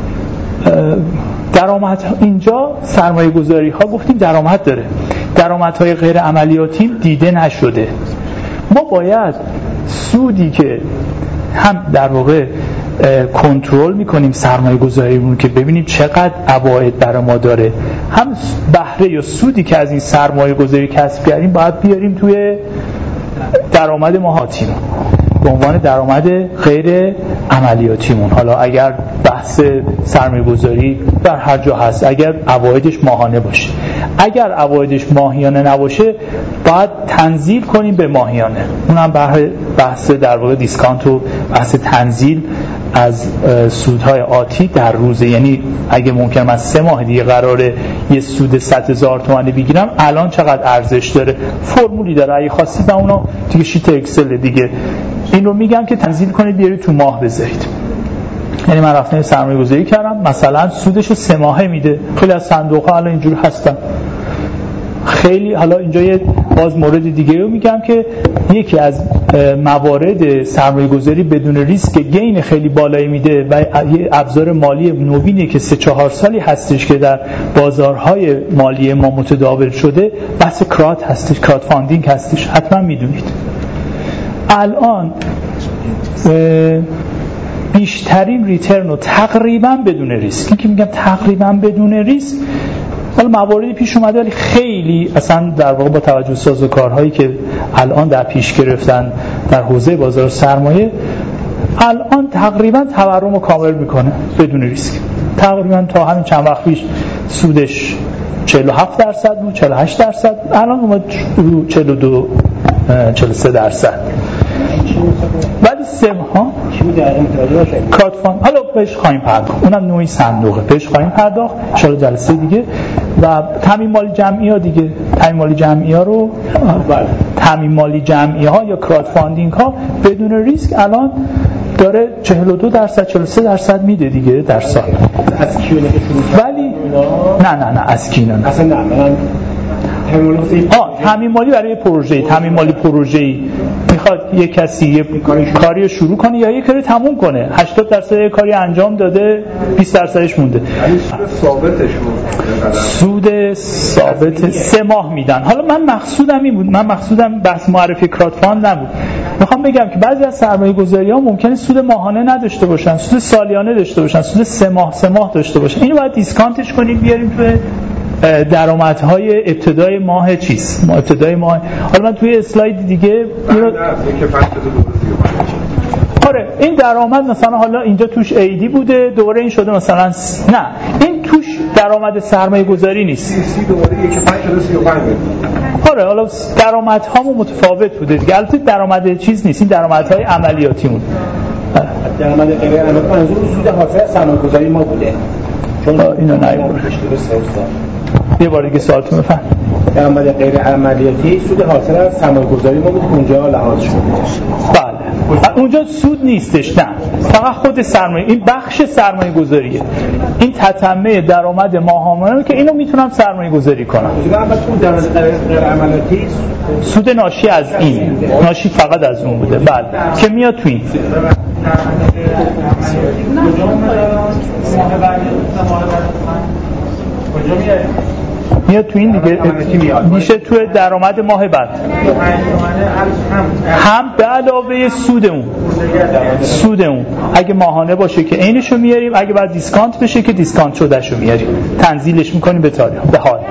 درآمد اینجا سرمایه گذاری ها گفتیم درآمد داره، درآمدهای غیر عملیاتی دیده نشده. ما باید سودی که هم در واقع کنترل میکنیم سرمایه گذاریمون که ببینیم چقدر عواید برای ما داره، هم بهره یا سودی که از این سرمایه گذاری کسب کردیم باید بیاریم توی درآمد ماهاتیمون به عنوان درآمد غیر عملیاتیمون. حالا اگر بحث سرمایه گذاری در هر جا هست، اگر عوایدش ماهانه باشه، اگر عوایدش ماهیانه نباشه باید تنزیل کنیم به ماهیانه، اونم بحث در واقع دیسکانت و بحث تنزیل از سودهای آتی در روزه. یعنی اگه ممکن من سه ماه دیگه قراره یه سود صد هزار تومانی بگیرم، الان چقدر ارزش داره، فرمولی داره، اگه خواستید من اونو دیگه شیت اکسل دیگه این رو میگم که تنزیل کنید بیارید تو ماه بذارید. یعنی من رفتم سرمایه گذاری کردم، مثلا سودش سه ماهه میده، خیلی از صندوق ها الان اینجوری هستن. خیلی حالا اینجا یه باز مورد دیگه رو میگم که یکی از موارد سرمایه گذاری بدون ریسک گین خیلی بالایی میده و یه ابزار مالی نوینه که سه چهار سالی هستش که در بازارهای مالی ما متداول شده، بحث کرات هستش، کرات فاندینگ هستش، حتما میدونید. الان بیشترین ریترن رو تقریبا بدون ریسک، که میگم تقریبا بدون ریسک، حالا مواردی پیش اومده ولی خیلی اصلا در واقع با توجه به سازوکارهایی که الان در پیش گرفتن در حوزه بازار سرمایه الان تقریبا تورم رو کامل میکنه بدون ریسک. تقریبا تا همین چند وقت پیش سودش چهل و هفت درصد بود، چهل و هشت درصد، الان اومد رو چهل و دو چهل و سه درصد. ولی سم ها کارت فاند حالا بهش خواهیم پرداخت، اونم نوعی صندوقه، بهش خواهیم پرداخت ان شاء الله جلسه دیگه. و تامین مالی جمعی ها دیگه، تامین مالی جمعی ها رو تامین مالی جمعی ها یا کراود فاندینگ ها بدون ریسک الان داره چهل و دو درصد چهل و سه درصد میده دیگه در سال. از کیونه که شروع ولی نه نه نه از کی نه اصلا نه من آه تامین مالی برای پروژه، تامین مالی پروژه‌ای میخواد یک کسی یه کاری رو شروع کنه یا یک کاری تموم کنه، هشتاد درصد یک کاری انجام داده، بیست درصدش مونده. ثابتش سود ثابت سه ماه میدن. حالا من مقصودم این بود، من مقصودم بحث معرفی کراود فاند نبود. میخوام بگم که بعضی از سرمایه‌گذاری‌ها ممکنه سود ماهانه نداشته باشن، سود سالیانه داشته باشن، سود سه ماه سه ماه داشته باشن. اینو باید دیسکانتش کنید بیاریم توی درآمدهای ابتدای ماه چیز ما ابتدای ماه. حالا من توی اسلاید دیگه اینو آره این درآمد مثلا حالا اینجا توش ایدی بوده دوره این شده مثلا س... نه این توش درآمد سرمایه گذاری نیست، سی دوره یک پنج شده سی و پنج. آره حالا درآمدهامون متفاوت بوده دیگه، البته درآمد چیز نیست، این درآمدهای عملیاتیمون. درآمد غیر عملیاتی منظور سود حاصل از سرمایه گذاری ما بوده، چون اینو نمی‌دونم. یه بار دیگه سوالتون بفهم. درآمد غیر عملیاتی سود حاصل از سرمایه‌گذاری ما بود که اونجا لحاظ شده. بله اونجا سود نیستش، نه فقط خود سرمایه، این بخش سرمایه گذاریه، این تتمه درآمد ماهانه که اینو میتونم سرمایه گذاری کنم. درآمد غیر عملیاتی سود ناشی از این، ناشی فقط از اون بوده بله که میاد تو این میاد تو این دیگه میشه تو درآمد ماه بعد هم به علاوه سود اون سود اون اگه ماهانه باشه که عینشو میاریم، اگه بعد دیسکانت بشه که دیسکانت شدهشو میاریم، تنزیلش میکنیم به تاریخ به حال.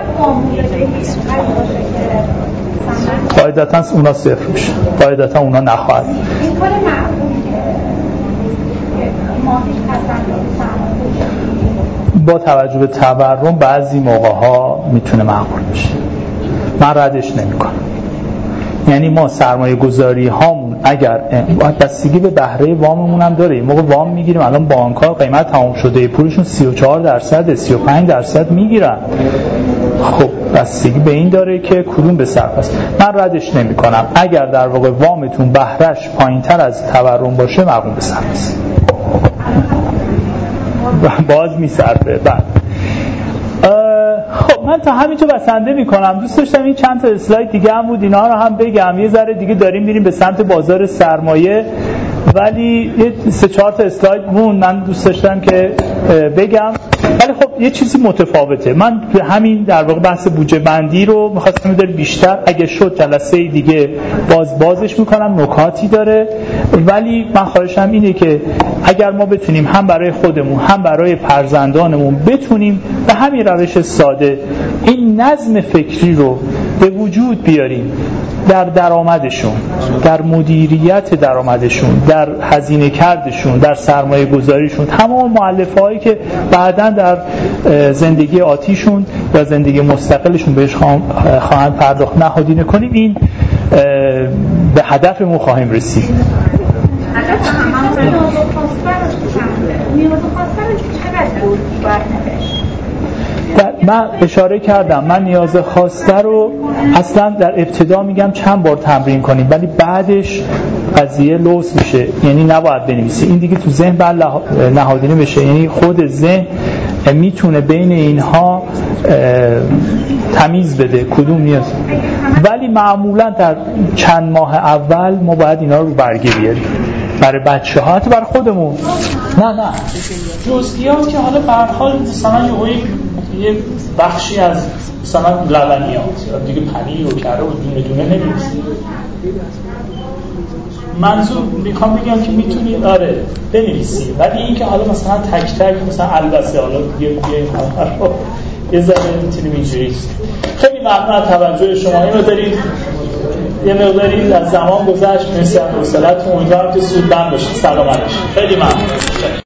قاعدتا اونا صفر میشه، قاعدتا اونا نخواهد. این کار معقولیه ماهی با توجه به تورم بعضی موقع ها میتونه معقول بشه، من ردش نمیکنم. یعنی ما سرمایه گذاری هامون اگر بستگی به بهره واممون هم داره، این موقع وام میگیریم الان بانک ها قیمت تمام شده پولشون سی و چهار درصد سی و پنج درصد میگیرن، خب بستگی به این داره که کدوم به صرف است. من ردش نمیکنم اگر در واقع وامتون بهرهش پایینتر از تورم باشه معقول به صرف است، باز میصرفه. بعد خب من تا همینجا بسنده میکنم. دوست داشتم این چند تا اسلاید دیگه هم بود اینا رو هم بگم، یه ذره دیگه داریم میریم به سمت بازار سرمایه ولی یه سه چهار تا اسلاید مون من دوست داشتم که بگم، ولی خب یه چیزی متفاوته. من به همین در واقع بحث بودجه بندی رو می‌خواستم در بیشتر اگه شد جلسه دیگه باز بازش میکنم، نکاتی داره، ولی من خواهشم اینه که اگر ما بتونیم هم برای خودمون هم برای فرزندانمون بتونیم به همین روش ساده این نظم فکری رو به وجود بیاریم در درآمدشون، در مدیریت درآمدشون، در هزینه کردشون، در سرمایه گذاریشون، تمام مؤلفه هایی که بعداً در زندگی آتیشون و زندگی مستقلشون بهش خواهند پرداخت نهادینه کنیم، این به هدفمون خواهیم رسید. من اشاره کردم من نیاز خواسته رو اصلا در ابتدا میگم چند بار تمرین کنیم ولی بعدش قضیه لوس میشه، یعنی نباید بنویسی، این دیگه تو ذهن بعد نهادینه بشه، یعنی خود ذهن میتونه بین اینها تمیز بده کدوم نیاز. ولی معمولا در چند ماه اول ما باید اینا رو برگه بیاریم برای بچه ها، حتی برای خودمون. نه نه جزئیات که حالا به هر حال مثلا یه بخشی از مثلا لبنیات دیگه پنیر و کره و دونه دونه نمی‌ریزید. منظور میخوام بگم که میتونید آره بنویسید، ولی این که حالا مثلا تک تک مثلا البسه حالا یه یه یه ذره میتونیم اینجوری. خیلی ممنون از توجه شما. اینو دارید یه مقداری از زمان گذشت. مرسی از حوصله‌تون. امیدوارم که سودمند باشه. سلامت باشید. خیلی ممنون.